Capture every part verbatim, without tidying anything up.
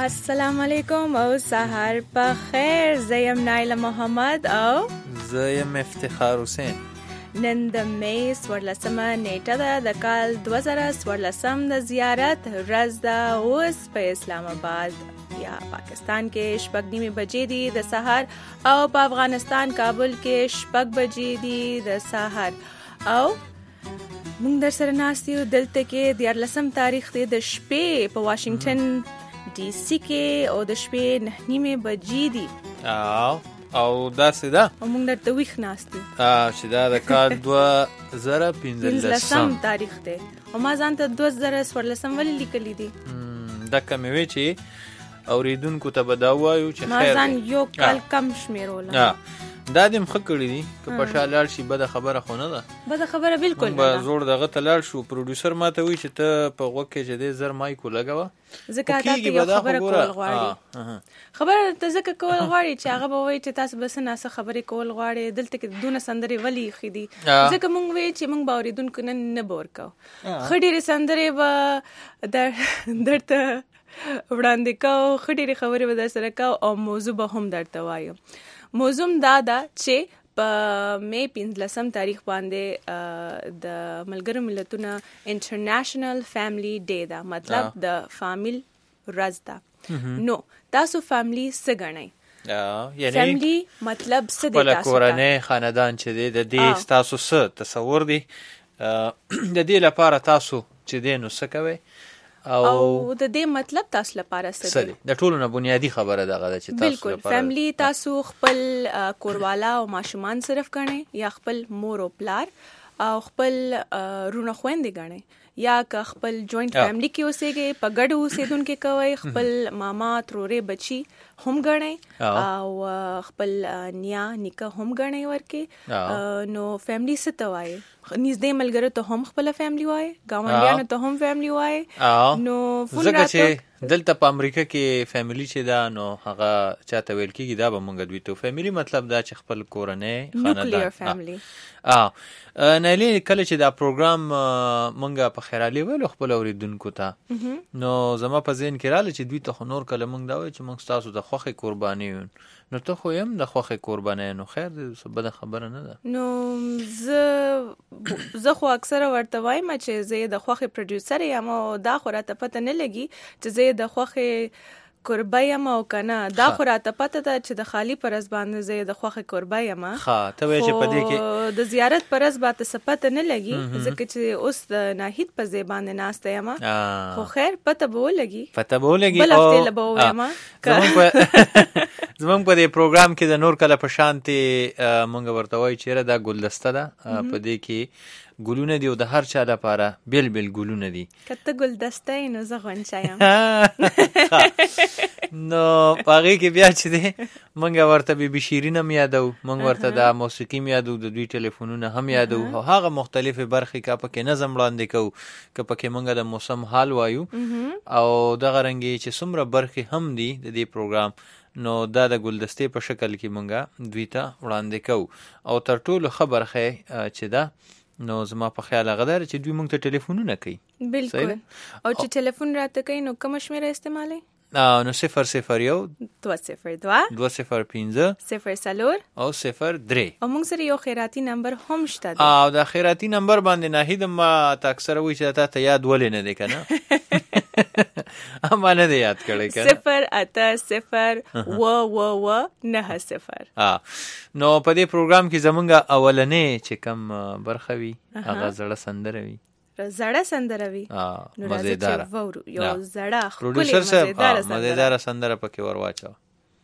السلام علیکم او سحر په خیر. زیم نایله محمد او زیم افتخار حسین. نن د می څوارلسمه نیټه ده د کال دوه زره څوارلسم د زیارت ورځ ده. اوس په اسلام آباد یا پاکستان کې شپږ نیمې بجې دي د سحر او په افغانستان کابل کې شپږ بجې دي د سحر. او موږ در سره ناست یو دلته کې دیارلسم تاریخ دی د شپې په واشنگټن ډي سي کې او د شپې نه نیمې بجې دي. او او داسې ده او موږ درته ویښ ناست یو چې دا د کال دوه زره پنځلسم تاریخ دی او ما ځان ته دوه زره څوارلسم ولې لیکلی دي. دکه مې وی چې اوریدونکو ته به دا ووایو چې ما خیر ځان یو کال کم شمیرولم. دا دې مخه کړی دي که په شا لاړ شي بده خبره خو نه ده. بده خبره بالکل نه به ده. زوړ دغه ته لاړ شو پروډوسر ما ته وی چې ته په غوږ کې چې دې زر مایکو لګوه ځکه تا ته یو خبره کول غواړي. خبره ته ځکه کول غواړي چې هغه به وایي چې تاسو بس نه څه خبرې کول غواړي. دلته کې دونه سندرې ولې ایښي دي ځکه موږ وایو چې موږ به اورېدونکو نه نه به ورکوو. ښه ډېرې سندرې به درته وړاندې کوو، ښه ډېرې خبرې به در سره کوو او موضوع به هم درته وایو. موضوع دا ده چې په می پنځلسم تاریخ باندې د ملګرو ملتونو انټرنیشنل فیملی ډے ده، مطلب د فامیل ورځ ده. نو تاسو فیملی څه ګڼئ؟ یعنی فیملی مطلب څه دی؟ خپله تاسو کورنۍ خاندان چې دی د دې ستاسو څه تصور دی د دې لپاره تاسو چې دی نو څه کوئ او د دې مطلب تاسو لپاره څه دی؟ د ټولو نه بنیادی خبره دغه ده چې تاسو بالکل لپاره فیملی تاسو خپل کوروالا او ماشومان صرف ګڼئ یا خپل مور او پلار او خپل رونه خويندې ګڼئ یا که خپل جوینټ فیملی کې اوسېږئ په ګډو اوسېدونکي کوئ، خپل ماما ترورې بچي هم ګڼئ او خپل نیا نیکه هم ګڼئ ورکې. نو فیملی څه ته وایي؟ نږدې ملګرو ته هم خپله فیملی وایي، ګاونډیانو ته هم فیملی وایي. نو ځکه چې دلته په امریکا کې فیملی چې ده نو هغه چاته ویل کېږي دا به مونږ دوی ته فیملی مطلب دا چې خپل کورنۍ نیوکلیر فیملی. نایلې کله چې دا پروګرام مونږ په خیرالي ویلو خپل اوریدونکو ته نو زما په ذهن کې راغله چې دوی ته خو نور کله مونږ دا وایو چې مونږ ستاسو د خوښې قرباني یو، نو ته خو یم د خوښې قرباني نو خیر دې بده خبره نه ده. نو زه زه خو اکثره ورته وایم چې زه د خوښې پروډوسر یم او دا خو راته پته نه لګي چې زه د خوښې قربه یم او که نه. دا خو راته پته ده چې د خالي په ورځ باندې زه د خوښې قربه یم، خو د زیارت په ورځ باندې څه پته نه لګي ځکه چې اوس د ناهید په ځای باندې ناسته یم. خو خیر پته به ولګي پته به ولګي بل هفتې له به ووایم. زمونږ په دې پروګرام کې د نور کله په شانتې مونږ ورته وایو چېرې دا ګلدسته ده، په دې کې ګلونه دي او د هر چا لپاره بیل بیل ګلونه دي. که ته ګلدسته یې نو زه غونچه یم. نو په هغې کې بیا چې دی مونږ ورته بي بي شیرین هم یادو، مونږ ورته دا موسیقي هم یادو، د دوی ټلیفونونه هم یادو او هغه مختلفې برخې که پکې نظم وړاندې کوو، که پکې مونږ د موسم حال وایو او دغه رنګې چې څومره برخې هم دي د دې پروګرام نو دا د ګلدستې په شکل کې مونږ دوی ته وړاندې کوو. او تر ټولو ښه برخه چې ده نو زما په خیال هغه ده چې دوی مونږ ته ټلیفونونه کوي. بالکل. او چې ټلیفون راته کوي نو کومه شمېره استعمالوي؟ نو صفر صفر یو دوه صفر دوه دوه صفر پنځه صفر څلور او صفر درې. او موږ سره یو خیراتي نمبر هم شته دی. او دا خیراتي نمبر باندې ناهید ما تا اکثره وایي چې تا ته یاد ولې نه دی که نه اما نه دی یاد کړی که نه. صفر اته صفر اوه اوه اوه نهه صفر. نو په دې پروګرام کې زمونږ اولنۍ چې کوم برخه وي هغه زړه سندره وي، زړه سندره وي. نو مزیداره یو زړه ښکلې مزیداره مزیداره سندره پکې ور واچوه.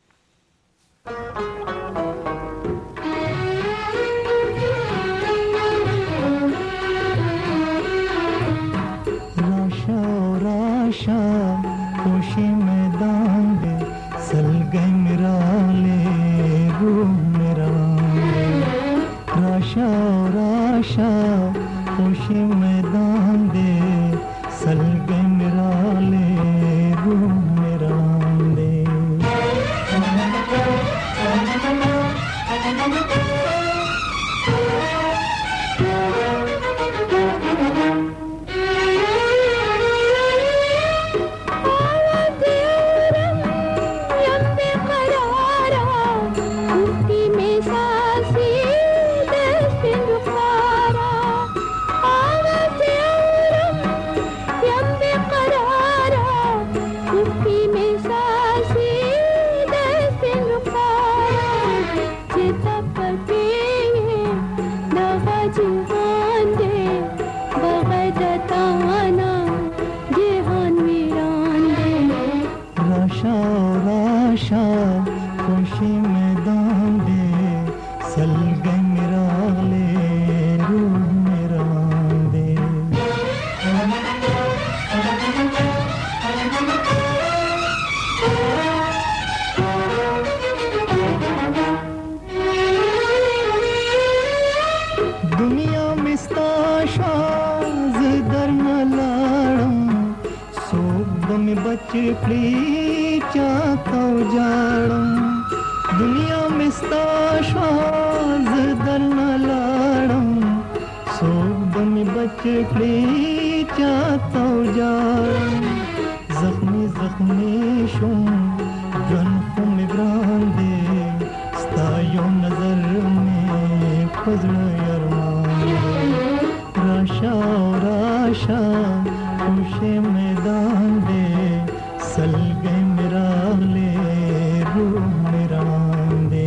راشا راشا خوشی میدان دے سلگے میرا لے رو میرا راشا راشا خوشی میدان دے سلگے میرا لے رو میرا دے. دے दुनिया में स्ताशाज दर न लाड़म सोब में बचड़ी चाता जाड़म दुनिया में स्ताशाज दर न लाड़म सोब में बचड़ी चाता जाड़म जख्मी जख्मी शुम गन में ब्रांदे स्तायो नजर में फजल राशा राशा खुशे मैदान दे सलगे मेरा ले रूह मेरा दे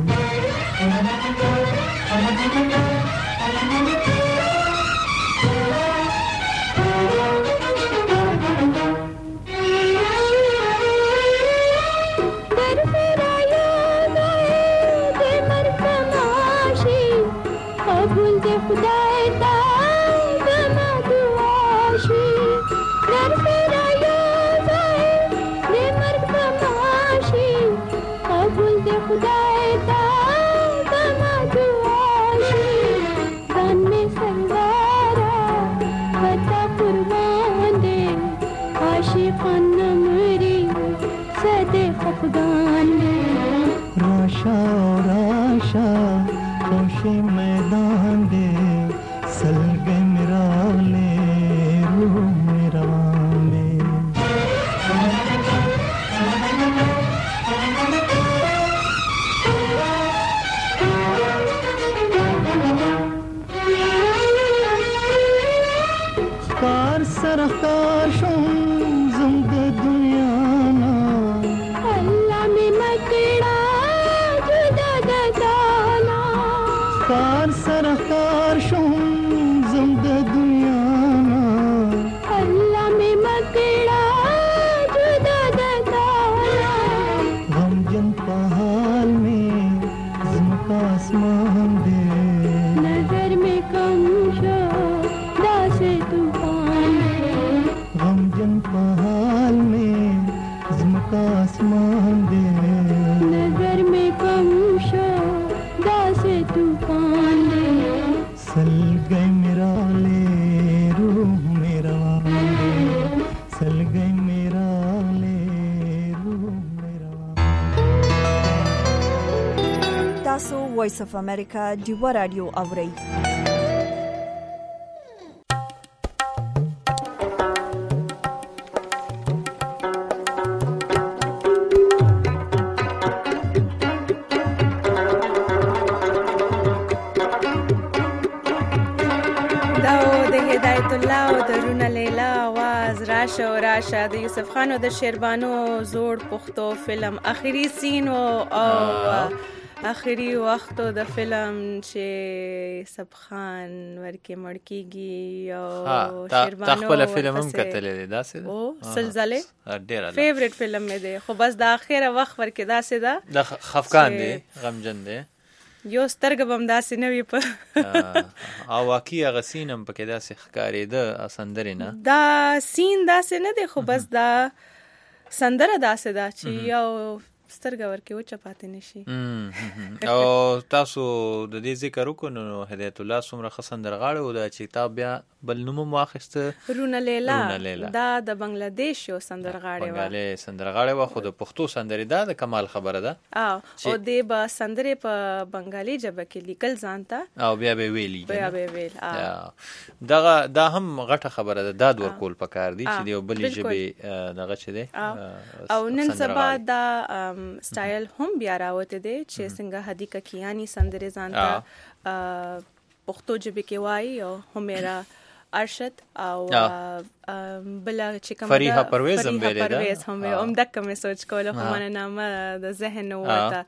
राशा राशा खुशी मैदान दे सलगे मेरा ले रूह मेरा ले कार सरकार शुम जुंग दुनिया कार सरकार शुम जुंग दुनिया अल्लाह में मकड़ा जुदा दगाना गम जन पहाड़ में ज़ुमका आसमान दे नजर में कम शो दासे तूफान गम जन पहाड़ में ज़ुमका आसमान दे नजर में कम शो दासे तूफान सल गए मेरा ले रूह मेरा ले सल गए मेरा ले रूह मेरा تاسو وایس اف امریکا دیو رادیو اوري راشه و راشه د یوسف خان او د شیربانو زوړ پښتو فلم اخیری سین او اخیری وختو د فلم چې یوسف خان ورکه مړکیږي او شیربانو تا خپل فلم هم کتلې ده داسې ده او سلسله ډېر فیورټ فلم مې ده خو بس د اخیره وخت ورکه داسې ده د خفقان دی غمجن دی یو سترګه بم داسې نه وي په او واقعي هغه سین هم پکې داسې ښکارېده سندرې نه دا سین داسې نه دی خو بس دا سندره داسې ده چې یو سترګه ورکې وچه پاتې نشي او تاسو د دې ذکر وکړو نو هدایت الله څومره ښه سندرغاړی و د کتاب بیا بل نوم هم واخیسته رونه لیلا دا د بنګلادیش یو سندرغاړی و بنګالي سندرغاړی و خو د پښتو سندرې دا د کمال خبره ده او دې به سندرې په بنګالي ژبه کې لیکل ځان ته او بیا به ویلي بیا به ویل دغه دا هم غټه خبره ده داد ورکول پکار دي چې د بلې ژبې دغه چې دی او نن سبا دا سټایل هم بیا راوته دی چې څنګه هدیکا کیانی سندرې ځان ته پښتو ژبه کې وایي او همیرا ارشد او بل چې کوم فریحه پرویز هم ویل دا پرویز هم هم دک مې سوچ کوله خو مانه نامه د ذهن وته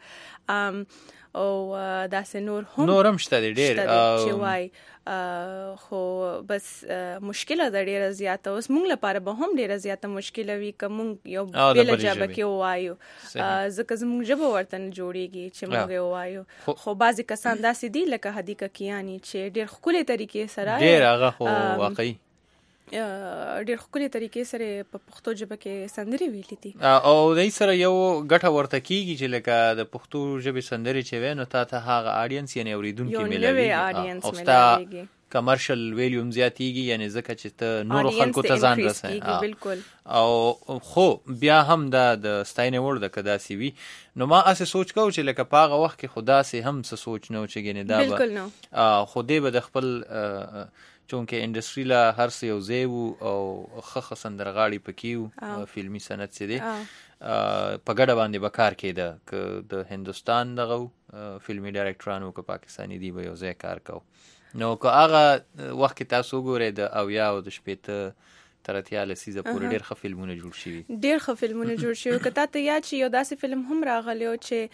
او داسې نور هم نور هم شته ډېر چې وایي خو بس مشکله ده ډیره زیاته اوس موږ لپاره به هم ډیره زیاته مشکله وي که موږ یو بل ژبه کې وایو ځکه زموږ ژبه ورته نه جوړیږي چې موږ یې وایو خو بعضې کسان داسې دي لکه هدیکا کیانی چې ډیر ښکلې طریقې سره ډیر هغه خو واقعي ډېر ښکلي طریقې سره په پښتو ژبه کې سندرې ویلي دي او دای سره یو ګټه ورته کیږي چې لکه د پښتو ژبې سندرې چې وې نو تا ته هغه آډینس یعنی اوریدونکي ملوي او ستا کمرشل ویلیوم زیاتیږي یعنی ځکه چې ته نورو خلکو ته ځان رسوي بالکل او خو بیا هم دا د ستاینې وړ ده که داسې وي نو ما اسې سوچ کوو چې لکه په هغه وخت کې خو داسې هم څه سوچ نه و چې ګنې دا بالکل به خو دی به د خپل چونکې انډسټري لا هر څه یو ځای وو او ښه ښه سندرغاړي پکې وو فلمي صنعت چې دی په ګډه باندې به کار کېده که د هندوستان دغه فلمي ډایرکټرانو که پاکستاني دی به یو ځای کار کوو نو که هغه وخت کې تاسو وګورئ د اویا او د شپېته تر اتیا لسیزه پورې ډېر ښه فلمونه جوړ شوي ډېر ښه فلمونه جوړ شوي که تا ته یاد شي یو داسې فلم هم راغلی و چې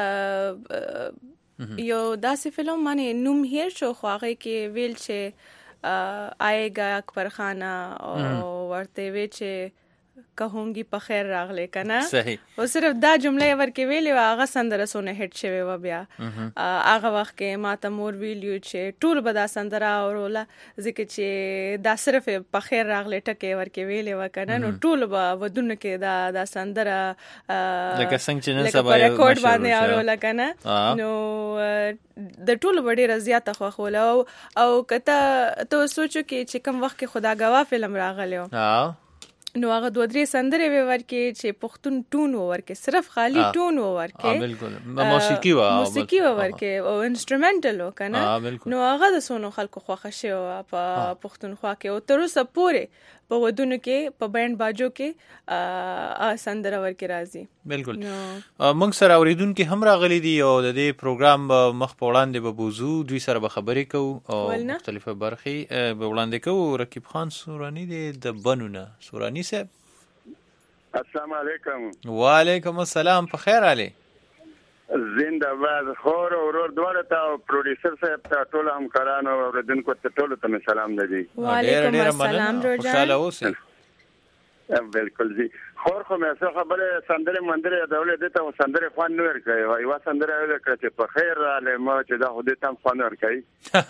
یو داسې فلم باندې نوم هیر شو خو هغې کې ویل چې آئے گا اکبر خانه او ورته وی چې कहूंगी په خیر راغلی کنه صحیح او صرف دا جمله ورکې ویلې و هغه سندره سونه هټ شوی و بیا هغه وخت کې ما ته مور ویلیو چې ټول به دا سندره اوروله ځکه چې دا صرف په خیر راغلی ټکې ورکې ویلې و کنه نو ټول به ودونه کې دا دا سندره لکه څنګه چې نن سبا ریکارډ باندې اوروله کنه نو د ټول ډیره زیاته خوښوله او کته ته سوچو کې چې کوم وخت کې خدا گواه فلم راغلی نو هغه دوه درې سندرې وی ورکې چې پښتون ټون ورکې صرف خالی ټون ورکې بالکل موسیقي و موسیقي ورکې او انسټرومنټل وکنه نو هغه د سونو خلکو خوښه شو په پښتونخوا کې او تر اوسه پورې په ودونو کې په بینډ باجو کې سندره ورکې راځي بالکل موږ سره اوریدونکي هم راغلي دي او د دې پروګرام مخ په وړاندې به بوزو دوی سره به خبرې کوو او مختلفه برخې به وړاندې کوو رقیب خان سورانی دی د بنونه سورانی صاحب السلام علیکم وعلیکم السلام په خیر علي زنده باد خور او ورور دواړه ته او پروډوسر صاحب ته ټول همکارانو او اوریدونکو ته ټول ته سلام دی وعلیکم السلام خوشاله اوسئ بالکل جی خور خو مې څه خبره سندره مندره دولت دته او سندره خوان نور کوي او یو سندره ویل کړ چې په خیر رااله ما چې دا خو دې تم خوان ور کوي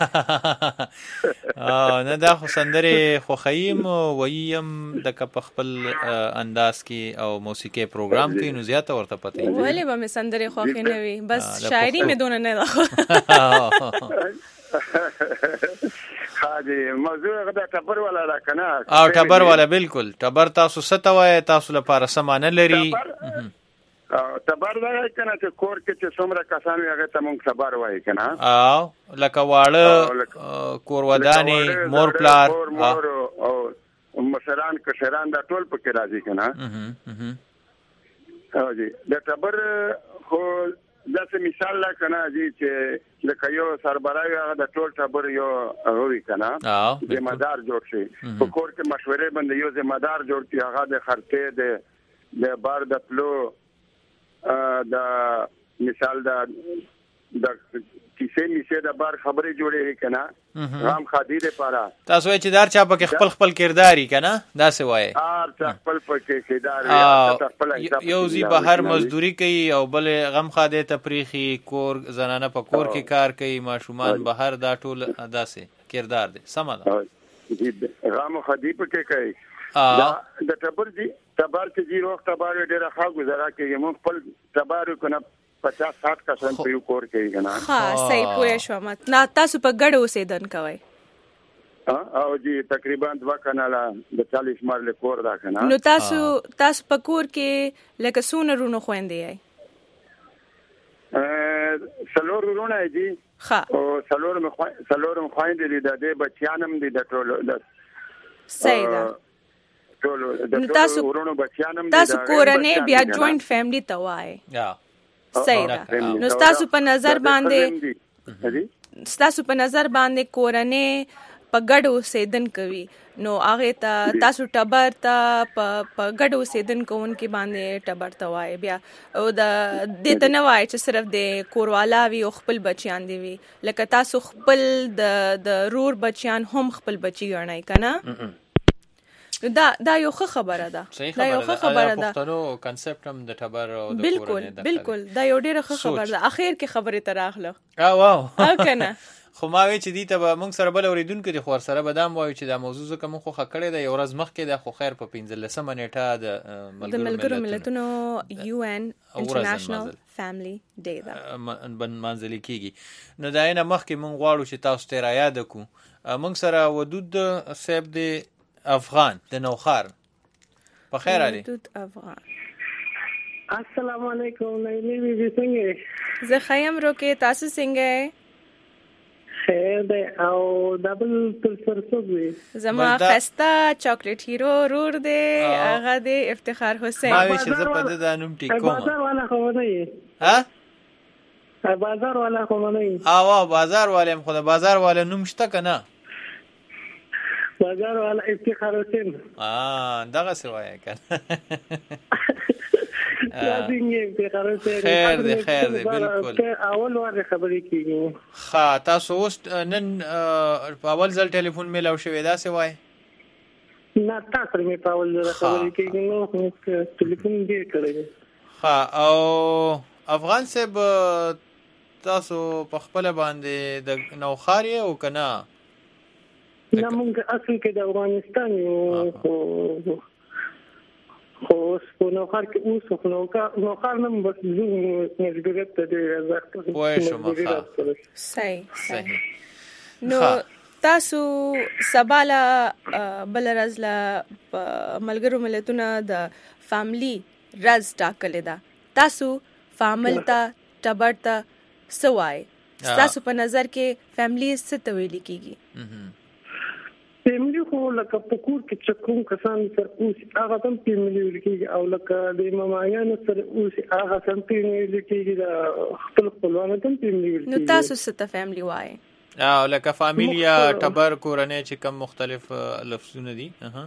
اه نه دا خو سندره خو خیم ویم د کپ خپل انداز کې او موسیقي پروګرام کې نو زیاته ورته پته وي ولې به مې سندره خو کې نه وي بس شاعري مې دونه نه ده حاجی موضوع غدا ټبر والا را کنه او ټبر والا بالکل ټبر تاسو ستوي تاسو لپاره سمانه لري ټبر دا کنه چې کور کې چې څومره کسان هغه ته مونږ خبر وای کنه او لکه واړه کور ودانې مور پلار او مشران کشران دا ټول پکې راځي کنه او جی دا ټبر خو داسې مثال لا کنه جی چې لکه یو سربراهي هغه د ټول ټبر یو هوی کنه ذمہ دار جوړ شي په کور کې مشورې باندې یو ذمہ دار جوړ کی هغه د خرڅې د د بار د پلو د مثال د د کیسه میشه د بار خبرې جوړې کنه غام خادي د پاره تاسو چې دار چا پکې خپل خپل کرداري کنه دا څه وایي ار چا خپل پکې کردار یو زی بهر مزدوري کوي او بل غم خاده تفریحي کور زنانه په کور کې کار کوي ماشومان بهر دا ټول داسې کردار دي سم ده غام خادي پکې کوي دا د تبر دي تبر چې جی وخت تبر ډیره ښه گزاره کوي مو خپل تبر کنه پچاس ساٹھ کسان په یو کور کې کنه ها صحیح پوه شو مت نا تاسو په ګډ اوسېدن کوي او جی تقریبا دوا کناله د چالیس مرله کور دا کنه نو تاسو تاسو په کور کې لکه سونه رونو خويندې ای سلور رونه جی ها او سلور مخ سلور خويندې دي د دې بچیانم دي د ټولو صحیح ده ټولو د ټولو ورونو بچیانم دي تاسو کورنۍ بیا جوائنٹ فیملی ته وای یا صحیح ده نو تاسو په نظر باندې تاسو په نظر باندې کورنۍ په ګډ اوسېدن کوي نو هغه ته تاسو ټبر ته په ګډ اوسېدن کوونکې باندې ټبر ته وای بیا او د دې ته نه وای چې صرف د کوروالا وي او خپل بچیان دی وي لکه تاسو خپل د د رور بچیان هم خپل بچی ګڼئ کنه دا دا یو ښه خبره ده دا یو ښه خبره ده پښتنو کنسپټ هم د ټبر او د بالکل بالکل دا یو ډیره ښه خبره ده اخر کې خبره ته راغله او واو او کنه خو ما وی چې دې ته به موږ سره بل اوریدونکو دي خو سره به دا وایو چې دا موضوع ځکه موږ خو خکړې ده یو ورځ مخکې ده خو خیر په پنځلسمه نیټه د ملګرو ملتونو یو ان انټرنیشنل فیملی ډے ده منځلې کیږي نو دا نه مخکې موږ غواړو چې تاسو ته را یاد کو موږ سره ودود صاحب د افغان د نوخار په خیر علي ودود افغان السلام علیکم نیلی بی بی څنګه زه خیم روکه تاسو څنګه خیر ده او دبل تل سرسوي زما خسته چاکلیټ هیرو رور دی هغه دی افتخار حسین ما وی چې زه په د انوم ټیکوم بازار والا خو نه ها بازار والا خو نه او بازار والا خو د بازار والا نوم شته کنه بازار والا افتخار حسین اه دغه سوای کنه خیر دی خیر دی بالکل اول واره خبرې کیږي ها تاسو اوس نن په اول ځل ټلیفون میلاو شوی دا څه وای نه تاسو مې په اول ځل خبرې کیږي نو ټلیفون دې کړی ها او افغان صاحب تاسو په خپل باندې د نوخاري او کنه نه موږ اصل کې د افغانستان یو خو په نوخار کې اوس خو نوخار نوخار نم بس زه مجبوریت ته دی راځم وای شو صحیح صحیح نو تاسو سباله بل رزلا ملګرو ملتونه د فاملی رز ټاکلې ده تاسو فامل ته ټبر ته سوای تاسو په نظر کې فاملی څه ته ویل کیږي فیملی خو لکه په کور کې چې کوم کسان سره اوس هغه هم فیملی ورکیږي او لکه د مامایانو سره اوس هغه هم فیملی ورکیږي د خپل خپلوانو هم فیملی ورکیږي نو تاسو څه ته فیملی وایي او لکه فامیلیا ټبر کورنۍ چې کوم مختلف لفظونه دي اها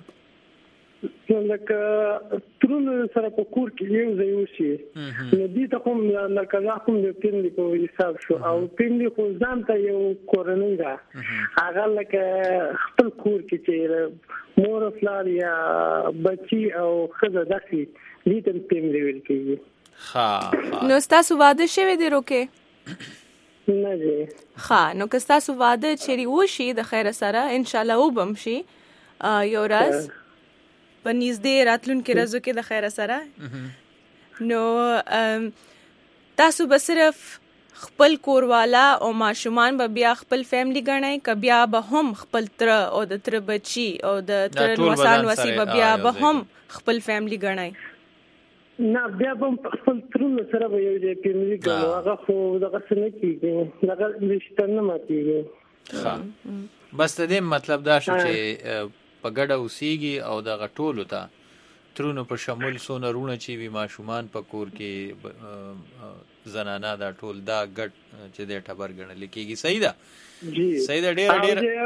لکه ترونه سره په کور کې یو ځای وشي نو دې ته کوم لکه لا کوم د فیملی په حساب شو او فیملی خو ځان ته یو کورنۍ ده هغه لکه خپل کور کې چې مور پلار یا بچي او خزه داسي دې ته فیملی ویل کېږي ها نو تاسو واده شوی دی روکه نه دی ها نو که تاسو واده چری وشي د خیر سره ان شاء الله وبم شي یو راز په نږدې راتلونکي ورځو کې د خیر سره نو تاسو به صرف خپل کوروالا او ماشومان به بیا خپل فیملی ګڼئ که بیا به هم خپل تر او د تر بچي او د تر نوسان وسی به بیا به هم خپل فیملی ګڼئ نه بیا به خپل ترونه سره به یو ځای فیملی ګڼو هغه خو دغه څه نه کېږي دغه رشته نه ماتېږي بس د دې مطلب دا شو چې په ګډه اوسېږي او دغه ټولو ته ترونو په شمول څونه رونه چې وي ماشومان په کور کې زنانه دا ټول دا ګډ چې د ټبر ګڼل کېږي صحیح ده جی صحیح ده ډېر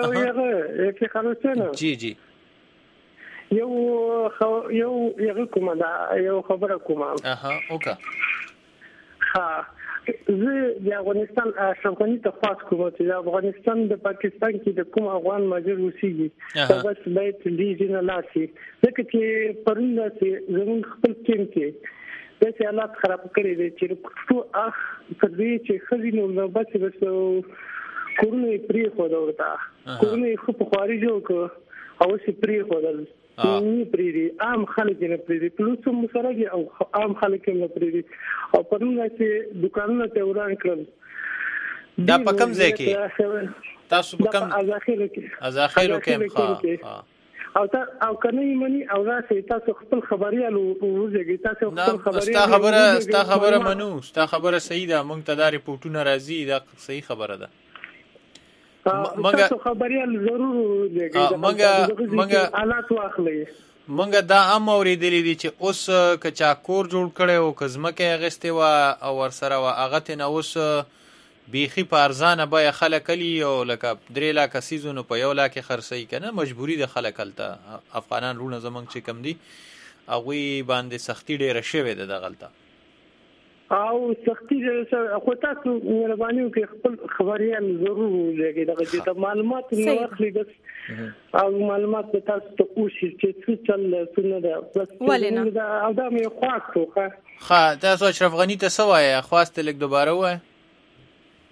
ډېر جی جی یو یو یو کومه دا یو خبره کومه اها اوکا ها زه د افغانستان افغاني ته خاص کوم چې د افغانستان د پاکستان کې د کوم افغان ماجر اوسېږي هغه چې باید لیږي نه لاسي ځکه چې پرونده چې زموږ خپل ټیم کې داسې حالات خراب کړي دي چې ټول اخ پر دې چې ښځې نو نو بس بس کورونه یې پرېښوده ورته کورونه یې ښه په خواري جوړ کړه او اوس یې پرېښودل نه پریدي عام خلک نه پریدي پلوس هم سره دي او عام خلک نه پریدي او پرونه چې دکانونه ته وران کړل دا په کوم ځای کې تاسو په کوم ازاخیرو کې ازاخیرو کې ها او تا او کني مني او راځي تاسو خپل خبريال وځي تاسو خپل خبريال ستا خبره ستا خبره منو ستا خبره صحیح ده مونږ ته دا ریپورتونه راځي دا صحیح خبره ده تاسو خبريال ضرور لګي مونږه مونږه حالات واخلي مونږه دا هم اوریدلې دي چې اوس کچا کور جوړ کړي او کزمکه غسته وا او ور سره وا اغه ته نو اوس بیخي په ارزانه به خلک لی او لکه درې لاک سیزونو په یو لاک خرڅي کنه مجبوری د خلک الته افغانان رونه زمنګ چې کم دي هغه باندې سختی ډیره شوه ده غلطه او سختي سره خو تاسو مهرباني وکړئ خپل خبريال ضرور لګي دغه د معلومات نو اخلي بس او معلومات تاسو ته اوسې چې څه چل سونه ده بس ولنه دا ادم یو خاص توخه ها تاسو اشرف غنی ته سوای خواست لګ دوباره وای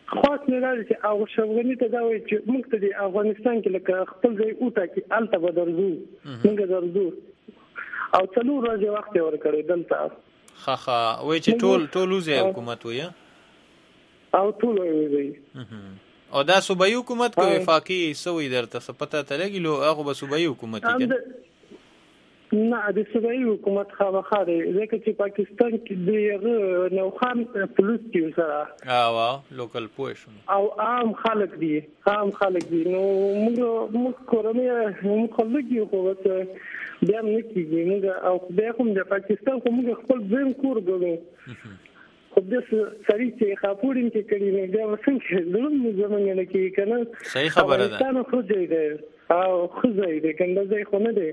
خاص نه راځي چې او شوغني ته دا وایي چې موږ ته د افغانستان کې لکه خپل ځای اوټه کې الته به درځو موږ درځو او څلور ورځې وخت ورکړی دلته ښه ښه وایي چې ټول ټول وځي حکومت وایي او ټول وځي او دا صوبایي حکومت که وفاقي سوی درته څه پته ته لګي لو هغه به صوبایي حکومت وي نه د صوبایي حکومت خامخا دی ځکه چې پاکستان کې د هغه نوخان پولیس کې سره او لوکل پوه شو او عام خلک دي عام خلک دي نو موږ موږ کورنۍ موږ خلک یو خو بیا نه کېږي موږ او بیا کوم د پاکستان خو موږ خپل ځین کور ګڼو خو د سړي چې خاپوړین کې کړي نه بیا څنګه ظلم زمونږ نه کېږي که نه صحیح خبره ده افغانستان خو ځای دی او ښه ځای دی کنده ځای خو نه دی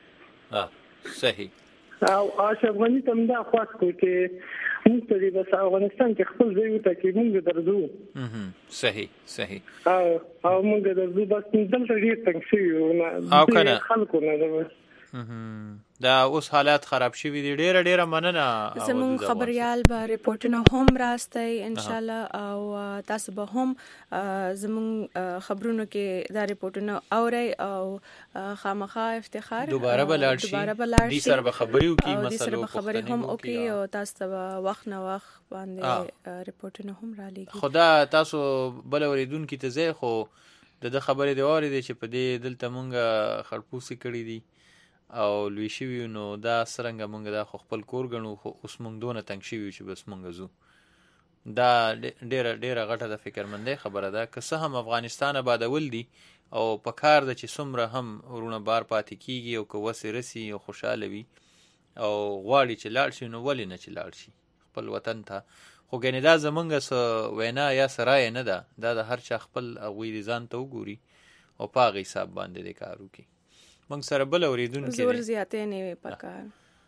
صحیح او آش افغاني ته دا خواست کو چې موږ ته بس افغانستان کې خپل ځای وته کې موږ درځو صحیح صحیح او او موږ درځو بس دلته ډېر تنګ شوي نه او کنه خلکو نه دا اوس حالات خراب شوي دي ډېره ډېره مننه زموږ خبريال به ریپورټونه هم راستي ان شاء الله او تاسو به هم زموږ خبرونو کې دا ریپورټونه اوري او خامخا افتخار دوباره بلار شي دي سره به خبريو کې مسلو خبري هم او کې او تاسو به وخت نه وخت باندې ریپورټونه هم را لګي خدا تاسو بل اوریدون کې ته زه خو د خبرې دی اوري چې په دې دلته مونږه خړپوسي کړی دي او لوی شوي نو دا څرنګه مونږ دا خو خپل کور ګڼو خو اوس مونږ دونه تنګ شوي چې بس مونږ ځو دا ډېره ډېره غټه د فکرمندۍ خبره ده که څه هم افغانستان آبادول دي او په کار ده چې څومره هم ورونه بار پاتې کېږي او که وسې رسي او خوشحاله وي او غواړي چې لاړ شي نو ولې نه چې لاړ شي خپل وطن ته خو ګنې دا زمونږ څه وینا یا څه رایه نه ده دا د هر چا خپل هغوی د ځان ته وګوري او په هغه حساب باندې د کار وکړي موږ سره بل اوریدونکي زور زیاتې نه وي پکار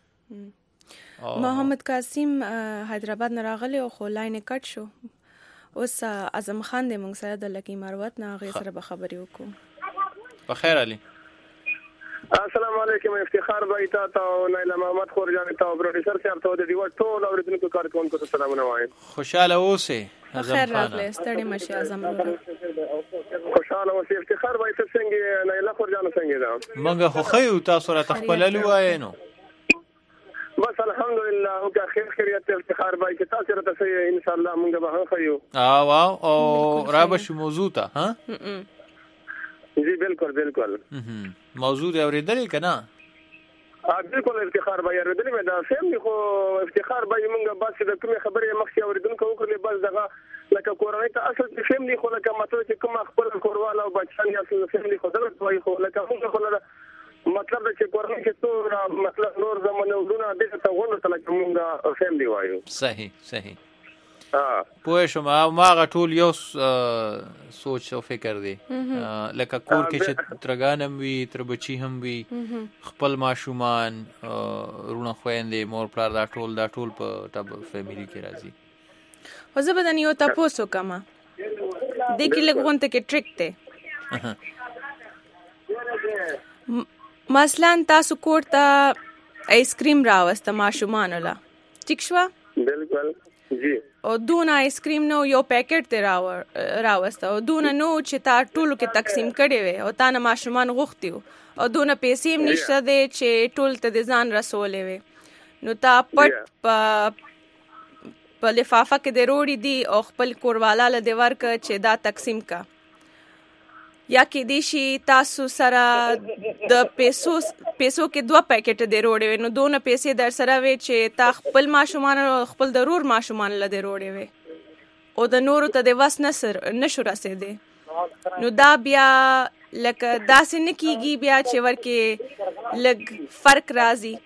محمد قاسم حیدرآباد نه راغلی او خو لاین کټ شو اوس اعظم خان دې موږ سره د لکی مروت نه هغې سره به خبرې وکړو په خیر علي السلام علیکم افتخار بھائی تا تا نایلا محمد خورجان تا پروډوسر صاحب ته د دیوټ ټول اوریدونکو کارکونکو ته سلامونه وایم خوشاله اوسې خیر راغلی ستړي مشه اعظم خوشاله اوسې افتخار بھائی ته څنګه نایلا خورجان څنګه ده موږ خو خیو تاسو را تخپللو وای نو بس الحمدلله او که خیر خیریت افتخار بھائی چې تاسو راته سي ان شاء الله موږ به خیو او او را به شو موضوع ته ها جی بالکل بالکل موضوع دی اوریدلې کنه ا بالکل افتخار بھائی اوریدلې مې دا سیم خو افتخار بھائی مونږه بس د کومه خبرې مخکې اوریدونکو وکړلې بس دغه لکه کورنۍ ته اصل چې فهم دي خو لکه مطلب چې کوم خپل کورواله او بچان یا اصل فهم دي خو دغه وایي خو لکه موږ خو مطلب چې کورنۍ کې څو مطلب نور زمونه ورونه د ته غوڼه ته لکه موږ فهم دي وایو صحیح صحیح پوه شم ما هغه ټول یو سوچ او فکر دی لکه کور کې چې ترګان هم وي تر بچي هم وي خپل ماشومان رونه خويندې مور پلار دا ټول دا ټول په ټب فیملی کې راځي خو زه به د یو تاسو کومه د کې لګونته کې ټریک ته مثلا تاسو کور ته آیسکریم راوسته ماشومان ولا ټیک شو بالکل جی او دونه آیسکریم نو یو پیکټ ته راو راوسته او دونه نو چې تا ټولو کې تقسیم کړي وي او تا نه ماشومان غوښتي او دونه پیسې هم نشته دی چې ټول ته د ځان رسولې وي نو تا پټ په په لفافه کې د روړي دي او خپل کوروالا له دی ورک چې دا تقسیم کا یا کې دی شي تاسو سره د پیسو پیسو کې دوه پاکټ دی روړي نو دونه پیسې در سره وي چې تا خپل ماشومان او خپل ضرور ماشومان له دی روړي وي او د نورو ته د وس نصر نشو رسېدي نو دا بیا لکه داسې نه کیږي بیا چې ورکه لګ فرق راځي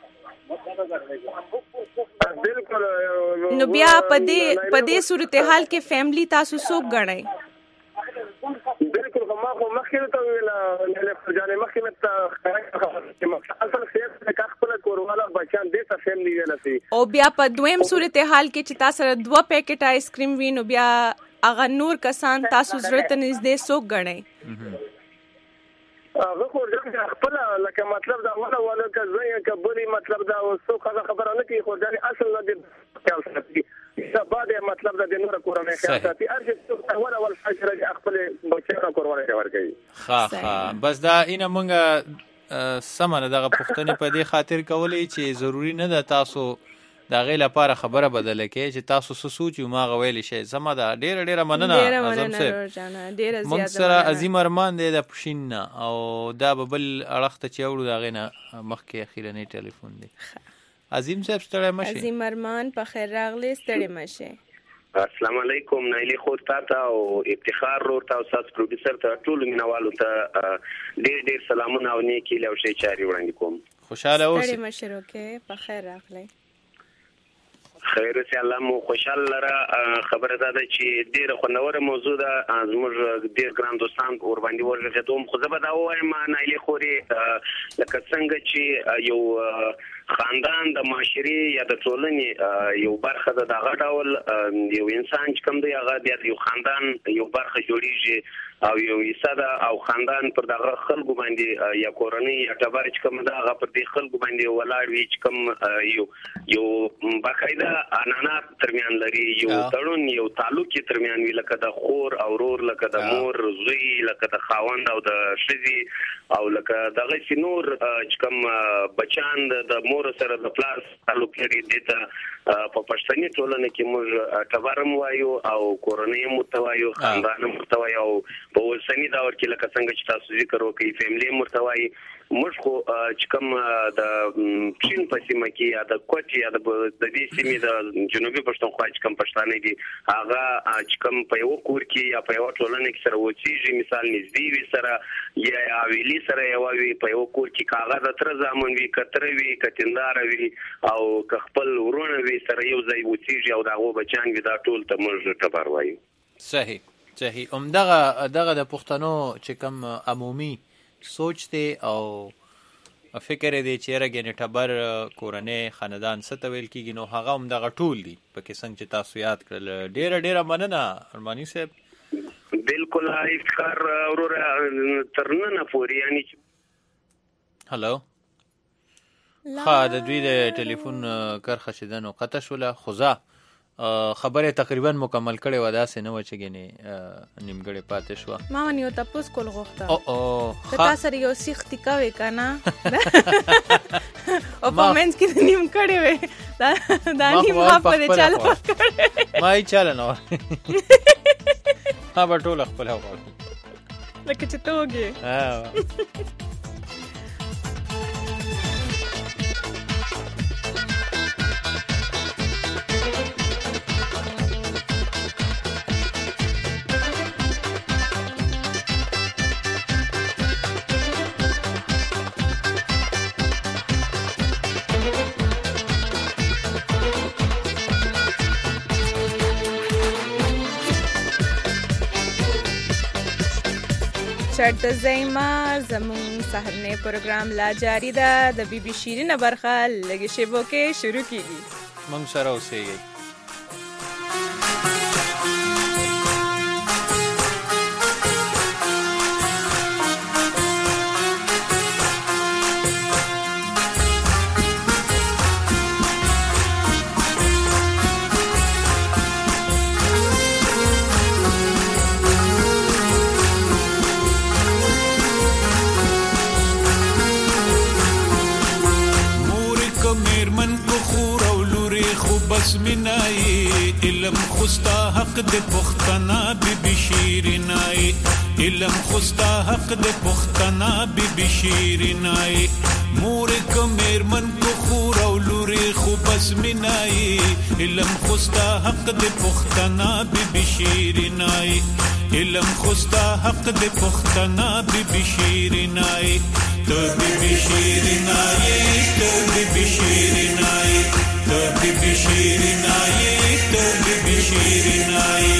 نو بیا په دې په دې صورتحال کې فیملی تاسو څوک ګڼئ بالکل ما خو مخکې ته ویل نه فرجانې مخکې ته اصل خیر کا خپل کوروالا بچان دې ته فیملی ویل سي او بیا په دویم صورتحال کې چې تاسو دوه پیکټ آیسکریم وینو بیا هغه نور کسان تاسو زړه ته نږدې څوک ګڼئ هغه خو ځکه خپل لکه مطلب دا ولا ولا کزې کبري مطلب دا اوسو خبره نه کوي خو ځکه اصل نه دی دا بعد مطلب سبب د نور کورنۍ خیال ساتي هر څه ولا ول حاجه خپل بچو کورونه ورګي ها ها بس دا اینه مونږه سمانه دغه پښتنې په دې خاطر کولې چې ضروری نه ده تاسو دا غي لپاره خبره بدله کې چې تاسو څه سوچو ما غوېل شي زما دا ډېر ډېر مننه اعظم صاحب ډېر زیات موږ سره عظیم ارمان دی د پښین او دا بل اړخ ته چوړو دا غینه مخکې اخیرنی ټلیفون دی عظیم صاحب ستړی مشه عظیم ارمان په خیر راغلی ستړی مشه السلام علیکم نایلی خور تا او افتخار رور تا او ساس پروډوسر ته ټول مینوالو ته ډېر ډېر سلامونه او نیکی له شي چاري وړاندې کوم خوشاله اوسئ ستړی مشه روکه په خیر راغلی خیر سي الله مو خوشاله لره خبره ده چې ډیره خوندوره موضوع ده زموږ ډیر ګران دوستان ور باندې ورغه ته خو زه به دا وایم نایلی خوري لکه څنګه چې یو خاندان د معاشري یا د ټولنې یو برخه ده دغه ډول یو انسان چې کوم دی هغه د یو خاندان یو برخه جوړیږي او یو حصہ ده او خاندان پر دغه خلکو باندې یا کورنۍ یا ټبر چې کوم ده هغه پر دې خلکو باندې ولاړ وي چې کوم یو یو باقاعده انانات ترمیان لري یو تړون یو تعلق ترمیان وی لکه د خور او ورور لکه د مور زوی لکه د خاوند او د شذي او لکه دغه سينور چې کوم بچان د مور سره د پلار تعلق لري دته په پښتني ټولنه کې موږ ټبرم وایو او کورنۍ متوایو خاندان متوایو په اوسنی دور کې لکه څنګه چې تاسو ذکر وکړئ فیملی متوایي موږ خو چې کوم د چین په سیمه کې یا د کوټ یا د دې سیمې د جنوبي پښتونخوا چې کوم پښتانه دي هغه چې کوم په یو کور کې یا په یو ټولنه کې سره وچیږي مثال نږدې وي سره یا اویلی سره یو وي په یو کور کې کاغذ تر ځامن وي کتر وي کتندار وي او خپل ورونه وي سره یو ځای وچیږي او دغه بچان وي دا ټول ته موږ ټبر وایو صحیح صحیح همدغه دغه د پښتنو چې کوم عمومي سوچ دی او فکر دی چې راګنې ټبر کورنۍ خاندان ستویل کیږي نو هغه هم دغه ټول دی پکې څنګه چې تاسو یاد کړل ډیره ډیره مننه ارمانی صاحب بالکل افکار ورور ترنه پوری یعنی هلو ها د دوی د ټلیفون کرخه شیدنو قطع شوله خوزه خبره تقریبا مکمل کړي ودا سه نو چګنی نیمګړې پاتې شو ما ونیو تاسو کول غوښته او او تاسو سره یو سیختی کوي کنه او په منځ کې نیم کړي وي دا دا نیم ما په چالو کړي ما یې چالو نو ها بټول خپل هوا لکه چې توګي ها چرته زیما زمون سحرنه پروګرام لا جاری ده د بی بی شیرینه برخه لګي شیبو کې شروع کیږي مونږ سره اوسېږي بس منای علم خوستا حق د پختنا بی بی شیرینای علم خوستا حق د پختنا بی بی شیرینای مور کمر من کو خور او لوري خو بس منای علم خوستا حق د پختنا بی بی شیرینای علم خوستا حق د پختنا بی بی شیرینای تو بی بی شیرینای تو بی بی شیرینای تو بی بی شیرینای تو بی بی شیرینای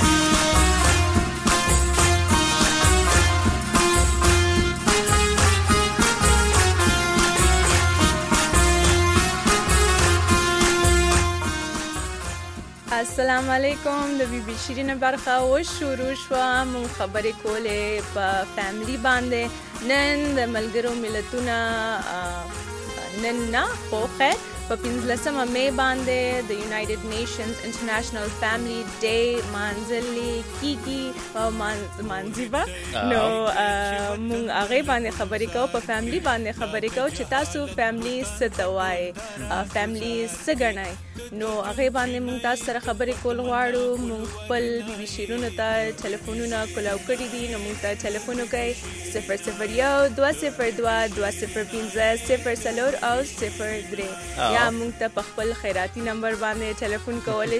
السلام علیکم د بی بی شیرینه برخه او شروع شو مون خبرې کولې په فیملی باندې نن د ملګرو ملتونه نن نه خوخه په پنځلسمه مې باندې د یونایټډ نیشنز انټرنیشنل فیملی ډے مانځلې کیږي او مانځي به نو موږ هغه باندې خبرې کوو په فیملی باندې خبرې کوو چې تاسو فیملی څه ته وایي فیملی څه ګڼئ نو هغه باندې موږ تاسو سره خبرې کول غواړو موږ خپل بي بي شیرونو ته ټلیفونونه کولاو کړي دي نو موږ ته ټلیفون وکړئ صفر صفر یو دوه صفر دوه دوه صفر پنځه صفر څلور او صفر درې یا موږ ته په خپل خیراتي نمبر باندې ټلیفون کولی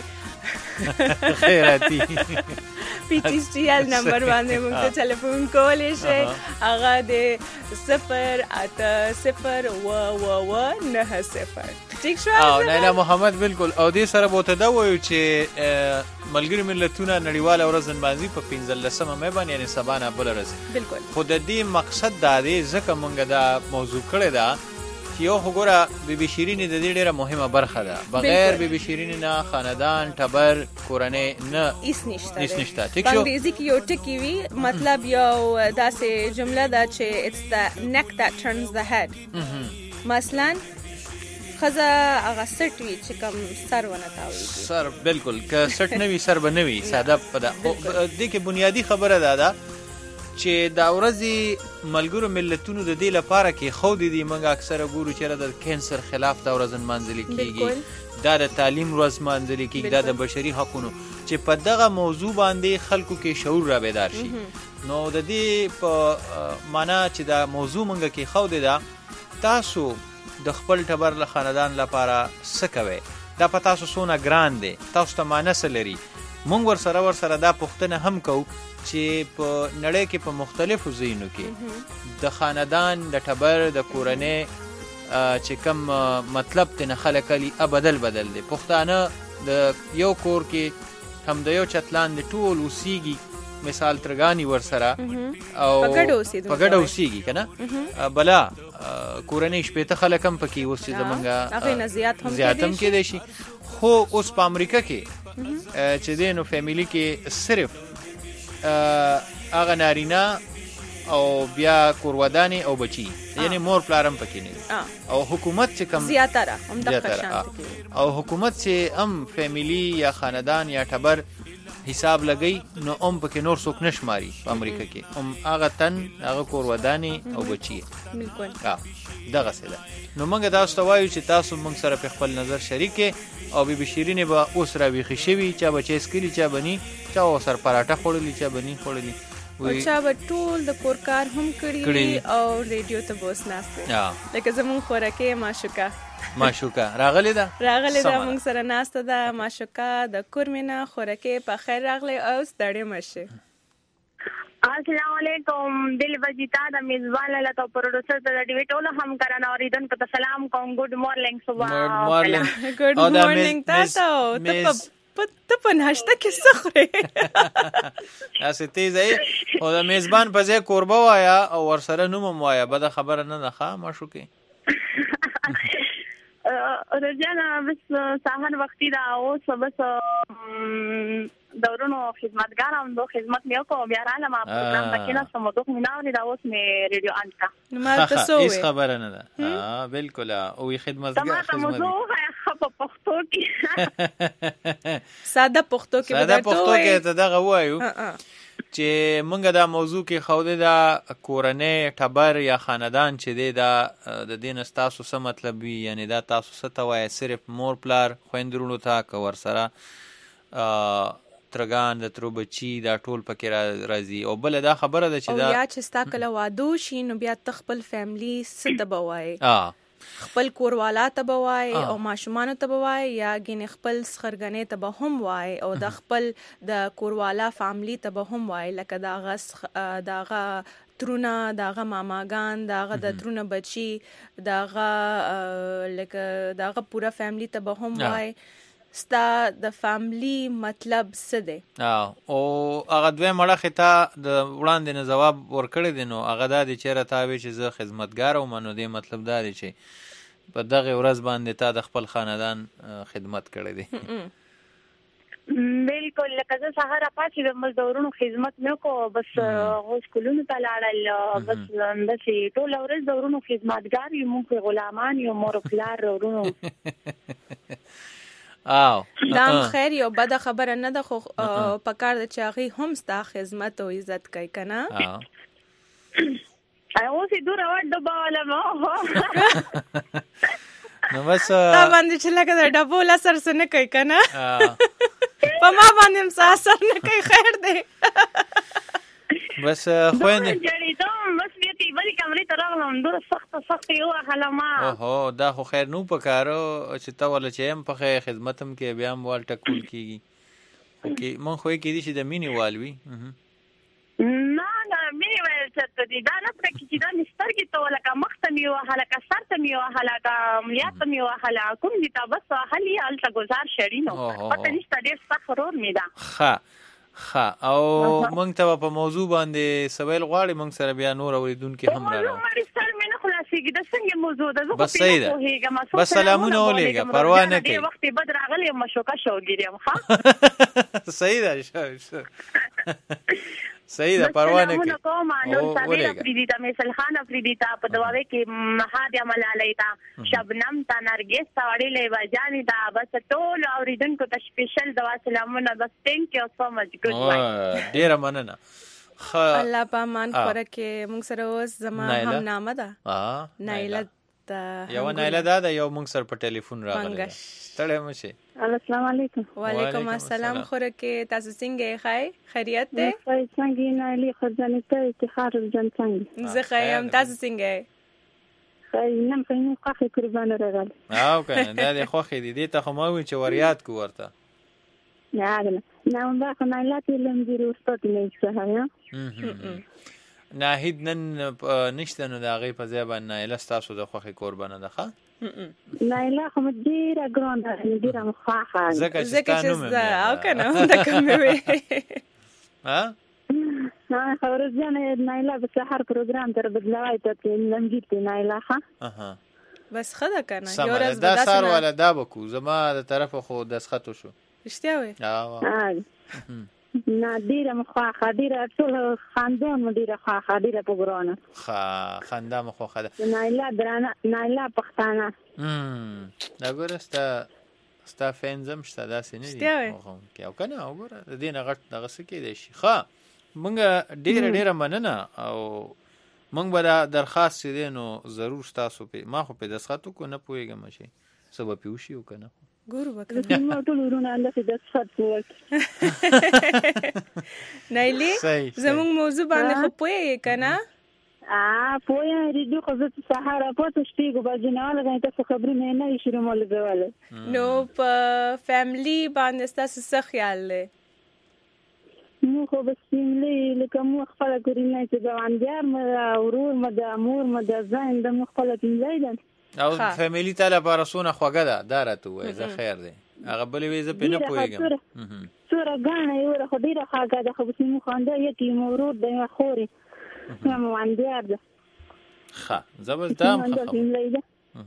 شئ خیراتي پی ټی سی ایل نمبر باندې موږ ته ټلیفون کولی شئ هغه د صفر اته صفر اوه اوه اوه نهه صفر ٹھیک شو او نایلا محمد بالکل او دې سره به ته دا وایو چې ملګري ملتونه نړیواله ورځ نمانځي په پنځلسمه مې باندې یعنې سبا نه بله ورځ بالکل خو د دې مقصد دا دی ځکه موږ دا موضوع کړې ده چې یو خو ګوره بي بي شیرینې د دې ډېره مهمه برخه ده بغیر بي بي شیرینې نه خاندان ټبر کورنۍ نه هیڅ نشته هیڅ نشته ټیک شو په انګریزي کې یو ټکي وي مطلب یو داسې جمله ده چې it's the neck that turns the head مثلا خزه هغه سټ وي چې کوم سر ونه تاویږي سر بالکل که سټ نه وي سر به نه وي ساده په ده دې کې بنیادي خبره دا ده چې دا ورځې ملګرو ملتونو د دې لپاره کې ښودې دي موږ اکثره ګورو چې د کینسر خلاف دا ورځ نمانځلې کېږي دا د تعلیم ورځ نمانځلې کېږي دا د بشري حقونو چې په دغه موضوع باندې خلکو کې شعور را بیدار شي نو د دې په معنا چې دا موضوع موږ کې ښودې ده تاسو د خپل ټبر له خاندان لپاره څه کوئ دا په تاسو څونه ګران دی تاسو ته معنا څه لري موږ ورسره ورسره دا پوښتنه هم کوو چې په نړۍ کې په مختلفو ځایونو کې د خاندان د ټبر د کورنۍ چې کوم مطلب ترنه خلک کوي بدل بدل دی پښتانه د یو کور کې هم د یو چت لاندې ټول اوسیږي مثال ترګانی ورسره او په ګډه اوسیږي که نه بلا کورنۍ شپېته خلک هم پکې اوس چې زمونږ زیات هم کېدی شي خو اوس په امریکا کې چې دی نو فیملی کې صرف هغه نارینه او بیا کورودانې او بچي یعنی مور پلار هم پکې نه او حکومت چې کم زیاتره هم دغه شان او حکومت چې هم فیملی یا خاندان یا ټبر حساب لګی نو هم پکې نور څوک نه شماري په امریکا کې هم هغه تن هغه کورودانې او بچي بالکل دغسې ده نو موږ تاسو ته وایو چې تاسو موږ سره په خپل نظر شریک کې او بي بي شیرینې به اوس راویښې شوي چا به چای څکلي چا به ني چا ورسره پراټه خوړلي چا به ني خوړلي او چا به ټول د کور کار هم کړي او ریډیو ته به اوس ناست دی لکه زمونږ خوراکې معشوقه معشوقه راغلې ده راغلې ده موږ سره ناسته ده معشوقه د کورمینه خوراکې په خیر راغلی او ستړې مه السلام علیکم دل وجیتا د میزبان لاله تو پروډوسر ته د ډیوټ ول هم کرنا اوریدن په سلام کوم ګډ مورنینګ صبح ګډ مورنینګ ګډ مورنینګ تاسو ته په ناشته کې څه خورې اسې تیز ای او د میزبان په ځای کوربه وایا او ورسره نوم هم وایا بده خبره نه ده ښه معشوقې رجانا بس سهار وختي دا اوس بس دورونو خدمتګار هم دو خدمت مې وکړو بیا راغلم پروګرام ته کېناستم او دوه مې ناورېده اوس مې ریډیو آن کړه نو ما ته څه وویل هېڅ خبره نه ده بالکل او خدمتګار ته موضوع ووایه په پښتو کې ساده پښتو کې ساده پښتو کې ته دغه ووایو چې موږ دا موضوع کې ښودې ده کورنۍ ټبر یا خاندان چې دی دا د دې نه ستاسو څه مطلب وي یعنې دا تاسو څه ته وایه صرف مور پلار خویندې وروڼو ته که ورسره ترګان د ترو بچي دا ټول پکې راځي او بله دا خبره ده چې دا او یا چې ستا کله واده وشي نو بیا ته خپل فیملی څه ته به وایې خپل کوروالا ته به وایې او ماشومانو ته به وایې یا ګینې خپل سخرګنې ته به هم وایې او د خپل د کوروالا فیملی ته به هم وایې لکه د هغه د هغه ترونه د هغه ماماګان د هغه د ترونه بچي د هغه لکه د هغه پوره فیملی ته به هم وایې ستا د فیملی مطلب څه دی او هغه دویم اړخې ته د وړاندې نه ځواب ورکړی دی نو هغه دا دی چېرې تا وایي چې زه خدمتګار وم نو دې مطلب دا دی چې په دغې ورځ باندې تا د خپل خاندان خدمت کړی دی بالکل لکه زه سهار پاتې د مزدورونو خدمت نه کو بس غوښ کولونو ته لاړل بس اندسې ټول ورځ دورونو خدمتګار یو موږ غلامان یو مور پلار ورونو او دام خیر یو بد خبره نه ده خو پکار د چاغي هم ستا خدمت او عزت کوي کنه او سي دور وړ د بالا مو نو بس تا باندې چې لکه د ډبول اثر سن کوي کنه په ما باندې مساسر نه کوي خیر دی بس خويندې جړې ته بس دې بلې کمرې ته راغلم دوه سخت سخت یو حلما اوهو دا خو خیر نو پکارو چې تا ول چې هم په خدمتم کې بیا هم وال ټکول کیږي اوکي مون خو کې دي چې د مینی والوي نه نه مینی ویل چې دې دا نه پکې چې دا نستر کې ته ولکه مختمي او هلکه سرته می او هلکه مليات می او هلکه کوم دي تاسو حالي الته گزار شړینو پته نشته ډېر سفرور می دا ها ها او مونږ ته په موضوع باندې سوال غواړي مونږ سره بیا نور اوریدونکو هم راغلو مې سر مې نه خلاصيږي د څنګه موضوع ده بس صحیح ده بس سلامونه ولېګه پروا نه کوي وخت بد راغلی مشوکه شوګیرم ها صحیح ده صحیح ده پروا نه کوي کوم نو سابیر افریدی تا مثال خان افریدی تا په دواوی کې مهادیا ملالی تا شبنم تا نرګس تا وړي لیوا جانی تا بس ټول اوریدونکو ته سپیشل دوا سلامونه بس ثانک یو سو مچ ګډ بای ډیر مننه الله پامان خورکه موږ سره اوس زما هم نامه ده ها نایله یو نایله ده یو موږ سره په ټلیفون راغله ستړی مشه السلام علیکم وعلیکم السلام خورکه تاسو څنګه ښه خیریت ده څنګه نایله خزانه ته افتخار جن څنګه زه خیم تاسو څنګه خای نن په نو قخه قربان راغله او کنه دا د خوخه دي ته خو ما وی چې وریات کو ورته نه نه نو دا نایله ته لم دي ورستات نه ښه یا ناهید نن نشته نو دا غي په ځای باندې نایله تاسو د خوخه قربانه ده ښه نایله خو ډیره ګرانه ډیره مخاخه زکه چې او کنه دا کومه وي ها نه خبرځنه نایله په سحر پروګرام تر بدلوي ته لمجید ته نایله ها اها بس خدا کنه یو ورځ دا سار ولا دا بکو زما د طرف خو د سختو شو رښتیا وي ها نه ډیره مخاخه ډیره ټول خاندان ډیره خاخه ډیره پګرانه خا خنده مخاخه نایله درانه نایله پښتانه هم دا ګورستا ستا فینزم شته داسې نه دي خو او کنه وګوره د دې نه غټ دغه څه کې دی شي ښه مونږ ډیره ډیره مننه او مونږ به درخواست دي نو ضرور تاسو په ما خو په دسخاتو کو نه پويګم شي سبب پیوشي وکنه ګورو وکړه نو ټول ورونه اندازې د صفات وک نایلی زموږ موضوع باندې خو پوهې کنه ا پوهې ریډیو خو زه سهار په شپږ بجې نه لګای ته خبرې نه نه شروع مول غواله نو په فیملی باندې تاسو څه خیال لې نو خو بس فیملی لکه مو خپل ګورې نه چې دا اندیار مې ورور مې د امور مې د ځان د مخفل پیځیدل او فیملی ته لپاره سونه خوګه ده دارته وای زه خیر دی هغه بلې وې زه په نه پويګم سوره غاڼه یو خو ډیره خوګه ده خو بس مو خنده یتي مورود د خوري مو اندیار ده ښه زبردام ښه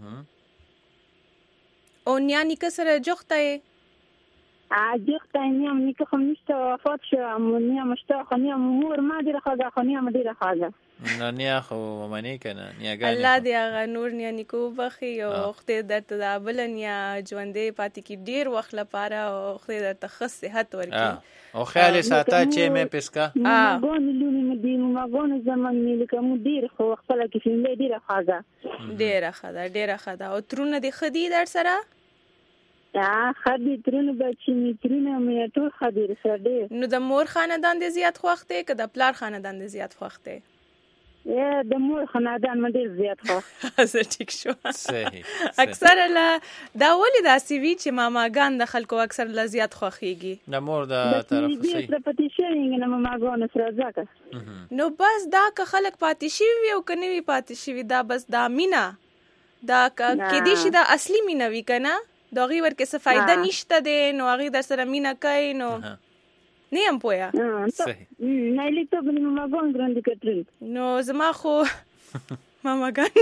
او نیانی کسره جوخته اجخت نیم نیکه خو نشته وفات شو نیم مشته خو نیم مور ما ډیره خوګه خو نیم ډیره خوګه نه نیا خو معنی کنه نیاګان الله دې هغه نور نیا نیکو بخي او خدای درته دا بل نیا ژوندې پاتې کی ډیر وخت لپاره او خدای درته ښه صحت ورکړي او خیال ساته چې مې پسکا ا ګون لونی مدي ما ګون زمان ملک مو ډیر خو خپل کې فلم ډیره خوګه ډیره خدا ډیره خدا او ترونه دې خدي در سره یا خدي ترونه بچی می ترونه مې ټول خدي سره ډیر نو د مور خاندان دې زیات خوخته که د پلار خاندان دې زیات خوخته یا د مور خاندان مې ډیر زیات خو زه ټیک شو صحیح اکثر لا دا ولې دا سی وی چې ماماګان د خلکو اکثر لا زیات خوخيږي د مور د طرف صحیح د پتی شینګ نه ماماګان سره ځکه نو بس دا که خلک پاتې شي وي او کني وي پاتې شي دا بس دا مینا دا کې دي شي دا اصلي مینا وی کنه دا غي ورکه څه فائدہ نشته دي نو هغه در سره مینا کوي نو نه ام پویا صحیح نه لیکته بل ماماګان ګرانډ کټري نو زما خو ماماګان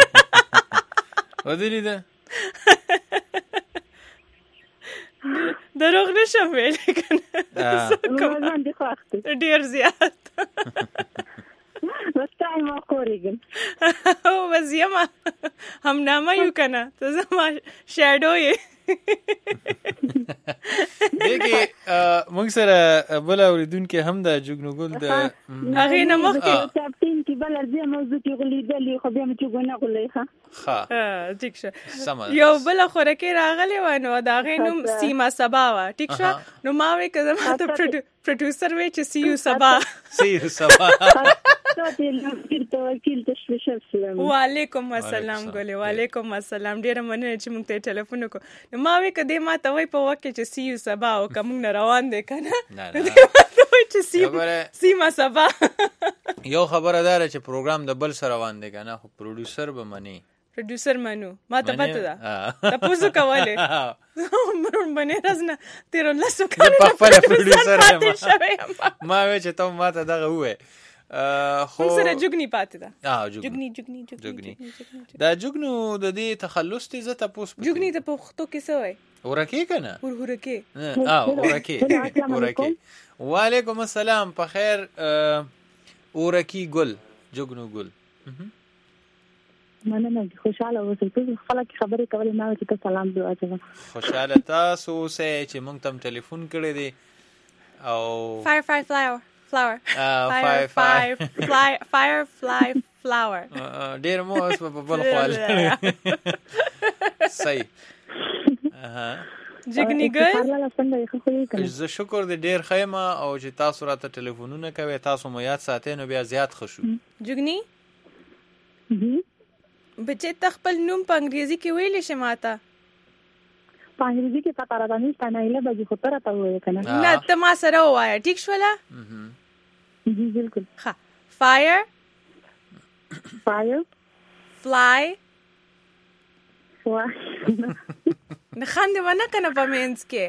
ودی ده دروغ نشم ویلې کنه ځان دې خوښ دی ډیر زیات بس ټایم وکورېږم او بس یم هم نامه یو کنه ته زما شیډو یې دغه موږ سره بل اوریدونکو هم د جګنوګل د هغه نه مخکې کاپټین کی بل ارزه موضوع کې غلیدلې خو بیا مې چګونه غلې ښه ها ټیک شه یو بل خورکه راغلی و نو دا غي نوم سیما سبا و ټیک شه نو ما وې کزه ما ته پروډوسر وې چې سی یو سبا سی یو سبا وعلیکم السلام ګولې وعلیکم السلام ډیره مننه چې موږ ته ټلیفون وکړو نو ما وې کده ما ته وای په وخت چې سی یو سبا او کوم نه روان دي کنه نه نه چې سیما سبا یو خبردار چې پروګرام د بل سره روان دی کنه خو پروډوسر به منی پروډوسر منو ما ته پته ده تاسو کوله مرون باندې رازنه تیر لاسو کنه په خپل پروډوسر ما وې چې ته ما ته دغه وې خو سره جګنی پاتې ده اه جګنی جګنی جګنی دا جګنو د دې تخلص ته زه تاسو جګنی ته پختو کې څه وای ورکه کنه ورورکه اه ورکه ورکه وعلیکم السلام په خیر ورکی ګل جګنو ګل مننه خوشاله اوسئ ټول خلک خبرې کولې ما چې سلام دی واچو خوشاله تاسو سه چې مونږ تم ټلیفون کړی دی او fire fire flower flower fire fire fly fire fly flower ډیر مو اوس په بل خپل صحیح اها جګنی ګل زه شکر دې ډیر خیمه او چې تاسو راته ټلیفونونه کوي تاسو مو یاد ساتئ نو بیا زیات خوشو جګنی بچې تخپل نوم په انګریزي کې ویلې شماته په انګریزي کې پتا راځي نه ستنایله به خو تر ته وایې کنه نه ته ما سره وایې ټیک شولا جی بالکل ها fire fire fly fly نه خاندې ونه کنه په مینس کې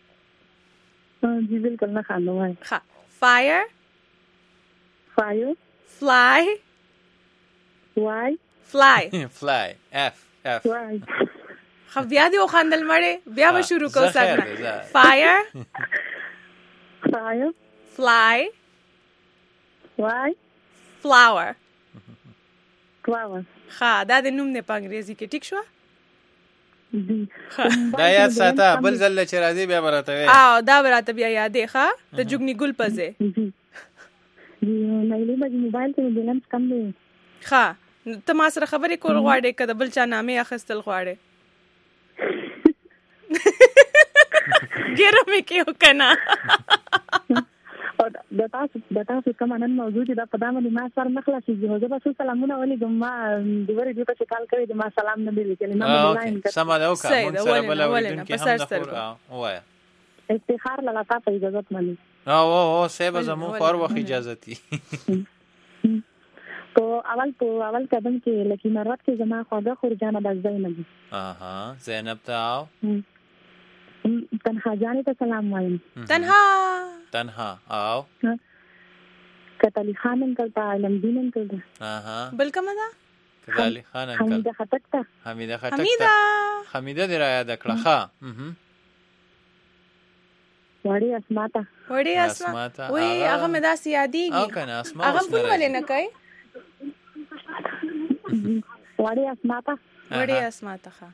جی بالکل نه خاندم وای ها fire fire fly why fly fly f f خو بیا دی خواندل مړې بیا به شروع کو سره fire fire fly why flower flower ها دا د نوم نه په انګریزي کې ټیک شو دا یاد ساته بل ځل چې راځي بیا براته وي او دا براته بیا یادې ښه د جګنی ګل پځه نه لې باندې موبایل ته بیلانس کم دی ښه ته ما سره خبرې کول غواړې کده بل چا نامې اخستل غواړې ګیره مې کېو کنه د تاسو د تاسو کوم نن موضوع دا په دامه ما سره مخلصي جو زه بس سلامونه ولې ما دوباره دې ته کال کړی د ما سلام نه دی لیکل نه لاین سم ده او کا مون سره بل ولې په سر سر وایا استخار لگا تاسو اجازه مانی او او سه به زمو خور وخت اجازه تي تو اول تو اول قدم کې لکه مرات کې زما خواږه خورجانه د زینب اها زینب تاو تنها جانې ته سلام وایم تنها تنها او کتلی خان انکل ته علمدین انکل ته اها بل کومه ده کتلی خان انکل حمیده خټک ته حمیده خټک ته حمیده دې را یاد کړه ها وړي اسماته وړي اسماته وای هغه مې داسې یادېږي او کنه اسماء هغه په ولې نه کوي وړي اسماته وړي اسماته ښه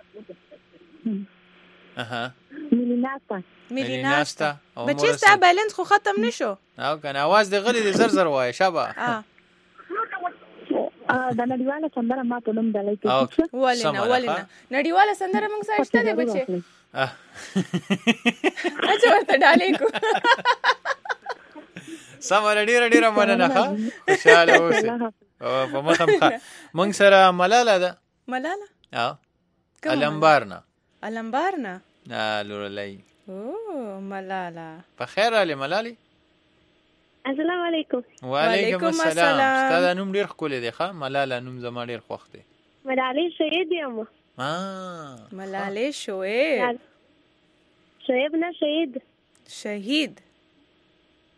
اها میلیناستا میلیناستا بچی ستا بیلنس خو ختم نشو او کنه आवाज د غلی د زر زر وای شابه ا دا نړیواله سندره ما ته نوم دلای کی ولینه ولینه نړیواله سندره موږ سره شته دی بچی اچھا ورته ډالې کو سم ډیر ډیر مننه ښه خوشاله اوسئ په مخم ښه موږ سره ملاله ده ملاله او علمبارنا علمبارنا لورلای او ملاله په خیر علي ملالي السلام علیکم وعلیکم السلام ستاسو نوم ډیر خولې دی ښه ملاله نوم زما ډیر خوښ دی ملاله شهید یم ها ملاله شهید شهید نه شهید شهید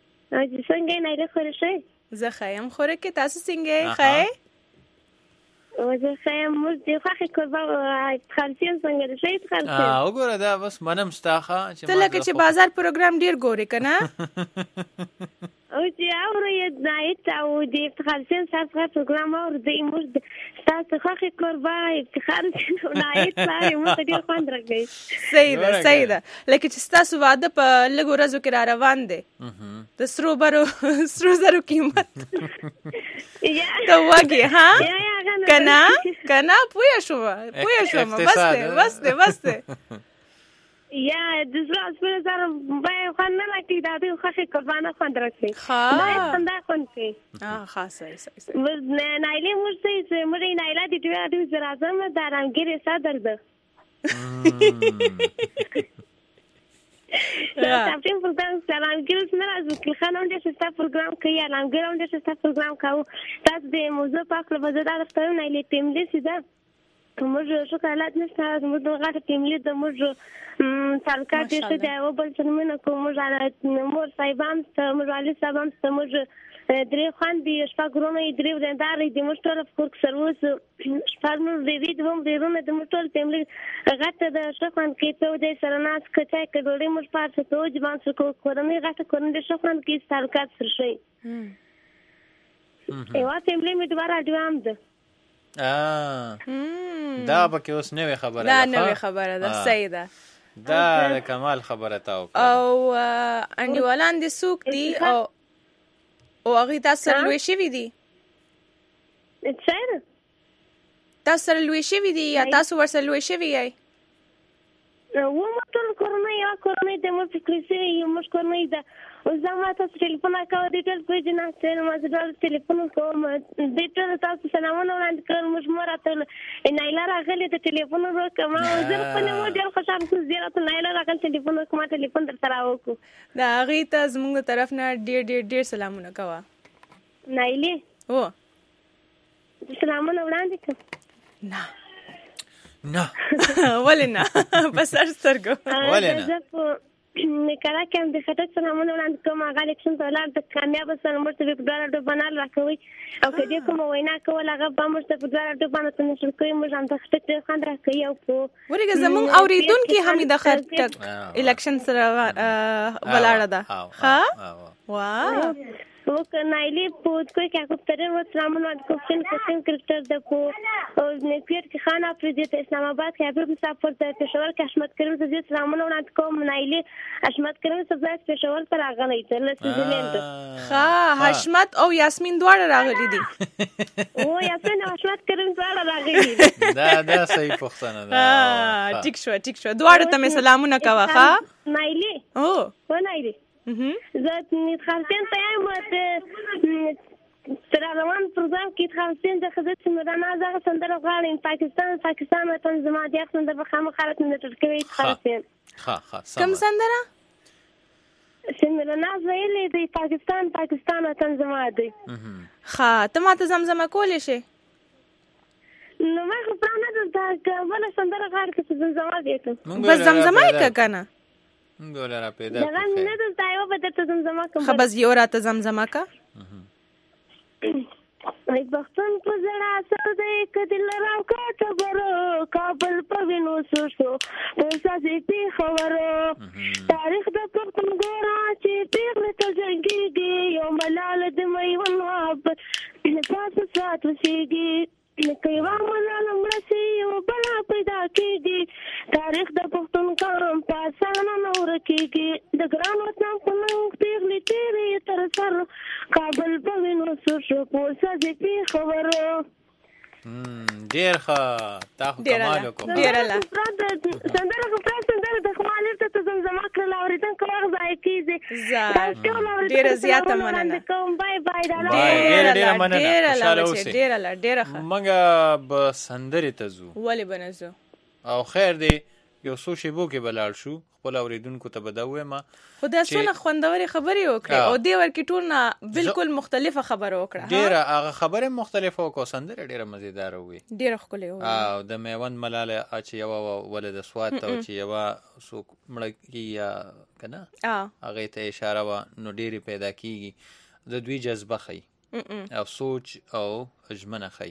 اځ څنګه نه له خور شي زه خیم خوره کې تاسو څنګه خای وزه خیم موږ د خوخي قربا خالصین څنګه شي خالصین اه وګوره دا بس منم ستاخه چې ته لکه چې بازار پروګرام ډیر ګوري کنه او چې اورو یې نایت او د خالصین څخه پروګرام اور د موږ تاسو خوخي قربا خالصین نایت سره موږ ډیر خوند راکړي صحیح ده صحیح ده لکه چې تاسو واده په لګو ورځو کې را روان دي د سرو برو سرو زرو قیمت ته وګي ها کنا کنا پویا شو پویا شو بس بس بس یا د زړه سپیره سره به خو نه لکه دا د خوخي قربانه خوند راکړي ها دا څنګه خوند کوي اه خاصه صحیح نه نایله موږ چې موږ نایله د دې د زړه زما د رنگیره صدر ده تاسو په پروګرام سلام ګل نه راځو کله خانم دې ست پروګرام کوي الان ګرام دې ست پروګرام کاو تاسو د موضوع په اړه به زړه راځو نه لې تیم دې سیده موږ شو کالات نشته موږ غاټه تیم دې د موږ سرکار دې څه دی او بل څه نه کوم موږ مور صاحبان ته موږ علي صاحبان ته موږ درې خوان دي شپږ درې ورندار دي موږ ټول فورک سروس شپږ دې دې دوم دې رونه د موږ ټول تیم غاټه د شخوان کې ته دې سرناس کچای کډوړې موږ پاتې ته ځوان څه کو کورنۍ غاټه کورنۍ شخوان کې سرکار سر شي ایوا تیم دې دوباره دیوام ده اه دا به کې اوس نوې خبره ده دا نوې خبره ده صحیح ده دا د کمال خبره تاو او انډیوالان دي سوق دي او او هغه تاسو سره لوي شوی دي څنګه تاسو سره لوي شوی دي یا تاسو ورسره لوي شوی یای و ما ټول کورنۍ یا کورنۍ د مو فکر سي یو مش کورنۍ ده او زما تاسو ټلیفون کاوه د ټل په جنا سره ما زړه ټلیفون کوم د ټل تاسو سلامونه وړاندې کړم مش مرته نایلا راغله د ټلیفون وکم او زه په نو ډېر خوشاله شوم زیاته نایلا راغله ټلیفون وکم ټلیفون در سره وکړو دا غي ته زموږ طرف نه ډېر ډېر ډېر سلامونه کوه نایلی او سلامونه وړاندې کړم نه نه ولې نه بس ارسترګو ولې نه کله کوم د خطر سلامونه وړاندې کوم هغه الیکشن ته لاړ د کامیاب سره مرته په ډالر د بنال راکوي او کله کوم وینا کول هغه په مرته په ډالر د بنال ته نشل کوي موږ هم د خطر خان راکوي او په ورګه زمون اوریدونکو هم د خطر الیکشن سره ولاړه ده ها واه वो नाइली पूछ कोई क्या कुछ तरह वो Islamabad question question cricketer देखो और नेपियर के खाना फ्रिज थे इस्लामाबाद के अभी मुसाफिर थे पेशवर के अशमत करीम से इस्लामाबाद को नाइली अशमत करीम सब पेशवर पर आगा नहीं थे न्यूजीलैंड खा हशमत او یاسمین دواړه راغلي دي او یاسمین او حشمت کریم دواړه راغلي دي دا دا صحیح پوښتنه ده ها ټیک شو ټیک شو دواړه ته سلامونه کوه ها نایلی او و نایلی ذات نتخلصين طيب ترى روان پروګرام کې خالصین د خدای سمدانا زغه سندره غواړي پاکستان پاکستان وطن زما د اخن د بخامه خالت نه ترکوي خالصین ها ها کوم سندره سمدانا ویلې د پاکستان پاکستان وطن زما دی ها ته ماته زمزمه کولې شي نو ما خو پلان نه دا کومه سندره غواړي چې زمزمه دې بس زمزمه یې کنه ګوره را پیدا دا نه د تایو په دته زمزمه کوم خبز یو راته زمزمه کا ای بختن په زړه سره دې کدل راو کا خبرو کابل په وینو سوسو په ساسې تی خبرو تاریخ د پښتون ګورا چې پیغله ته ځنګيږي یو ملال د مې ونواب په تاسو سات وسیږي کوي وامل مرسي او بلا پیدا کیږي تاریخ د پښتون قوم په سانه نور کیږي د ګران وطن په نوم پیغلي تیرې تر سر کابل په وینو سوشو پوسه دې خبرو ډیر ښه تا خو کمال وکړ ډیر لا سندره خو پرې سندره د خمالې ته زمزمه کړل اوریدن کوه ځای کیږي ډیر زیاته مننه کوم بای بای دا ډیر ډیر مننه خوشاله اوسئ ډیر لا ډیر ښه مونږ به سندرې ته ځو ولې بنځو او خیر دی یو څو شیبو کې بلاړ شو خپل اوریدونکو ته بدوي ما خدا څونه خوندوري خبرې وکړي او دی ورکی ټول نه بالکل مختلفه خبره وکړه ډیره هغه خبره مختلفه او سندره ډیره مزیدار وي ډیره ښکلې وي او د میوند ملاله اچ یو ولید سوات او چې یو سو مړکی یا کنه هغه ته اشاره و نو ډیره پیدا کیږي د دوی جذبه خي او سوچ او اجمنه خي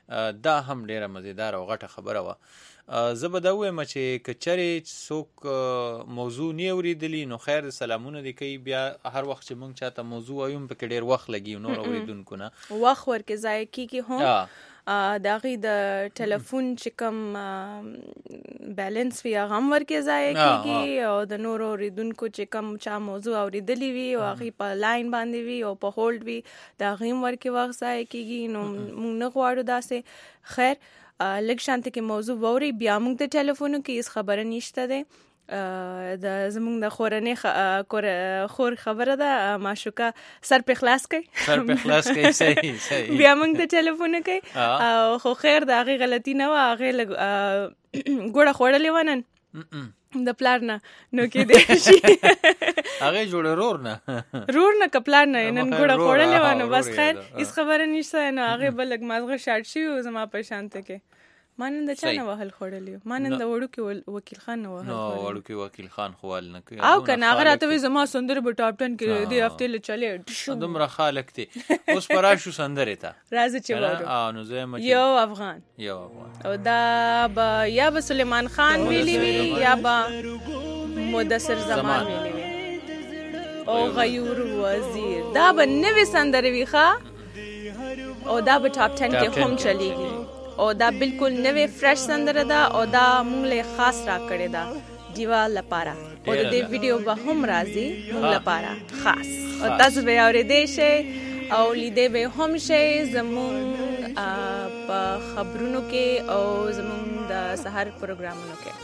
دا هم ډیره مزیدار او غټه خبره وه. زه به دا ووایم چې که چېرې څوک موضوع نه اورېدلي نو خیر د سلامونه دې کوي. بیا هر وخت چې موږ چاته موضوع وایو پکې ډېر وخت لګي نور اورېدونکو نه وخت ورکې ضایع کېږي. هم د هغې د ټلیفون چې کوم بیلنس وي هغه هم ورکې ضایع کېږي او د نورو اورېدونکو چې کوم چا موضوع اورېدلي وي او هغې په لاین باندې وي او په هولډ وي د هغې هم ورکې وخت ضایع کېږي. نو موږ نه غواړو داسې. خیر لږ شانته کې موضوع ووري بیا موږ د ټلیفونو کې هیڅ خبره نشته دی. د زموږ د خورنۍ خور خبره ده معشوقه سر په خلاص کوي سر په خلاص کوي صحیح صحیح بیا موږ د ټلیفون کوي خو خیر د هغې غلطي نه وه. هغې لږ ګوړه خوړلې وه نن د پلار نه نو کېدای شي هغې جوړه رور نه رور نه که پلار نه نن ګوړه خوړلې وه نو بس خیر هېڅ خبره نشته. نو هغې به لږ مازغه شاټ شي و زما په شانته کې ما نن د چا نه وهل خوړلی ما نن د وړوکي وکیل خان نه وهل خوړلی. نو وړوکي وکیل خان خو ول نه کوي او که نه هغه راته وایي زما سندرې به ټاپ ټن کې دې هفتې له چلې دومره خالق دی. اوس به راشو سندرې ته راځه چې وورو. نو زه یم یو افغان یو افغان او دا به یا به سلیمان خان ویلی وي یا به مدثر زمان ویلی وي او غیور وزیر. دا به نوې سندرې وي ښه او دا به ټاپ ټن کې هم چلیږي او دا بالکل نوې فرش سندره ده او دا مونږ له خاص را کړې ده دیوا لپاره او د دې ویډیو به هم راځي مونږ لپاره خاص او تاسو به اورېدئ شئ او لیدئ به هم شئ زمونږ په خبرونو کې او زمونږ د سهار پروګرامونو کې.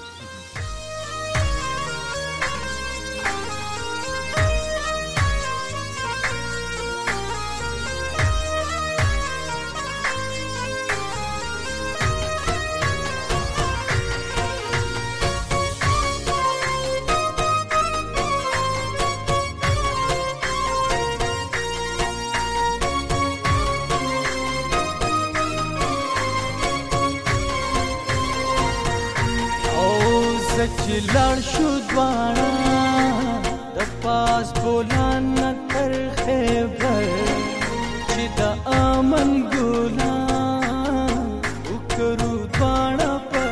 چې لاړ شو دواړه د پاس بولان نه تر خیبر چې د امن ګلان وکړو دواړه په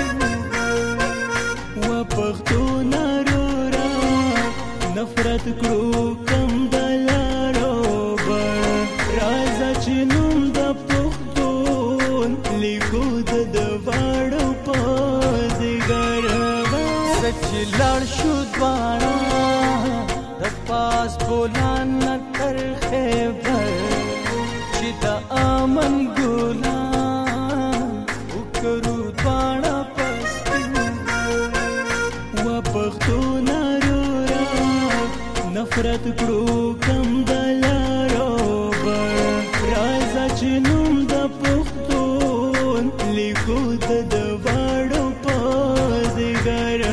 سپین و پښتون رورا نفرت کړو کم د لارو بر راځه چې نوم د پښتون لیکو د دواړو په چې لاړ شو دواړه د پاس بولان نه تر خیبر چې د امن ګلان وکړو دواړه په سپین و پښتون رورا نفرت کړو کم د لارو بر راځه چې نوم د پښتون لیکو د دواړو په زیګر.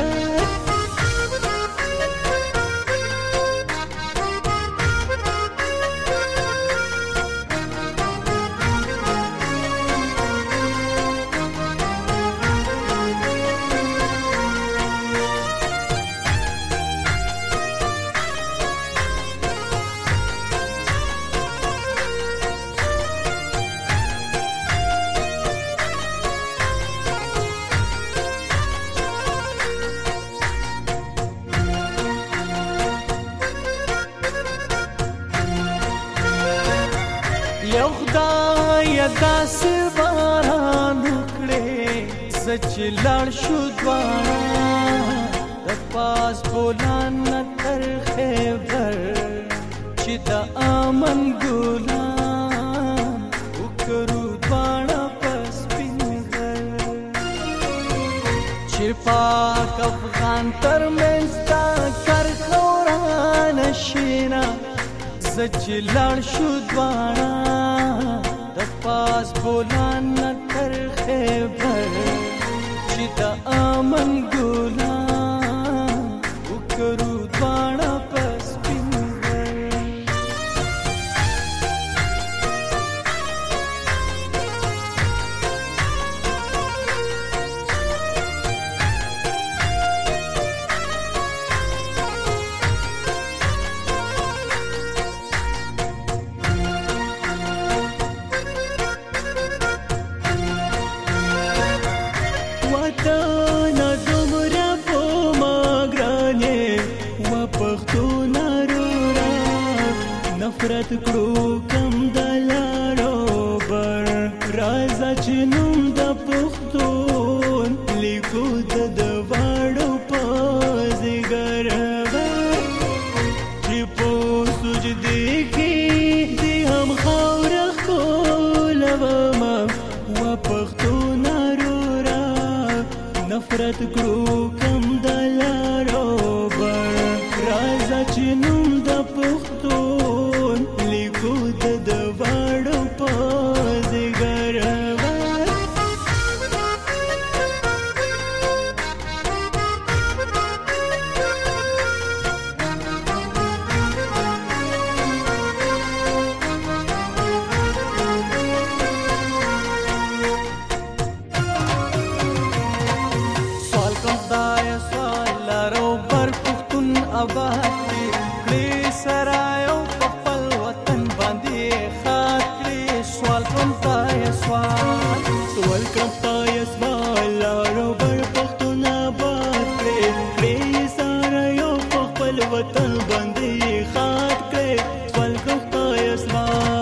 یو خدای داسې باران وکړې زه چې لاړ شو دواړه د پاس بولان نه تر خیبر چې د امن ګلان وکړو دواړه په سپین غر چې پاک افغان تر منځ تا کرښه ورانه شینه زه چې لاړ شو دواړه د پاس بولان نه تر خیبر چې د امن ګلان وکړو دواړه په سپین غر. ته نه دومره په ما ګران یې و پښتون وروره نفرت کړو کم د لارو بر راځه چې نوم د پښتون لیکو د دواړو په ځیګر چې په سجدې کې دې هم خاوره ښکلومه و پښتون وروره نفرت کړو کم د لارو بر راځه چې نوم د پښتون لیکو د دواړو په ځیګر آباد کړي سرای او په خپل وطن باندې خاط کړي سوال کوم تای سوال سوال کوم تای سوال لارو بر پښتون آباد کړي کړي سرای او په خپل وطن باندې خاط کړي سوال کوم تای سوال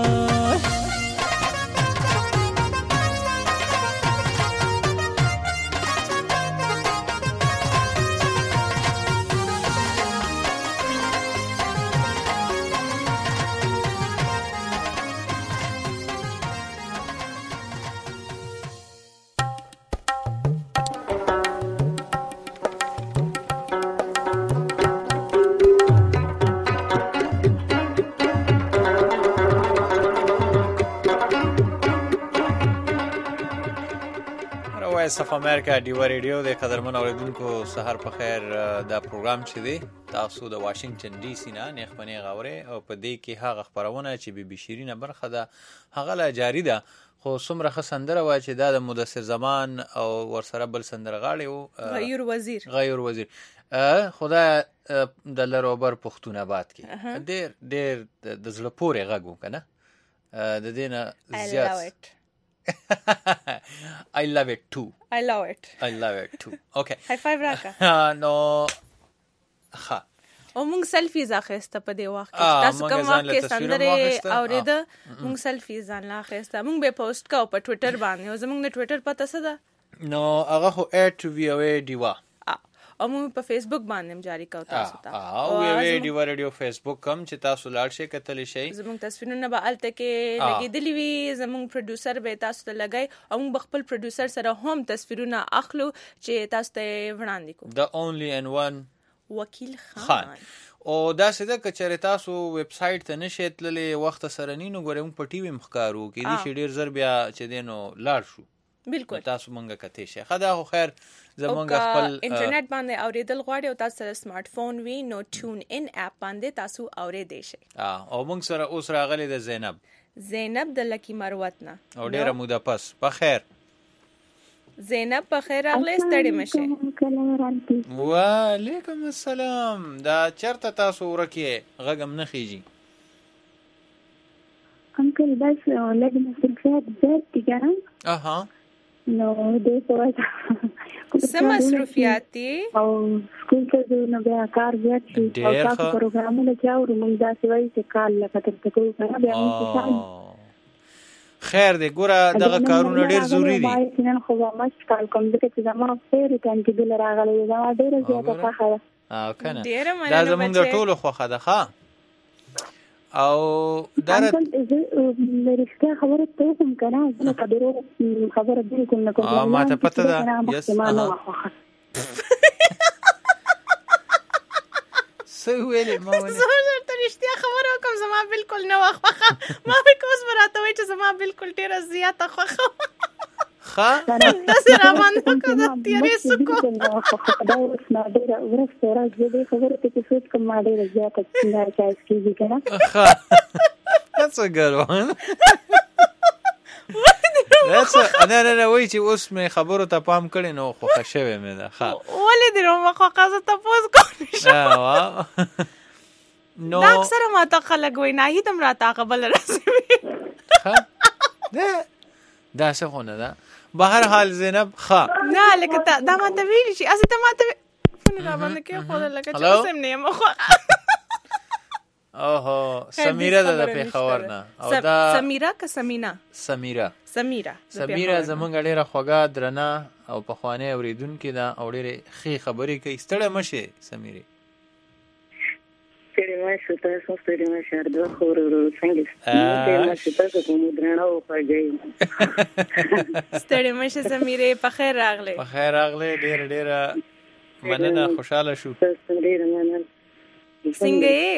وایس اف امریکا ډیو ریډیو د قدرمن اوریدونکو سحر په خیر دا پروګرام چې دی تاسو د واشنگټن ډي سي نه نیخ پنې غوري او په دې کې هغه خبرونه چې بي بي شيرینه برخه ده هغه لا جاری ده خو څومره ښه سندره وای چې دا د مدثر زمان او ورسره بل سندرغاړي او غیر وزیر غیر وزیر خدا د لروبر پښتون آباد کې ډېر ډېر د زړه پورې غږو کنه د دینه زیات I love it too. I love it. I love it too. Okay. High five راکا. نو ښه او موږ سلفیز اخیسته په دې وخت کې تاسو کوم وخت کې سندره اورېده موږ سلفیز ځان لا اخیسته موږ به پوسټ کوو په ټوئیټر باندې او زموږ د ټوئیټر پته څه ده نو هغه خو ایټ وی او ای ډیوا او موږ په فیسبوک باندې جاری کوو تاسو ته او وی او ای ډیوا ریډیو فیسبوک کوم چې تاسو لاړ شئ کتلی شئ زموږ تصویرونه به الته کې لګېدلی وي زموږ پروډوسر به تاسو ته لګای او موږ خپل پروډوسر سره هم تصویرونه اخلو چې تاسو ته وړاندې کوو د اونلی ان ون وکیل خان او دا څه ده که چېرې تاسو ویب سایټ ته نشئ تللی وخت سره نی نو ګورئ موږ په ټي وي مښکارو کېدای شي ډېر زر بیا چې دی نو لاړ شو بالکل تاسو مونږه کته شي خدا خو خیر زمونږ خپل انټرنیټ باندې اوریدل غواړي او تاسو سره سمارټ فون وی نو ټون ان اپ باندې تاسو اوریدئ شئ او مونږ سره اوس راغلی د زینب زینب د لکی مروت نه او ډیره موده پس په خیر زینب په خیر راغلی ستړي مشه وعلیکم السلام دا چرته تاسو ورکه غږم نه خيږي انکل بس لګ مصروفیات زیات دي ګرم اها نو دې په سم مصروفیات دي او سکول ته نو بیا کار زیات دي او تاسو پروګرامونه چاورو موږ دا سوي چې کال لکه تر څو کنه بیا موږ خیر دی ګوره دغه کارونه ډیر ضروری دي نن خو ما کال کوم چې زموږ خیر ته کې بل راغلی دا ډیر زیاته ښه او کنه دا زموږ د ټولو خوخه ده ښه او درت رښتیا خبره ته کوم کنه زه خبره خبره دې کوم نه کوم ما ته پته ده یس سو ویلې ما ونه زه ته رښتیا خبره کوم زما بالکل نه واخه ما به کوس براته وای چې زما بالکل ډیره زیاته خوخه ښه د سره باندې کړه تیارې سکو دا اوس نه ډیره ورسته راځي دې خبره ته څه کوم ما ډیره زیاته څنګه چایس کیږي کنه ښه that's a good one that's a نه نه نه وای چې اوس مې خبرو ته پام کړی نو خوښه شوی مې ده ښه ولې دې نو ما قضا تاسو کوم شو نو دا اکثر ما ته خلک وای نه هیڅ مرا تا قبل راځي ښه دا دا څه خونه ده بهر حال زینب خا نه لکه تا دا ما ته ویل شي اسی ته ما ته فون را باندې کې خو لکه چې اوسم نه یم خو اوه سمیره ده د پیښور نه او دا سمیره که سمینا سمیره سمیره سمیره زمونږ ډیره خوږه درنه او پخوانۍ اوریدونکې ده او ډیرې ښې خبرې کوي. ستړی مه شې سمیرې. ستړی مه شو تاسو ستړی مه شې اردوه خو ورو څنګه ستړی مه شې تاسو په مو درنه او خوږه ستړی مه شې سمیرې په خیر راغلې. په خیر راغلې ډیره ډیره مننه خوشحاله شو. ډیره مننه. څنګه یې؟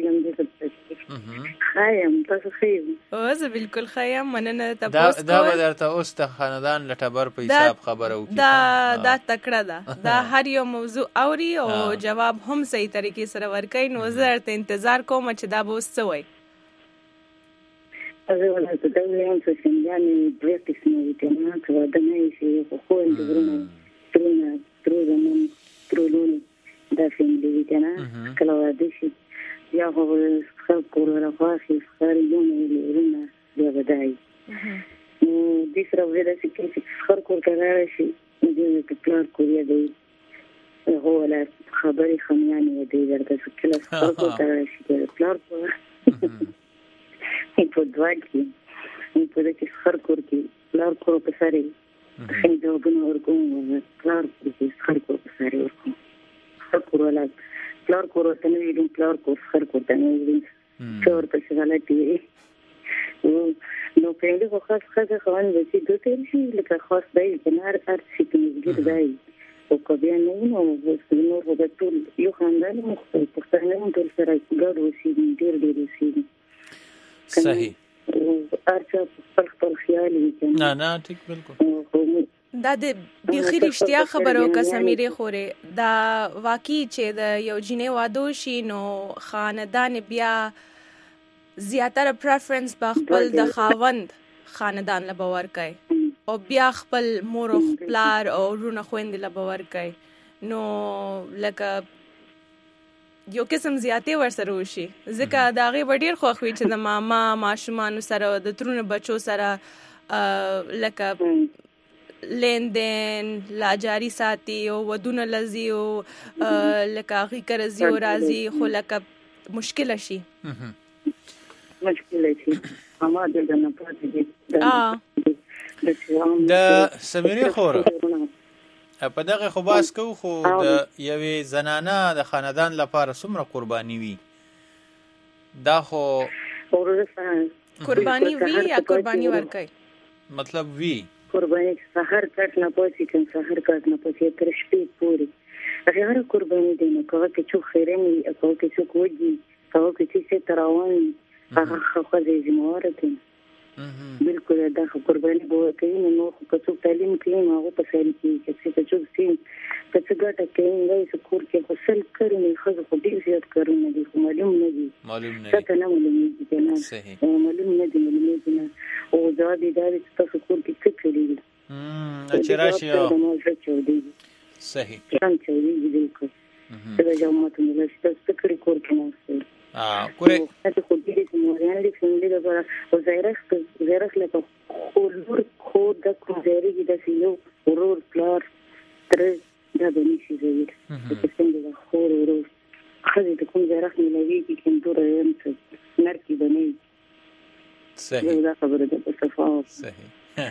خایم تاسو خیم. او زه بالکل خایم مننه تاسو. دا به درته اوس د خاندان لټبر په حساب خبره وکړي. دا دا تکړه ده. دا هر یو موضوع اوري او جواب هم صحیح طریقې سره ورکوي. نو زه درته انتظار کوم چې دا به اوس څه وایي. زه ولته دا وایم چې څنګه دوه قسمه ویټامینات واده نه شي خو خو د ورونه ترونه ترونه ترونه دا فیملی وی کنه کله واده شي یا خو خلق ورو راخي خاري يوم ورونه بیا بدای نو د سره ودا چې خلق ورته شي د پلان کوي دی هو ولا خبري خمیانه دی درته کله خلق ورته شي د پلان کوي په دوه کې په دې کې خلق ورته پلان کوي په ساري څنګه وګڼو ورکوم پلان کوي خلق ورته ساري ورکوم کورولای پلار کوروته نه ویډم پلار کو خر کوته نه ویډم څور په څنګه دی نو په دې خو خاص خاصه خوان د چې دوه تر شي لکه خاص دی کنار ارت شي کې دی او کبیا نه نو نو په ټول یو خاندان مختلف پښتانه هم ټول سره ګډ وسی ډیر ډیر وسی صحیح ارچا خپل خپل خیال وکړي نه نه ټیک بالکل دا د بیخي رښتیا خبرو که سمیرې خورې دا واقعي چې د یو جینۍ واده شي نو خاندان بیا زیاتره پریفرنس به خپل د خاوند خاندان له به ورکوي او بیا خپل مور او پلار او وروڼه خویندې له به ورکوي. نو لکه یو قسم زیاتې ورسره وشي ځکه د هغې به ډېر خوښ وي چې د ماما ماشومانو سره د ترونو بچو سره لکه لیندین لاجاری ساتي او ودونه لذي او لکه هغې کرزي او راځي خو لکه مشکله شي مشکله شي اما دلته نه پاتې دي د سمیرې خوره په دغه خو باس کو خو د یوې زنانه د خاندان لپاره څومره قرباني وي دا خو قرباني وي یا قرباني ورکوي مطلب وی قرباني سحر کټ نه پوسی کن سحر کټ نه پوسی تر شپې پورې هغه قرباني دی نو کوه چې څو خیرني او کوه چې څو کوجي کوه چې څه تراوان هغه خو دې زموږ ته بالکل دا قرباني بو کوي نو خو څو تعلیم کوي نو هغه په سر کې چې څه څه سین په څه ګټه کوي نو څه کور کې خپل کړی نه خو خو دې زیات کړو نه دي معلوم نه دي معلوم نه څه نه معلوم دي نه صحیح معلوم نه دي معلوم نه او دا دې دا چې تاسو کور کې څه کړی دي امم چې راشي صحیح څنګه چې دې بالکل دا جو ماته نه څه کړی کور کې نه اه کورې ته خو دې چې مو نه لري څنګه دا او زیرخ زیرخ لکه خور خور د کوزيري د سيو ورور پلار تر دا د نشي زویر چې څنګه دا خور ورور خځې د کوم زیرخ نه لوي کې کوم تور یم څه نرکی بنې صحیح دا خبره ده په صفاو صحیح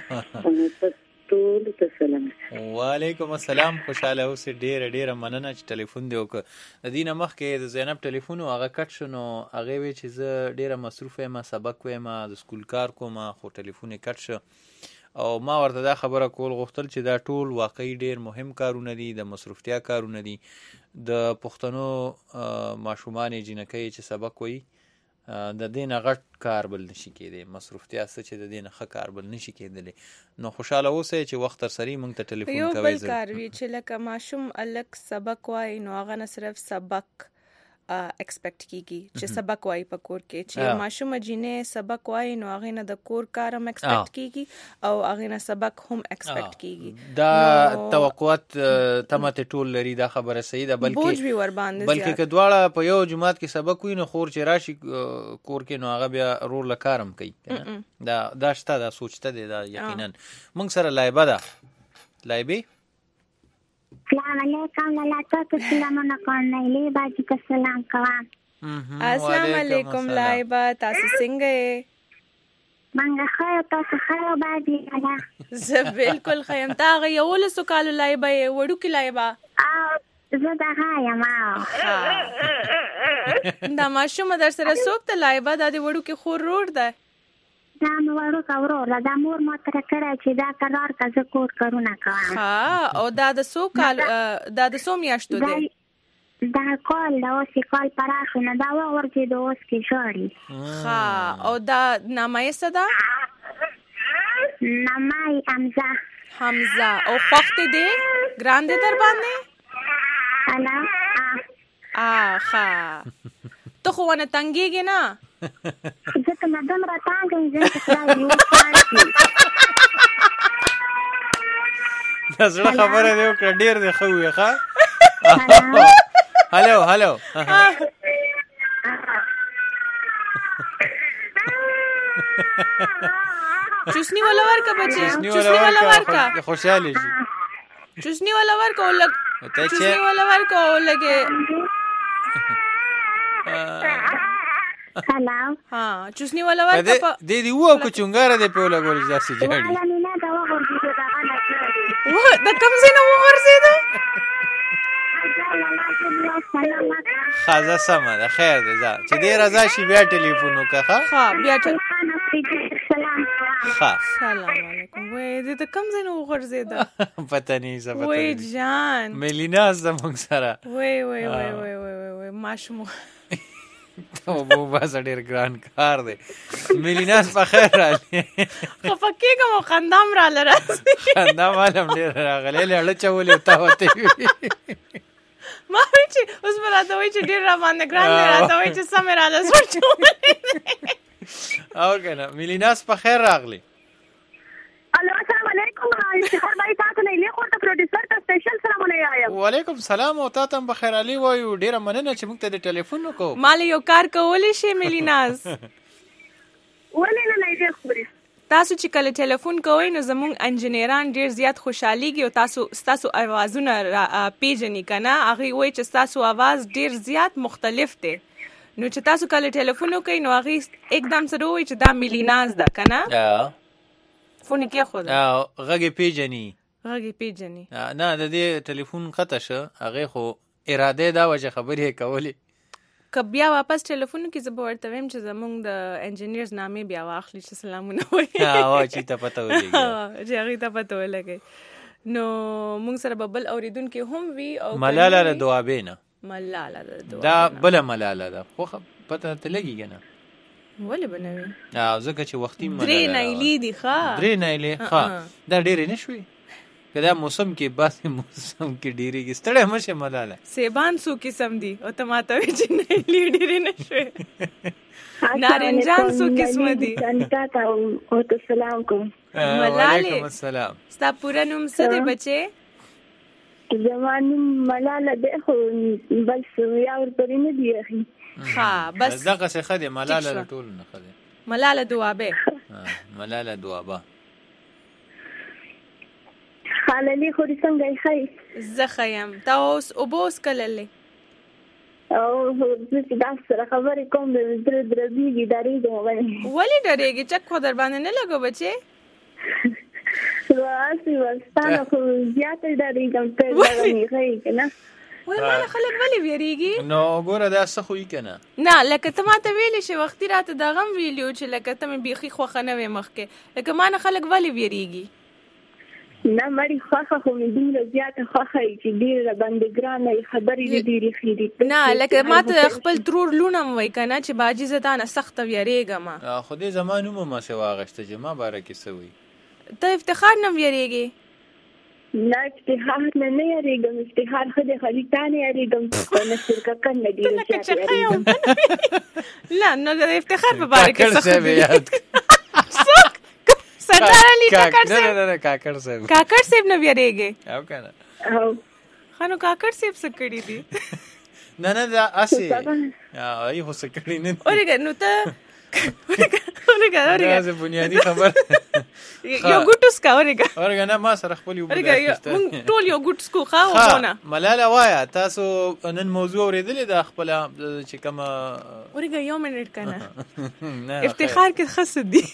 ټول ته سلام وعلیکم السلام خوشاله اوسې ډېره ډېره مننه چې ټلیفون دی وکړه. د دې نه مخکې د زینب ټلیفون و هغه کټ شو نو هغې وی چې زه ډېره مصروفه یم سبق وایم د سکول کار کوم خو ټلیفون یې کټ شو او ما ورته دا خبره کول غوښتل چې دا ټول واقعي ډېر مهم کارونه دي د مصروفتیا کارونه دي د پښتنو ماشومانې جینکۍ چې سبق وایي د دې نه غټ کار بل نشي کېدی مصروفتیا څه چې د دې نه ښه کار بل نشي کېدلی نو خوشحاله اوسئ چې وخت تر سري موږ ته ټلیفون کوئ یو بل کار وي چې لکه ماشوم الک سبق وایي نو هغه نه صرف سبق ایکسپیکټ کیږي چې سبق وایي په کور کې چې ماشوم جنې سبق وایي نو هغه نه د کور کار هم ایکسپیکټ کیږي او هغه نه سبق هم ایکسپیکټ کیږي دا توقعات تمته ټول لري دا خبره صحیح ده بلکې بوج وی ور باندې بلکې کدواړه په یو جماعت کې سبق وي نو خور چې راشي کور کې نو هغه بیا رول لکارم کوي دا دا شته دا سوچته دی دا یقینا موږ سره لایبه ده لایبه السلام علیکم لاله تاسو سلامونه کوم نه باجی کا سلام کوم السلام علیکم لایبه تاسو څنګه یې منګه خیر تاسو خیر باجی اله زه بالکل خیم تا غي اول سو کال لایبه وړو کې لایبه زه دا هایم دا ماشوم در سره سوک ته لایبه د وړو کې خور روړ ده دا مو وړو کورو لا دا مور ما تر کړه چې دا قرار کا زه کور کارونه کوم ها او دا د سو کال دا د سو میاشتو دی دا کال دا اوس کال پراخ نه دا ورته د اوس کې شوري ها او دا نامه یې صدا نامه حمزه حمزه او وخت دی ګراند در باندې انا اه ها ته خو ونه تنګيږي نه زه ته مدام را تانګم زه خدای دې وکړي دا زړه خبره دی او ډیر دی خو یې ښه هالو هالو چوسنی ولا ورکا بچي چوسنی ولا ورکا خوشاله شي چوسنی ولا ورکا ولګ چوسنی ولا ورکا ولګه هلا ها چوسنی ولا ورکا په دې دی وو کو چونګاره دی په لګول ځاسي جاړي ولا نه دا ورګي دا غلا و دا کوم زینه وغورځیدو خازه سمه ده خیر دی ځه چې دې رضا شي بیا ټلیفون وکړه ها بیا ټلیفون سلام ها سلام علیکم وې دې ته کوم زینه وغورځیدو پته نه څه پته وې جان ملینا زموږ سره وې وې وې وې وې ماشوم ته مو بس ډیر ګران کار دی ملیناس په خیر رالی خفکه کوم خندام را لراسي خندام عالم ډیر راغلی لړ چولې تا وته ما چې اوس براته وای چې ډیر را باندې ګران راته وای چې سم را لاسو چولې او کنه ملیناس په خیر راغلی الو السلام علیکم شهر بھائی تاسو نه لیکو ته پروډوسر ته سپیشل سلامونه وایم وعلیکم السلام او تاسو هم بخیر علي وایو ډیره مننه چې موږ ته د ټلیفون وکړو مال یو کار کولې شي ملیناز ولې نه نه دې خبرې تاسو چې کله ټلیفون کوئ نو زموږ انجینران ډیر زیات خوشحاليږي او تاسو تاسو اوازونه پیژنې کنه هغه وایي چې تاسو आवाज ډیر زیات مختلف دی نو چې تاسو کله ټلیفون وکئ نو هغه एकदम سره وایي چې دا ملیناز ده کنه فون کې خو دا غږی پیژنې غږی پیژنې نه د دې ټلیفون قطع شو هغه خو اراده دا وجه خبرې کولې که بیا واپس ټلیفون کې زه به ورته ویم چې زمونږ د انجینیرز نامې بیا واخلي چې سلامونه وایي ها چې ته پته ولګي چې هغه ته پته ولګي نو موږ سره ببل اوریدونکو هم وی او ملاله له دوابینه ملاله له دوابینه دا بل ملاله ده خو پته ته لګي کنه ولې بنوي او زکه چې وختي مله درې نایلی دي ښا درې نایلی ښا دا ډېرې نشوي کدا موسم کې باسي موسم کې ډېرې کې ستړې مشه ملاله سیبان سو قسم دي او ټماټو چې نایلی ډېرې نشوي نارنجان سو قسم دي انتا ته او ته سلام کوم ملاله وعلیکم السلام ستا پورا نوم څه دی بچي زمانم ملاله ده خو بل څه یا ور پرې نه دی اخی ها بس دغه څه خدي ملاله ټول نه خدي ملاله دوابه ملاله دوابه خاللی خو څنګه خی زخیم تاسو او بوس کللې او زه دا سره خبرې کوم د در دربيږي درېږم ولې درېږي چې خو در باندې نه لګو بچي واسي واستانه خو زیاته درېږم ته نه خی کنه وای مال خلک ولې ویریږي نو ګوره دا څه خو یې کنه نه لکه ته ماته ویلې شي وختي راته دا غم ویلیو چې لکه ته مې بيخي خوخه نه وې مخکې لکه ما نه خلک ولې ویریږي نه مړی خوخه خو مې دومره زیاته خوخه چې ډېره باندې ګرانه خبرې ډېرې خېدي نه لکه ماته خپل ترور لونه وای کنه چې باجی زه نه سخت ویریږم خو دې زمانو مو ما څه واغشته چې ما باره کې څه وي ته افتخار نه ویریږي نه افتخار نه نه یریږم افتخار خو د خالي تا نه یریږم خو نصیر کاکا نه ډېره زیاته یریږم لا نو د افتخار په باره کې کاکړ صاحب یاد څوک سردار علي کاکړ صاحب نه نه کاکړ صاحب کاکړ صاحب نه یریږي او کنه او خانو کاکړ صاحب څه کړی دي نه نه دا اسی ای هو څه کړی نه اورګه نو ته اورګه اورګه دا بنیادی خبر یو ګوټس کا اورګه اورګه نه ما سره خپل یو اورګه مونږ ټول یو ګوټس کو خاونه ملاله وایا تاسو نن موضوع اوریدلې د خپل چې کوم اورګه یو منټ کنه افتخار کې خاص دي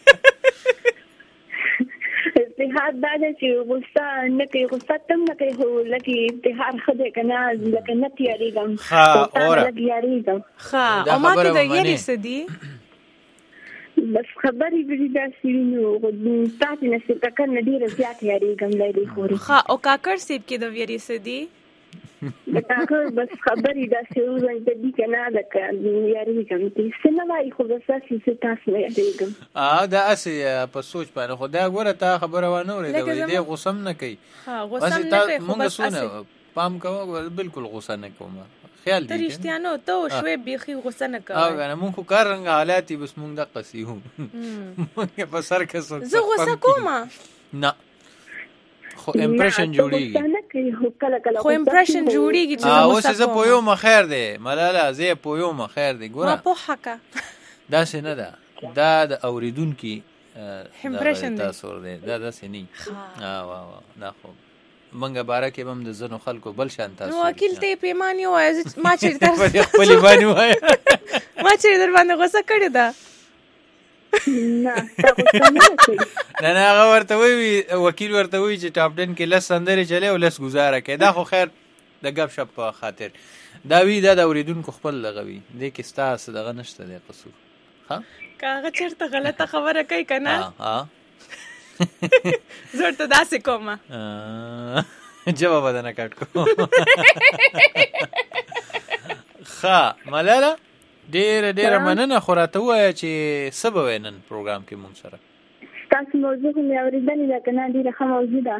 افتخار دا چې غوسه نه کوي غوسه تم نه کوي هو لکه افتخار خدای کنه لکه نه تیاریږم ها اور ها او ما ته د یری سدي بس خبرې دې دا سینو تاسو نه څه کار نه ډیر زیات یریږم لري خوري ها او کاکړ سیب کې د یری سدي د کاکړ بس خبرې دا سیو زنګ دې کنه دا یریږم دې سنوي خو بس تاسو تاسو نه یریږم ا دا اسی په سوچ باندې خدا ګوره تا خبره ونه اورېدې دې غوسم نه کوي ها غوسم نه کوي مونږ سونه پام کوو بالکل غوسه نه کوم خیال دې ترشتيانو ته شوي بيخي غوسه نه کوي او غنه مونږ کار رنګ حالاتي بس مونږ د قصيو مونږ په سر کې سو زه غوسه کوم نه خو امپریشن جوړیږي خو امپریشن جوړیږي چې او څه زه پویو مخیر دی ملاله زه پویو مخیر دی ګوره ما په حقه دا څه نه ده دا د اوریدونکو امپریشن تاسو دی دا د سني ها وا وا دا خو منګه بارکه بم د زنو خلکو بل شان تاسو نو وکیل ته پیمانه وای ما چې تر خپل باندې وای ما چې در باندې غوسه کړی دا نه تاسو نه کوي نه نه هغه ورته وی وکیل ورته وی چې ټاپ ټن کې لس سندره چلے او لس گزاره کې دا خو خیر د غب شپ په خاطر دا وی دا د اوریدونکو خپل لغوي دې کې ستاسو دغه نشته د قصور ها کاغه چرته غلطه خبره کوي کنه ها زړه داسې کومه جواب نه کټ کو ښه ملاله ډېر ډېر مننه خو راته ووایه چې څه به وایې نن پروګرام کې مونږ سره ستاسو موضوع خو مې اورېدلې ده که نه ډېره ښه موضوع ده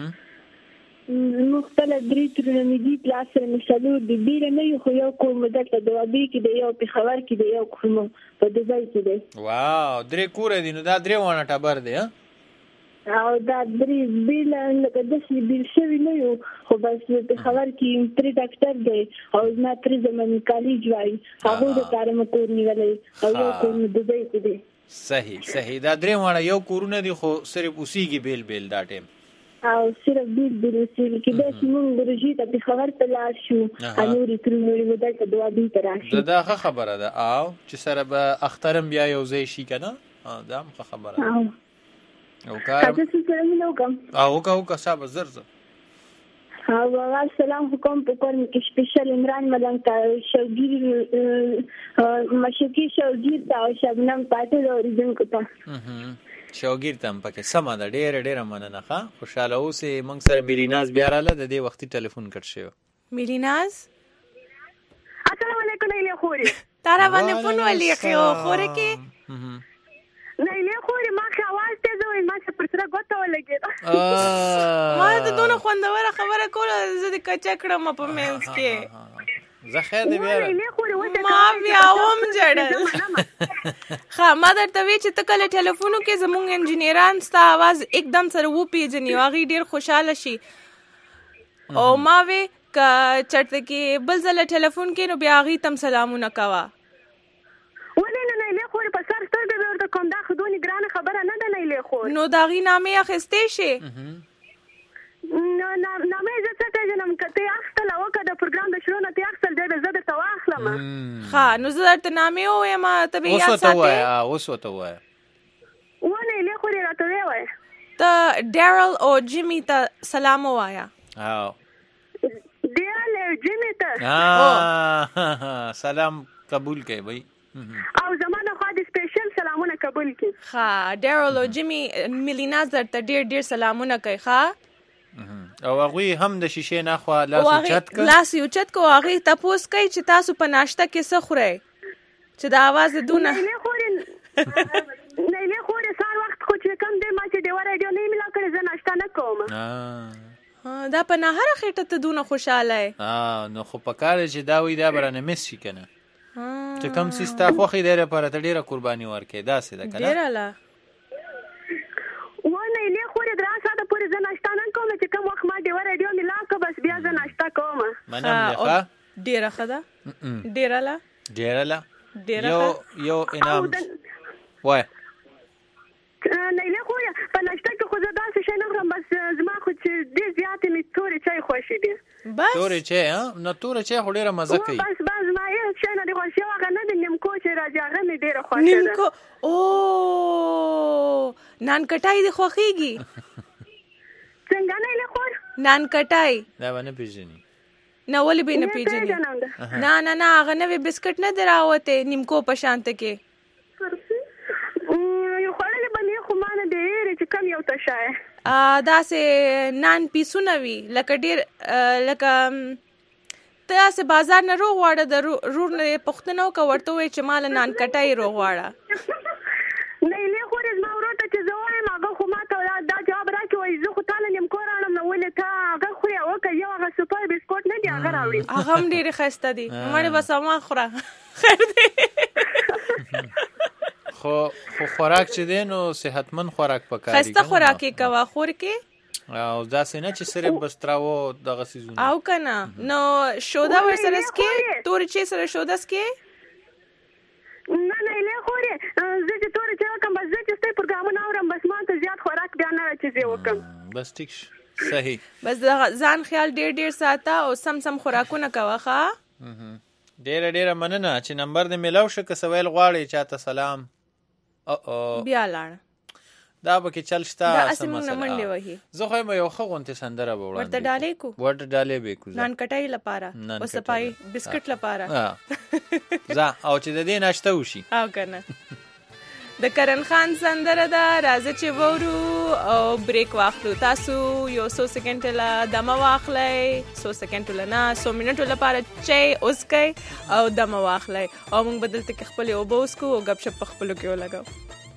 موږ خپله درې ترونه مې دي پلار سره مې څلور دي ډېره نه یو خو یو کور مو دلته دوابۍ کې دی یو پېښور کې دی یو کور مو په دوبۍ کې دی واو درې کوره دي نو دا درې واړه ټبر دی او دا درې بیل لکه داسې بیل شوي نه یو خو بس پېښور کې پرې ډاکټر دی او زما پرې زماني کالج وایي هغوی دپاره مو کور نیولی او یو کور مو دوبۍ کې دی صحیح صحیح دا درې واړه یو کورونه دي خو صرف اوسېږي بیل بیل دا ټیم او صرف بیل بیل اوسېږي کېدای شي مونږ روژې ته پېښور ته لاړ شو او نورې ترونې مو دلته دوابۍ ته راشي دا ښه خبره ده او چې سره به اخترم بیا یو ځای شي که نه دا هم ښه خبره ده او کار تاسو سره مینه وکړم او وکړه وکړه صاحبه زر زر او اول سلام حکم په کور کې سپیشل عمران ملنګ ته شوګیر مشکی شوګیر ته او شبنم پاتې اوریدونکو ته شوګیر ته هم پکې سمه ده ډېره ډېره مننه ښه خوشحاله اوسې موږ سره میلیناز بیا راله د دې وختي ټلیفون کټ شوی میلیناز السلام علیکم نیلی خوري تارا باندې فون ولې خو خوره کې نیلی خوري ما خواز ته زوی ما څه پر سره ګوته ولګېده ما ته دونه خوندوره خبره کوله زه دې کچه کړم په مینس کې زه خیر دې بیا ما بیا وم جړل ښه ما درته وی چې ته کله ټلیفونو کې زمونږ انجینران ستا اواز एकदम سره وپېژني هغوی ډېر خوشحاله شي او ما وی که چرته کې بل ځله ټلیفون کې نو بیا هغوی ته هم سلامونه کوه ولې نه نیلی خورې په سر سترګه به ورته کوم دا خو دونې ګرانه خبره نه ده نیلی خور نو د هغې نامې اخیستی شي نو نامې زه څه پېژنم که ته یې اخیستله وکړه د پروګرام د شروع نه ته یې اخیستل دی به زه درته واخلم ښه نو زه درته نامې ووایم ته به یې یاد ساتې اوس ورته ووایه و نیلی خورې راته ویې وایه ته ډیرل او جیمي ته سلام ووایه ډیرل او جیمي ته سلام قبول کوي بھائی او زمانه خو د سپیشل سلامونه قبول کی ها ډیرل او جیمي میلیناز درته ډیر ډیر سلامونه کوي ها او هغه هم د شیشې نه خو لاس اوچت ک لاس اوچت کو هغه تاسو کوي چې تاسو په ناشته کې څه خورئ چې د आवाज دونه نه خوري نه نه خوري سار وخت خو چې کم دی ما چې دی ور ایډیو نه ملا کړی زه ناشته نه کوم دا په نهره خېټه ته دونه خوشاله یې. نو خو پکار دی چې دا وایي دا به رانه مس شي که نه چې کوم څیز ستا خوښې دی لپاره ته ډېره قرباني ورکوې داسې ده که نه. ډېره لا ونیلې خورې درا ساعته پورې زه ناشته نه کوم چې کوم وخت ما ډېوه ریډیو مې لا که بس بیا زه ناشته کوم. منم دی ښه ډېره ښه ده ډېره لا ډېره لا ډېره یو یو انعام وایه نیلې خورې په ناشته کې خو زه داسې شی نه خورم بس زما خو چې ډېر زیاتې مې تورې چای خوښې دي. تورې چای نو تورې چای خو ډېره مزه کوي. بس بس زما هېڅ شی نه دی خوښ یو هغه نه دی نیمکو چې راځي هغه مې ډېره خوښه ده. نیمکو او نانکټای دې خوښېږي؟ څنګه نیلې خور دا نانکټای به نه پېژني. نه ولې به نه پېژني؟ نه نه نه هغه نوی بسکټ نه دی راوتی نیمکو په شانته کې خوړلې به مې خو ما نه دی هېرې چې کم یو ته شی داسې نان پیسونه وي لکه ډېر لکه ته داسې بازار نه روغ غواړه د رور نه یې پوښتنه وکړه ورته ووایې چې ما له نانکټۍ روغ غواړه. نیلې خورې زما ورور ته چې زه وایم هغه خو ما ته دا جواب راکړي وایي زه خو تا له نیمکو راوړم نو ولې ته هغه خورې وکړه یو هغه سپر بسکوټ نه دی هغه راوړي هغه هم ډېرې ښایسته دي مړې بس ما خوره خیر دی. خو خو خوراک چې دی نو صحتمند خوراک پکار دی. ښایسته خوراک یې کوه خور کې او داسې نه چې صرف بس تراو دغه څیزونه او که نه نو شوده ورسره څکې تورې چای سره شوده څکې؟ نه نیلې خورې زه چې تورې چای وکړم بس زه چې ستا پروګرامونه اورم بس ما ته زیات خوراک بیا نه چې زه وکړم. بس ټیک صحیح. بس ځان خیال ډېر ډېر ساته او سم سم خوراکونه کوه ښه. ډېره ډېره مننه چې نمبر دې میلاو شه که څه ویل غواړې چاته سلام بیا لاړه دا به کې چل شته دا اسې مونږ نه منډې وهي. زه خو یم یو ښه غوندې سندره به وړاندې ورته ډالۍ کو ورته ډالۍ به کړو نانکټۍ لپاره او سپای بسکټ لپاره ځه او چې د دې ناشته وشي او که نه. د کرن خان سندره ده راځه چې وورو او بریک واخلو. تاسو یو څو سکنډ له دمه واخلئ څو سکنډ له نه څو منټو لپاره چای وڅکئ او دمه واخلئ او موږ به دلته کې خپلې اوبه وڅکو او ګپ شپ په خپلو کې ولګو.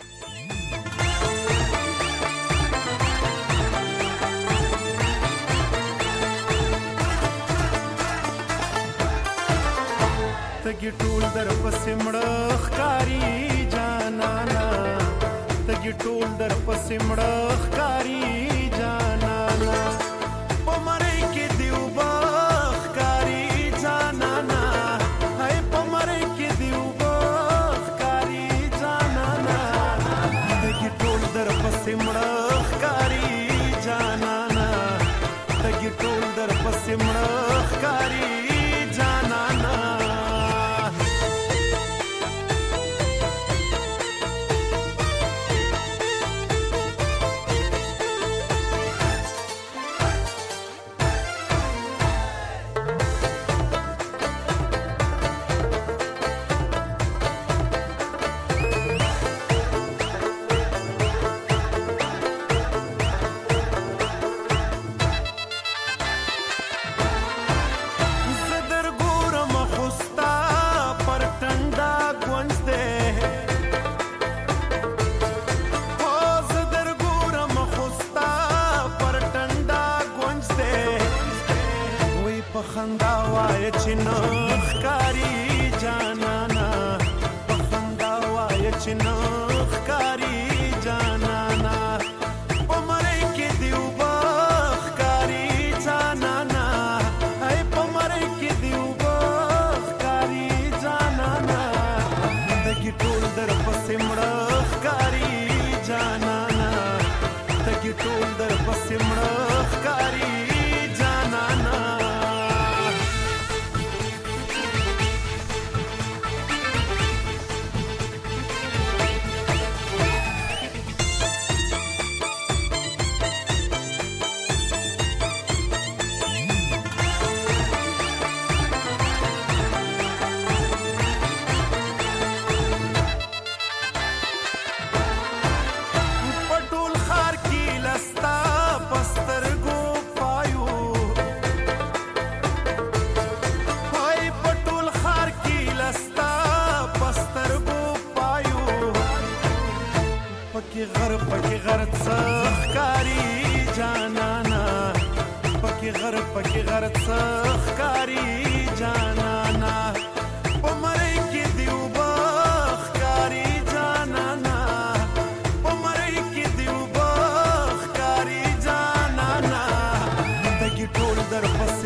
تګي ټول در پسې مړه ښکاري جانانا تګي ټول در پسې مړه ښکاري جانانا په مړی کې دی اوبه ښکاري جانانا هی په مړی کې دی اوبه ښکاري جانانا تګي ټول در پسې مړه ښکاري جانانا تګي ټول در پسې مړه ښکاري جانانا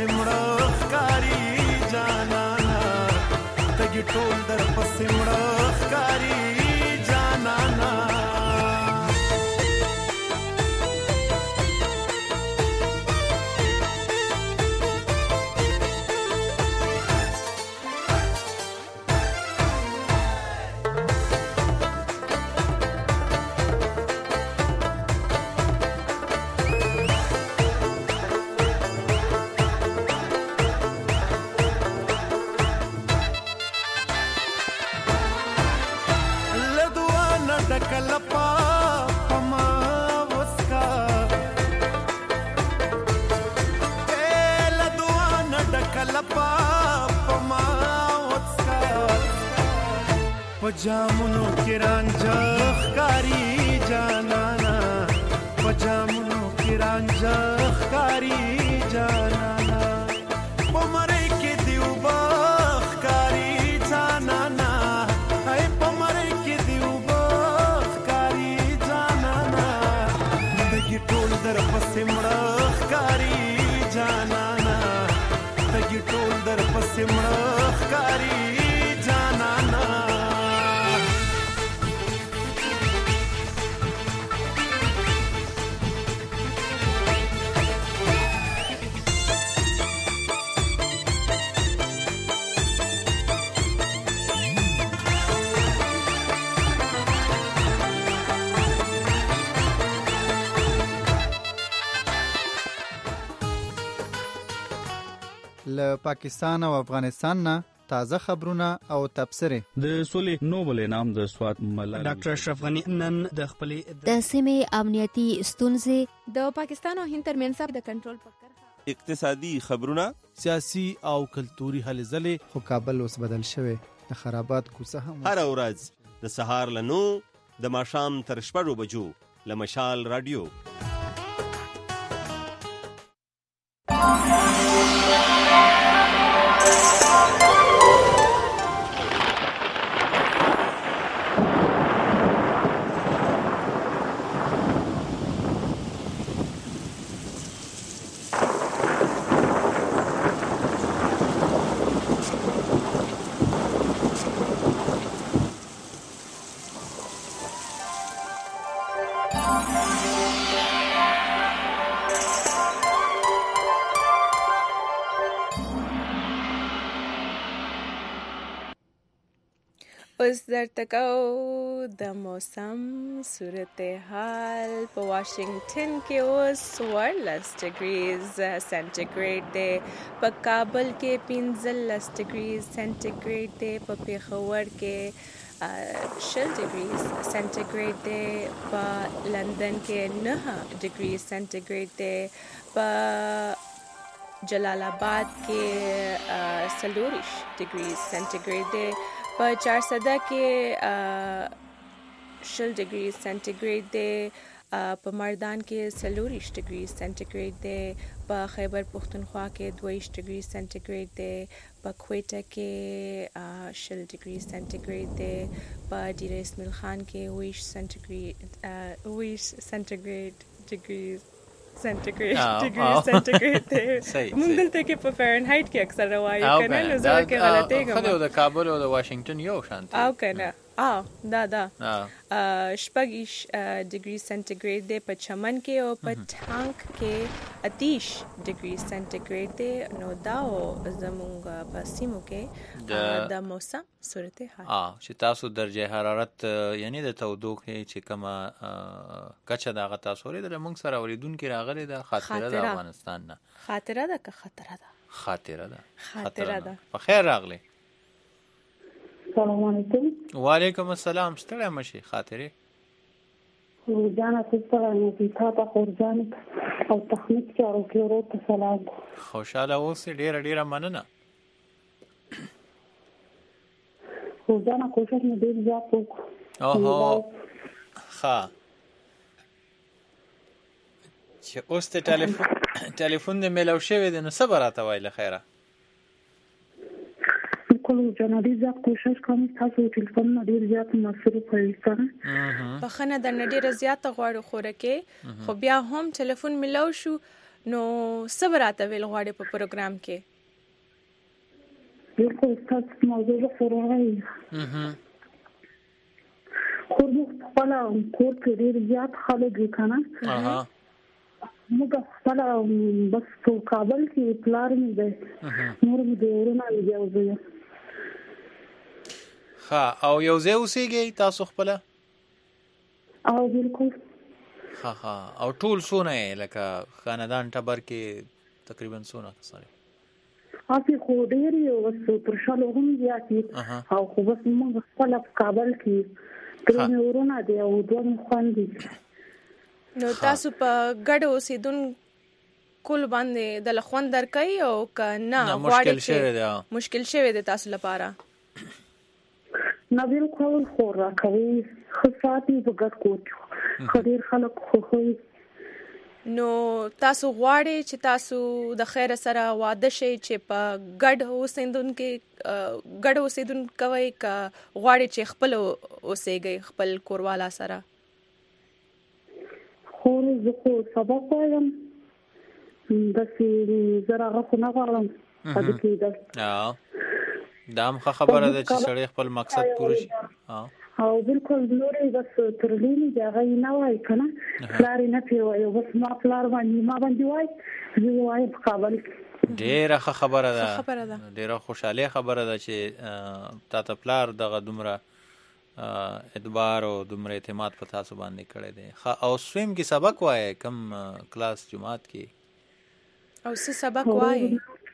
پسې مړه ښکاري جانانا تګي ټول در پسې مړه ښکاري جانانا پجامونو کې رانجه ښکاري جانانا پجامونو کې رانجه ښکاري جانانا په مړی کې دی اوبه ښکاري جانانا هی په مړی کې دی اوبه ښکاري جانانا دګي ټول در پسې مړه ښکاري جانانا دګي ټول در پسې مړه ښکاري جانانا له پاکستان او افغانستان نه تازه خبرونه او تبصره د سولې نوبل انعام د سواد ملالۍ ډاکټر اشرف غنی نن د خپلې د سیمې امنیتي ستونزې د پاکستان او هند ترمنځ د کنټرول فکر اقتصادي خبرونه سیاسي او کلتوري هلې ځلې خو کابل اوس بدل شوی د خرابات کوڅه هم هر ورځ د سهار له نو د ماښام تر شپږو بجو له مشال رادیو اوس درته کوو د موسم صورتحال په واشنگټن کې اوس څوارلس ډګریز سنټیګریډ دی په کابل کې پنځلس ډګریز سنټیګریډ دی په پېښور کې شل ډګریز سنټیګریډ دی په لندن کې نهه ډګریز سنټیګریډ دی په جلال آباد کې څلورویشت ډګریز سنټیګریډ دی په چارسده کې شل ډګریز سنټیګریډ دی په مردان کې څلورویشت ډګریز سنټیګریډ دی په خیبر پښتونخوا کې دوهویشت ډګریز سنټیګریډ دی په کویټه کې شل ډګریز سنټیګریډ دی په ډیر اسماعیل خان کې اوویشت سنټیګریډ اوویشت سنټیګریډ ډګریز سنټیګریډ ډګری سنټیګریډ دی موږ دلته کې په فارنهایت کې اکثر وایو کنه نو زه کې غلطي کوم خو د کابل او د واشنگټن یو شان او کنه او دا دا شپږ ډګری سنټیګریډ دی په چمن کې او په ټانک کې اتیش ډګری سنټیګریډ دی نو دا زموږ په سیمو کې د موسم صورتحال اه چې تاسو درجه حرارت یعنی د تودوخه چې کومه کچه دغه تاسو لري د موږ سره اوریدونکو راغلي د خاطره د افغانستان نه خاطره ده که خطره ده خاطره ده خاطره ده په خیر راغلی السلام علیکم وعلیکم السلام ستړی مشي خاطره ورجانا ستړی مې تا ته خورجان او تخنیک چارو کې ورته سلام خوشاله اوسې ډیر ډیر مننه ورجانا کوشش مې ډیر زیات وکړ اوهو ښه چې اوس ته ټلیفون ټلیفون دې میلاو شوی دی نو څه به راته وایي له خیره کولو جنا ډیر زیات کوشش کوم تاسو ټلیفون نه ډیر زیات مصروف وئ سره بخنه د نډیر زیات غواړو خوره کې خو بیا هم ټلیفون میلاو شو نو صبراته ویل غواړي په پروګرام کې؟ بالکل تاسو موضوع راوړی. خو خپل کور کې ډېر زیات خلک دي کنه. موږ خپل بس په کابل کې پلار مې دی، نور مې دی ورونه دی او زه. ها او یو ځای اوسېږئ تاسو خپل؟ او بالکل. ها ها او ټول څونه یې لکه خاندان ټبر کې تقریبا څونه کسان؟ اپی خو ډېر یو بس پر شلو هم زیات دي او خو بس موږ خپل په کابل کې درې ورونه دی او دوه خویندې. نو تاسو په ګډ اوسېدونکو باندې د خوند درکوي او که نه غواړئ چې مشکل شوی دی تاسو لپاره؟ نه بالکل خو راکوي، ښه ساتي په ګډ کور کې، ښه ډېر خلک خوښوي. نو تاسو غواړئ چې تاسو د خیر سره واده شئ چې په ګډ اوسېدونکي ګډ اوسېدونکي کوئ که غواړئ چې خپل اوسېږئ خپل کوروالا سره؟ خو زه خو سبق وایم، داسې زه راغه خو نه غواړم واده کېدل. دا هم ښه خبره ده چې سړی خپل مقصد پوره شي. او بالکل نورې بس ترلینې د هغه یې نه وایي که نه، پلار یې نه پرې وایي، بس ما پلار باندې ما باندې وایي، زه یې وایم په کابل کې. ډېره ښه خبره ده، ډېره خوشحالي خبره ده چې تا ته پلار دغه دومره اعتبار او دومره اعتماد په تاسو باندې کړی دی. او سویم کې سبق وایې کم کلاس جماعت کې؟ او څه سبق وایې؟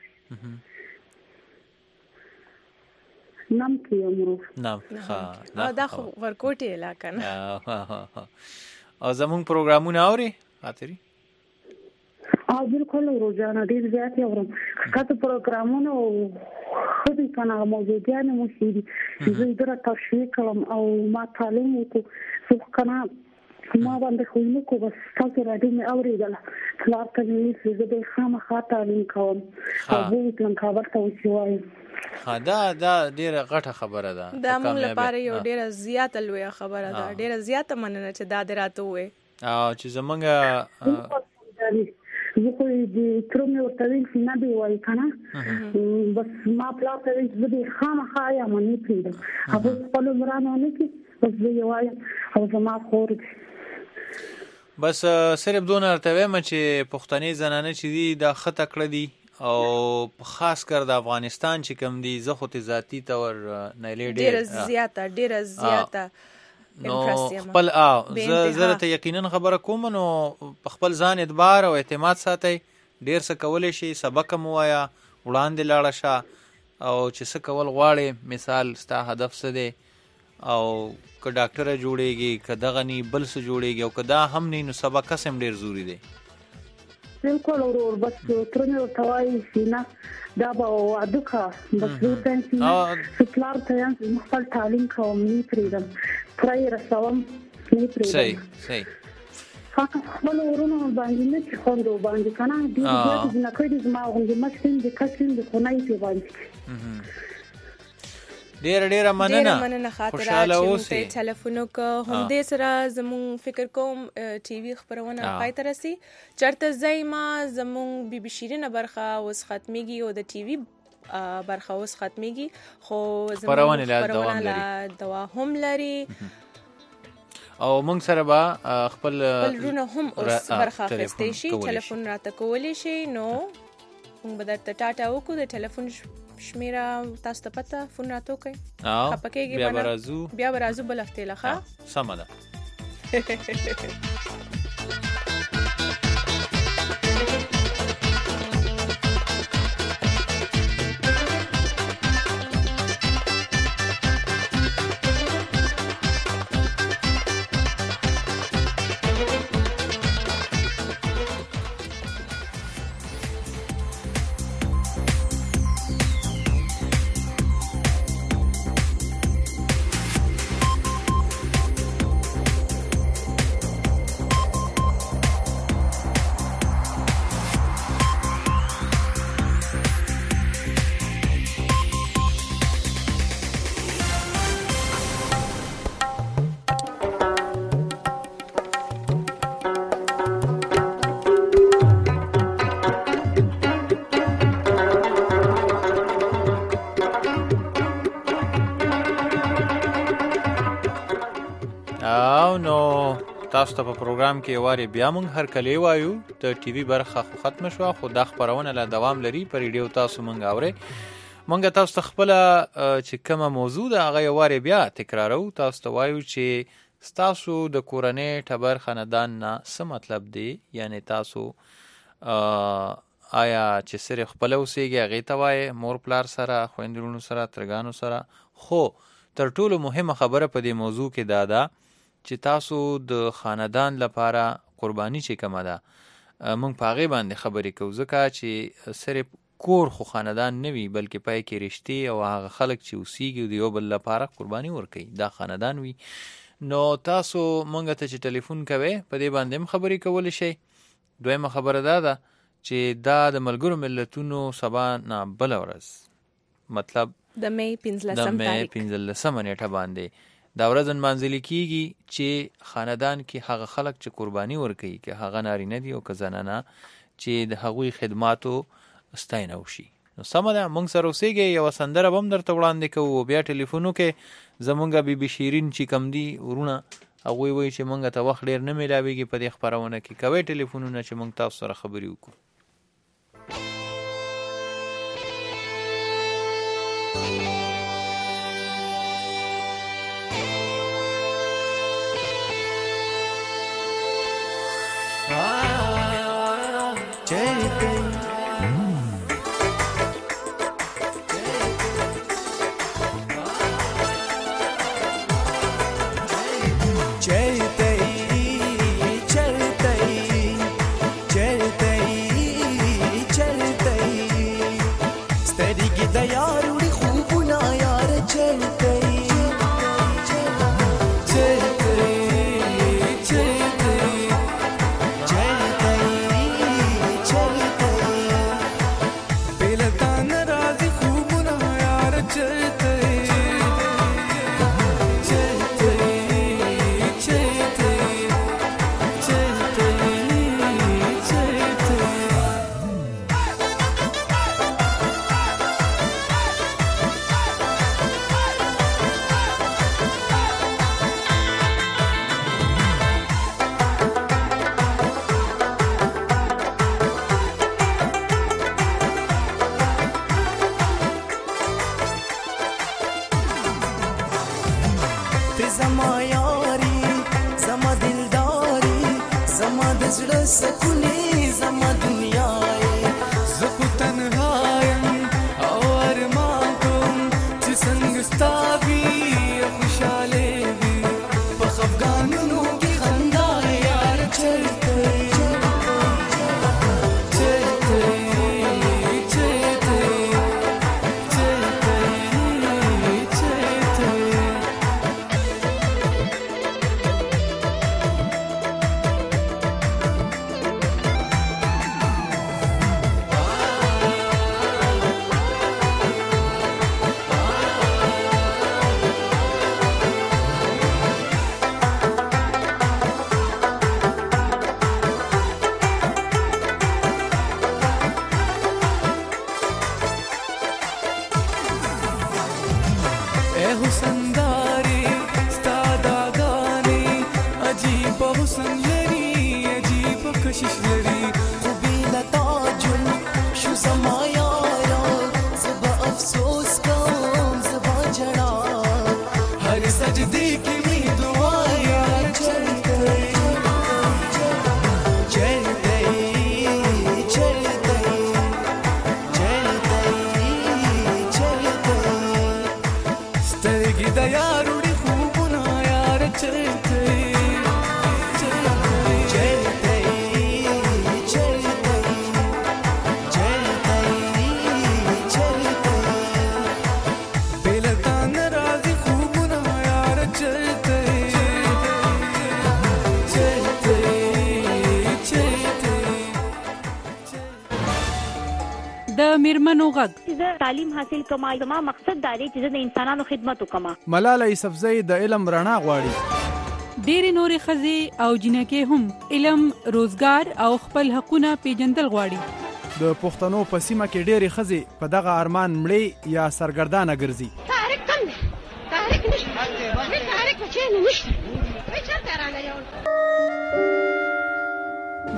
نام کې امرو. نام ښه. دا خو ورکوټي علاقه نه. او زمونږ پروګرامونه اوري خاطري؟ او بالکل روزانه ډېر زیات اورم. ښکته پروګرامونه او ښه دي که نه، موضوعګانې مو ښې دي. زه یې ډېره تشویق کړم او ما تعلیم وکړو. زه که نه ما باندې خو یې نه کړو، بس تاسو راډیو مې اورېدله، پلار ته مې ویل زه به یې خامخا تعلیم کوم او زه یې کړم کابل ته اوس یې وایم. دا دا ډیره غټه خبره ده. دا موږ لپاره یو ډیره زیاته لویه خبره ده. ډیره زیاته مننه چې دا دې راته ووایې. او چې زمونږ زه خو د تره مې ورته ویل چې نه دې وایي که نه، بس ما پلار ته ویل زه دې خامخا یم نه پرېږدم. هغوی خپلو مرانو نه کړي، بس زه یې وایم او زما خور دي. بس صرف دونه ورته وایم چې پښتنې زنانه چې دي دا ښه تکړه دي او خاص کر د افغانستان چې کوم دي، زه خو ته ذاتي طور نایلې ډېره زیاته ډېره زیاته نو خپل زه زه ته یقینا خبره کوم، نو په خپل ځان اعتبار او اعتماد ساتئ. ډېر څه کولی شي، سبق هم ووایه، وړاندې لاړه شه او چې څه کول غواړې، مثال ستا هدف څه دی، او که ډاکټره جوړېږي که دغه نی بل څه جوړېږي، او که دا هم نه نو سبق قسم ډېر ضروري دی. بالکل ورور، بس تر مې ورته وایي چې نه دا به واده که، بس زه ورته یم چې نه پلار ته یم چې خپل تعلیم کوم نه پرېږدم، پوره یې رسوم نه پرېږدم. صحیح صحیح. خپل ورونه باندې نه چې خوند باندې که نه ډېر زیات جنکۍ دي زما غوندې مشت هم دي کس هم دي خو نه یې پرې باندې. ډیره ډیره مننه. مننه خاطره چې موږ ته ټلیفون وکړ. همدې سره زموږ فکر کوم ټي وي خبرونه پای ته رسي. چېرته ځئ ما زموږ بي بي شیرینه برخه اوس ختمېږي او د ټي وي برخه اوس ختمېږي، خو زموږ خپرونه لا دوام لري او موږ سره به خپل خپلونه هم اوس برخه اخیستی شي. ټلیفون راته کولی شي، نو موږ به درته ټاټا وکړو. د ټلیفون شمیره تاسو ته پته فون راته وکړئ. بیا به راځو بیا به راځو بل هفتې له ښه سمه ده. او نو تاسو ته په پروګرام کې واره بیا مونږ هر کله وایو د ټي وي برخه خو ختم شو، خو د خبرونه لا دوام لري پر ریډیو تاسو مونږ اورئ. مونږ تاسو ته خپل چې کومه موضوع ده هغه واره بیا تکرارو. تاسو ته وایو چې تاسو د کورنۍ ټبر خاندان نه څه مطلب دی، یعنی تاسو آیا چې سره خپل اوسېږي هغه ته وایي، مور پلار سره، خويندرونو سره، ترګانو سره. خو تر ټولو مهمه خبره په دې موضوع کې دا ده چې تاسو د خاندان لپاره قرباني چې کومه ده موږ په هغې باندې خبرې کوو، ځکه چې صرف کور خو خاندان نه وي بلکې پای کې رشتې او هغه خلک چې اوسېږي د یو بل لپاره قرباني ورکوي دا خاندان وي. نو تاسو موږ ته چې ټلیفون کوئ په دې باندې هم خبرې کولی شئ. دویمه خبره دا ده چې دا د ملګرو ملتونو سبا نه بله ورځ مطلب د می پنځلسم تاریخ پنځلسمه نیټه باندې دا ورځ نمانځلې کېږي چې خاندان کې هغه خلک چې قرباني ورکوي، که هغه نارینه دي او که زنانه، چې د هغوی خدماتو ستاینه وشي. نو سمه ده، موږ سره اوسېږئ، یوه سندره به هم درته وړاندې کوو. بیا ټلیفونو کې زمونږ بي بي شیرین چې کم دي ورونه هغوی وایي چې موږ ته وخت ډېر نه میلاویږي په دې خپرونه کې. کوئ ټلیفونونه چې موږ تاسو سره خبرې وکړو. میرمنو غږ زه تعلیم حاصل کوم، زما مقصد دا دی چې زه د انسانانو خدمت وکم. ملاله یوسفزۍ د علم رڼا غواړي. ډېرې نورې ښځې او جنکې هم علم، روزګار او خپل حقونه پیژندل غواړي. د پښتنو په سیمه کې ډېرې ښځې په دغه ارمان مړې یا سرګردانه ګرځي. تحریک کم دی، تحریک نشته، تحریک په چیرې نشته.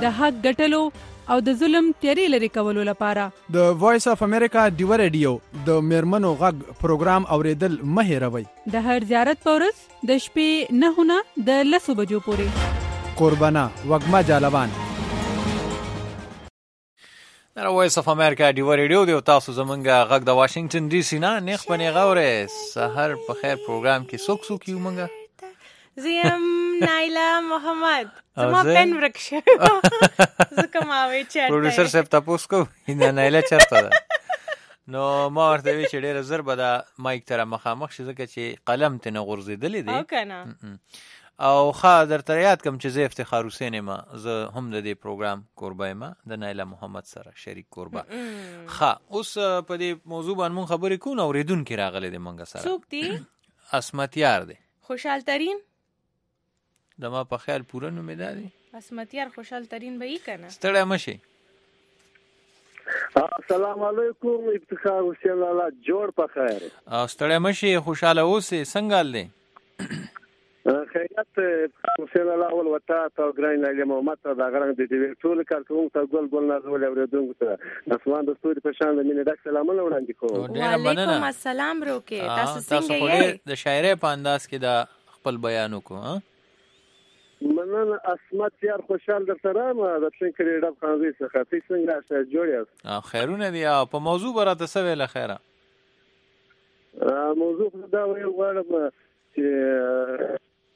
د حق ګټلو او د ظلم تیری لري کولو لپاره. د وایس اف امریکا ډیو ریډیو د میرمنو غږ پروګرام اوریدل مه هېروئ. د هر زیارت په ورځ د شپې نهه نه د لسو بجو پورې. قربانه وږمه جالبان. دا وایس اف امریکا ډیو ریډیو دی او تاسو زمونږ غږ د واشنگټن ډي سي نه نیخ پنې غوره سحر په خیر پروګرام کې څوک څوک یو مونږه زیم نایلا محمد زما پن ورک شو زکه ما وی چرته پروډوسر صاحب تاسو کو نه نایلا چرته ده نو ما ورته وی چې ډیره زر به دا مایک تر مخامخ شي ځکه چې قلم ته نه غورځیدلې دی او کنه او خا درته یاد کوم چې زه افتخار حسین ما زه هم د دې پروګرام قربای ما د نایلا محمد سره شریک قربا خا اوس په دې موضوع باندې مون خبرې کوو اوریدونکو راغلي د منګه سره څوک دی اسمتیار دی خوشحال ترین دما په خیال پوره نوم دی اسمتیار خوشحال ترین به یې کنه ستړی مشي. السلام علیکم افتخار حسین الله جوړ په خیر او ستړی مشي خوشاله اوسې څنګه دی خیرت حسین الله اول وتا تا ګرین علی محمد ته دا غرنګ د دې ټول کارکون ته ګل ګل نازول اوریدونکو ته اسمان د ستوري په شان د مینې ډک سلامونه وړاندې کوم. وعلیکم السلام روکه تاسو څنګه یې د شاعرۍ په انداز کې دا خپل بیان وکړو. مننه اسمت یار خوشحال در سره ما د څنګه ډب خانزي څخه تاسو څنګه شه جوړ یاست خیرونه دی په موضوع براته څه ویل خیره موضوع دا ویل غواړم چې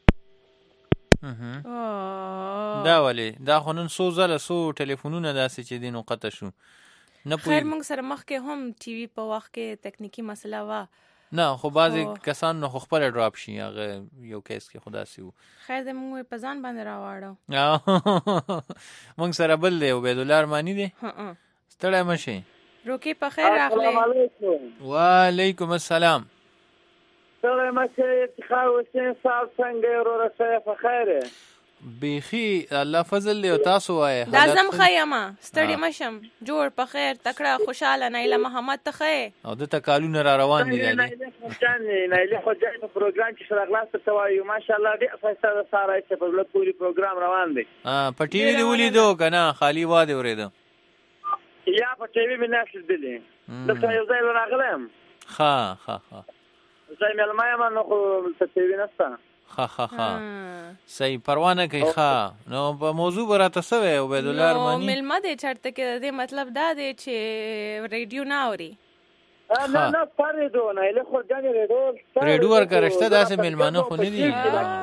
دا ولی دا خو نن سو زله سو ټلیفونونه داسې چې دینو قطع شو نه خیر موږ سره مخکې هم ټي وي په وخت کې تکنیکی مسله وا نه خو بعضی کسان نو خو خپل ډراپ شي هغه یو کیس کې خدا سي وو خیر دې موږ په ځان باندې راوړو موږ سره بل دی عبید الله ارمانی دی ستړی مشي روکي په خیر راغلی. السلام علیکم. وعلیکم السلام. ستړی مشي افتخار حسین صاحب څنګه ورور سره په خیر بیخي الله فضل له تاسو وای دا زم خیمه ستړی مشم جوړ په خیر تکړه خوشاله نایلا محمد ته خې او د تکالونه را روان دي نایلا خجان نایلا خجان په پروګرام کې سره غلاس ته وایو ماشاءالله دې فیصله ساره چې په بل پوری پروګرام روان دي ها په ټي وي دی ولیدو کنه خالی واده اوریدو یا په ټي وي مې نشل دي دلته یو ځای راغلم ها ها ها زای ملمای ما نو څه ټي وي نستا ها ها ها صحیح پروانه کوي ښه نو په موضوع براته څه وی عبید الله ارمانی نو ملما دې چرته کې دې مطلب دا دی چې ریډیو نه اوري نه نه پاره دو نه له خو ځان ریډیو ریډیو ورکرشته داسې ملمانه خو نه دي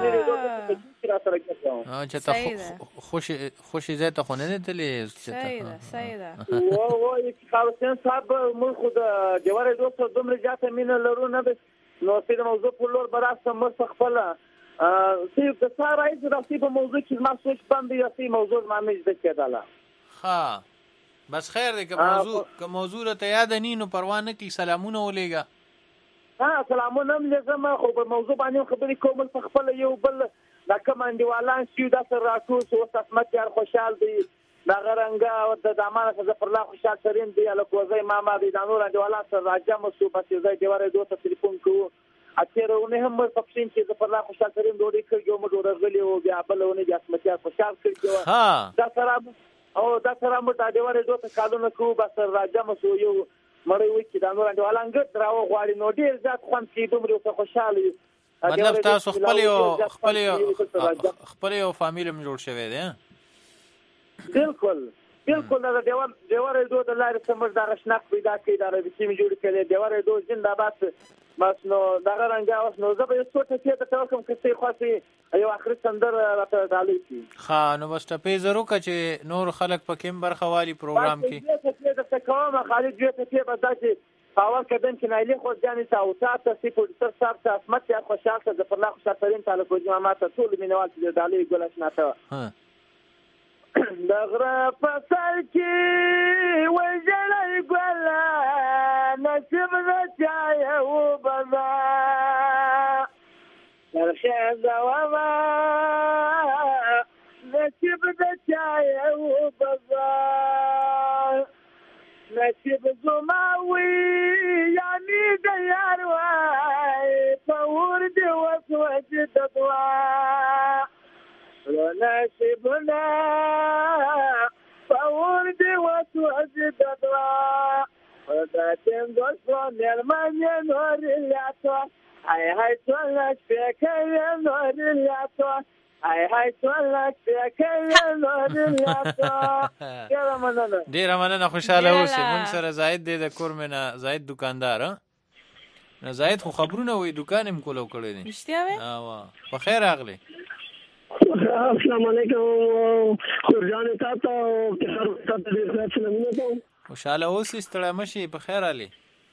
چې ته خوشي خوشي زه ته خو نه دي صحیح ده صحیح ده و و خالصین صاحب موږ خو د جواره دوستو دومره ځاته مين لرو نه نو په موضوع په لور براسته مستقبل سی د ساره ایز راځي په موضوع کې ما سوچ باندې راځي موضوع ما مې ځکه کېداله ها بس خیر دی که موضوع که موضوع ته یاد نه نو پروا نه کی سلامونه ولېګا ها سلامونه هم لازم خو په موضوع باندې خبرې کوم په خپل یو بل د کمانډیوالان شیو د سر راټوس او اسمت یار خوشحال دی دا غرنګا او د دامانه څخه پر لا خوشحال ترين دی له کوزای ماما دی د نور انډیوالان سره راځم سو پسې ځای دیواره دوه ټلیفون کوو اته نه هم پښین چې پر لا خوشحال ترين ډوډۍ کړو مو ډوډۍ غلي او بیا بلونه بیا اسمت یار خوشحال کړو ها دا سره او دا سره مو د دیواره دوه کالونه کوو بس راځم سو یو مړی وي چې د نور انډیوالان ګټ راو غواړي نو ډیر ځات خوان کې دومره خوشاله مطلب تاسو خپل یو خپل یو خپل یو فامیل هم جوړ شوی دی بالکل بالکل دا دیوار دیوار دوه د لارې سمر دا غشناک پیدا کړي دا د سیمې جوړ کړي دیوار دوه زنده‌باد بس نو دا غرنګا اوس نو زه به یو څه ته ته کوم کسي خاصي یو اخر سندر راته ډالي کی ها نو بس ته پیزرو کچې نور خلک په کوم برخوالي پروګرام کې دا څه کومه خالد دې ته په بځاتي اول کدن چې نایلی خو ځانې تاوتا ته سی پروډوسر صاحب ته اسمت یا خوشاله ته پر لا خوشاله ترين تعالی کو جماعت ټول مینوال چې ډالي ګلش نه ها دغره پسر کې وجلای ګلا نصیب د چای او بابا درشه زواما نصیب د چای او بابا نصیب زماوي یعنی د یار وای په ور دی وسوځ د دوا نصیبونه باور دی وسوځي دغلا دا څنګه څو نرمانه نور لاته هاي هاي څنګه سپکه نور لاته هاي هاي څنګه سپکه نور لاته ډیر مننه ډیر مننه خوشاله اوسې مونږ سره زاید دی د کورمنه زاید دکاندار نه زاید خو خبرونه وې دکان هم کولو کړی دی رښتیا وې اه په خیر راغلی السلام علیکم خورجان تاسو کې هر تاسو دې سلامونه کوم خوشاله اوسې ستړی مشي په خیر علي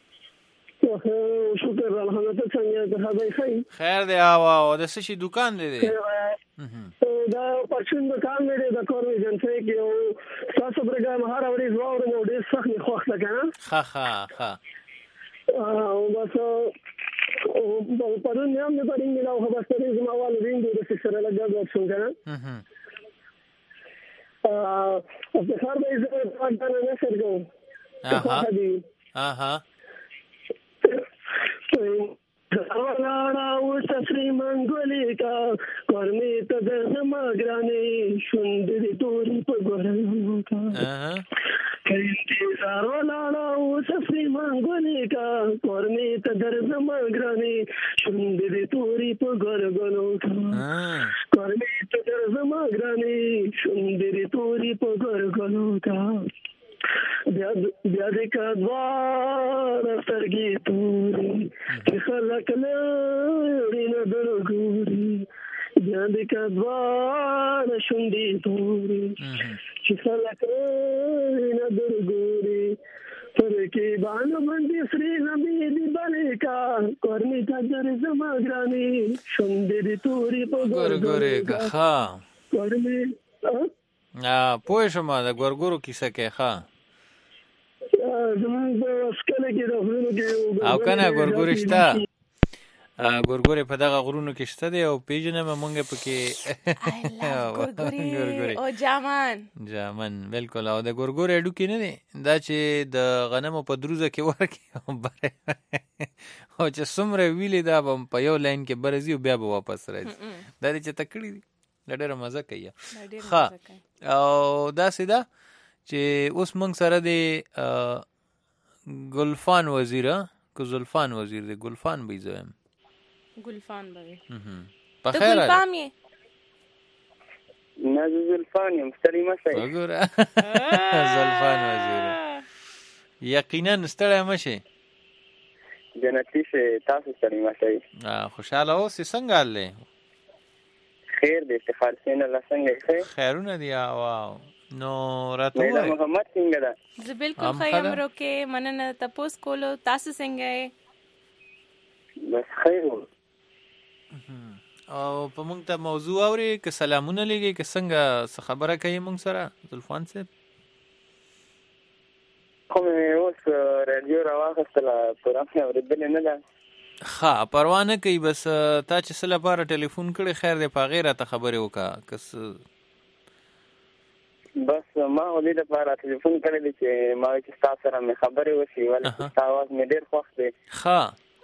شکر الحمدلله څنګه ده هغه خیر دی او د څه شي دکان دی دی دا پښین دکان دی د کور ایجنسی کې او تاسو پروګرام هر اوري زوړ نو ډیر سخت خوښ ده کنه ها ها ها او بس او پرون نیم نه پرې نه او خبر سره زما والدین د سره لګا شو کنه ا په هر ځای زه دا نه سرګو اها اها سروانا وسفری منګولې کا ورمې ته د زمګرانې شوندې توري په ګورنو کا کینتي سروانا وسفری منګولې کا ورمې ته د زمګرانې شوندې توري په ګورنو کا ورمې ته د زمګرانې شوندې توري په ګورنو کا بیا بیا د کډوار سترګې توري چې خلک لري نه درګوري بیا د کډوار شونډې توري چې خلک لري نه درګوري پر کې باندې باندې سری نبی دی باندې کا کورني ته در زما ګراني شونډې توري په ګورګوري ښا کورني ا پوه شم دا ګورګورو کیسه کې ښا او کنه ګورګورشتا ګورګورې په دغه غرونو کې شته دی او پیژنه مونږه پکې ګورګوري او جامن جامن بالکل او د ګورګورې اډو کې نه دی دا چې د غنمو په دروزه کې ورکی او چې څومره ویلې دا په یو لاین کې برزي او بیا به واپس راځي دا چې تکړی دی ډېره مزه کوي ښه او دا سیده چې اوس موږ سره دی ګلفان وزیر که زلفان وزیر دی ګلفان به زویم ګلفان به په خیر ګلفام یې نه زلفان یم ستړي مشه وګوره زلفان وزیر یقینا ستړي مشه جنتی شه تاسو ستړي مشه خوشاله اوسې څنګه حال خیر دې استخار سین الله څنګه خیر خیرونه دی واو نو راته وای محمد څنګه ده زه بالکل خیر روکه مننه تاسو کولو تاسو څنګه یې بس خیر او په موږ ته موضوع اوري که سلامونه لګي که څنګه څه خبره کوي موږ سره زلفان صاحب کوم اوس رادیو راوخستله پرمه اوریدل نه ده ها پروا نه کوي بس تا چې سره لپاره ټلیفون کړي خیر دې په غیره ته خبرې وکا کس بس ما ولې د لپاره ټلیفون کړی دی چې ما چې تاسو سره مې خبرې وشي ولې تاسو आवाज مې ډېر خوښ دی ها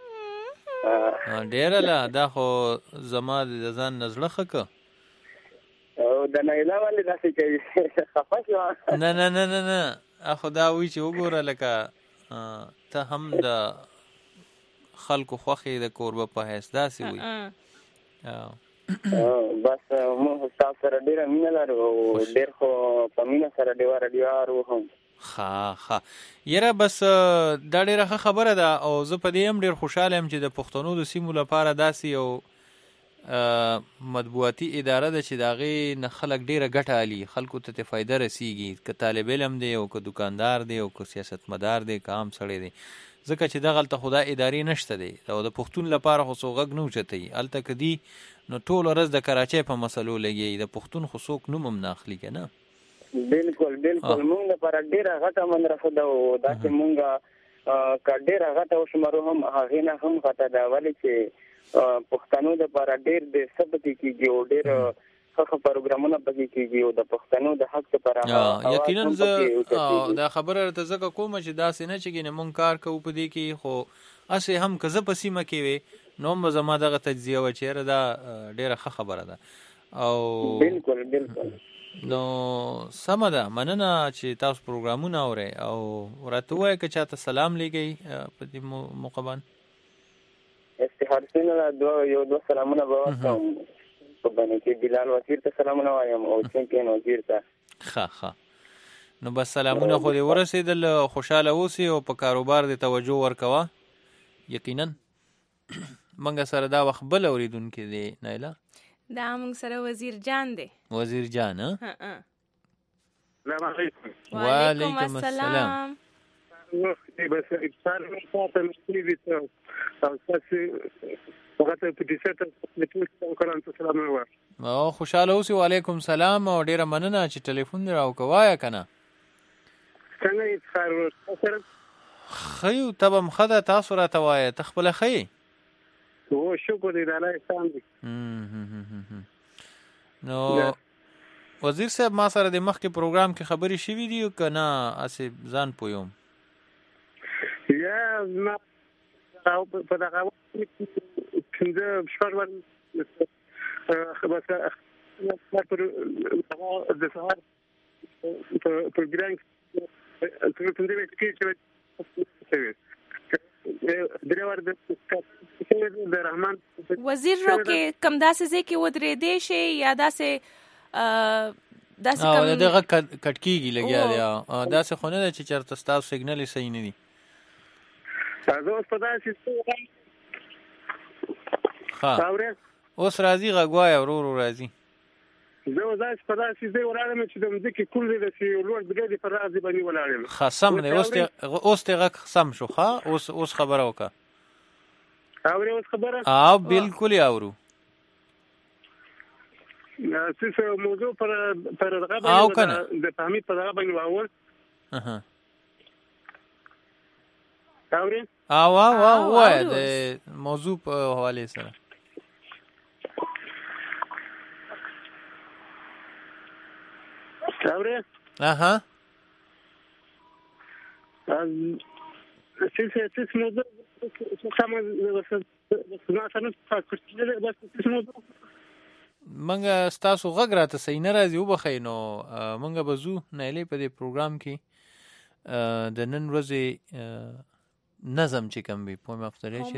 ډېر لا دا خو زما د ځان نزله خک او د نایلا ولې داسې کوي خفه شو نه نه نه نه نه اخو دا وی چې وګوره لکه ته هم د خلکو خوخي د کوربه په حیث داسې وي بس موږ تاسو سره ډیر مینه لرو او ډیر خو په مینه سره دی ورډیو هم ها ها یره بس دا ډیره خبره ده او زه په دې هم ډیر خوشاله یم چې د پښتنو د سیمو لپاره داسې یو مطبوعاتي اداره ده چې داغه نه خلک ډیره ګټه علي خلکو ته فائدہ رسیږي که طالب علم دی او که دکاندار دی او که سیاستمدار دی که عام سړی دی ځکه چې دغه ته خدای ادارې نشته دی او د پښتون لپاره خو څوغ نه اوچتي الته کدي نو ټول ورځ د کراچۍ په مسلو لګي د پښتون خو څوک نوم هم نه اخلي کنه بالکل بالکل مونږ لپاره ډیره غټه مدرسه ده او دا چې مونږ کا ډیره غټه وشمارو هم هغه نه هم غټه ده ولې چې پښتنو لپاره ډیر د ثبت کیږي او ډیر ښه پروګرامونه پکې کیږي او د پښتنو د حق لپاره یقینا دا خبره ته ځکه کوم چې دا سینه چې ګنه مونږ کار کوو په دې کې خو اسه هم کزه پسیمه کې وي نو زما دغه تجزیه و چیرې دا ډیره ښه خبره ده او بالکل بالکل نو سمه ده مننه چې تاسو پروګرامونه اورئ او راته ووایئ که چاته سلام لیږئ په دې موقع باندې استخار سینه دو یو دو سلامونه به وکړم په باندې کې بلال وزیر ته سلامونه وایم او چمپیون وزیر ته ښه ښه نو بس سلامونه خو دې ورسېدل خوشحاله اوسئ او په کاروبار دې توجه ورکوه یقینا منګه سره دا وخت بل اورېدونکی دی نایله دا موږ سره وزیر جان دی وزیر جان ها السلام علیکم وعلیکم السلام بس افطار ساعه مشتري او تاسو وقته په دې سره د ټول کلام ته سلام وایي او خوشاله اوسئ وعلیکم السلام او ډیره مننه چې ټلیفون دې راوکوایا کنه څنګه یې ښکار سره خیو تبم خدا تاسو را توای تخبل خی او شکر دې الله احسان دې نو وزیر صاحب ما سره د مخکې پروګرام کې خبرې شوې دي کنه اسې ځان پویم یا ما او په دغه څنګه شپږ ور خبره پر د سهار په ګران څنګه څنګه کې چې وزیر رو کې کم داسې ځای کې ودرې دی شي یا داسې داسې کم او دغه کټکیږي لګیا دی داسې خو نه ده چې چېرته ستاسو سیګنل یې صحیح نه دي زه اوس په داسې ښه اوس راځي غږ وایه ورو ورو راځي زه اوس داسې په داسې ځای ولاړ یم چې د مځکې کل دی چې لوړ ځای دی پر راځي باندې ولاړ یم ښه سم دی اوس دې غږ سم شو ښه اوس اوس خبره وکړه اورې اوس خبره او بالکل یې اورو څه موضوع پر پر دغه باندې د فهمي په دغه باندې واول اها اورې او او او وای د موضوع په حواله سره اورې اها څه څه څه موضوع سمه منګه ستاسو غږ راته صحیح نه راځي وبخئ نو منګه به ځو نایلې په دې پروګرام کې د نن ورځې نظم چې کوم وي پوه مې افتری چې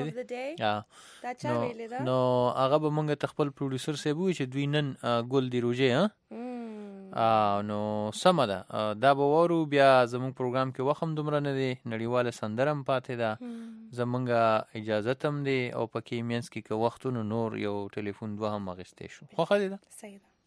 نو هغه به منګه تخپل پروډوسر صاحب وي چې دوی نن ګل دی روجه ها نو سمه ده دا به وورو بیا زمونږ پروګرام کې وخت هم دومره نه دی نړیواله سندره هم پاتې ده زمونږه اجازت هم دی او پکې مینس کې که وختونو نور یو ټلیفون دوه هم اخیستی شو خوښه دی ده صحیح ده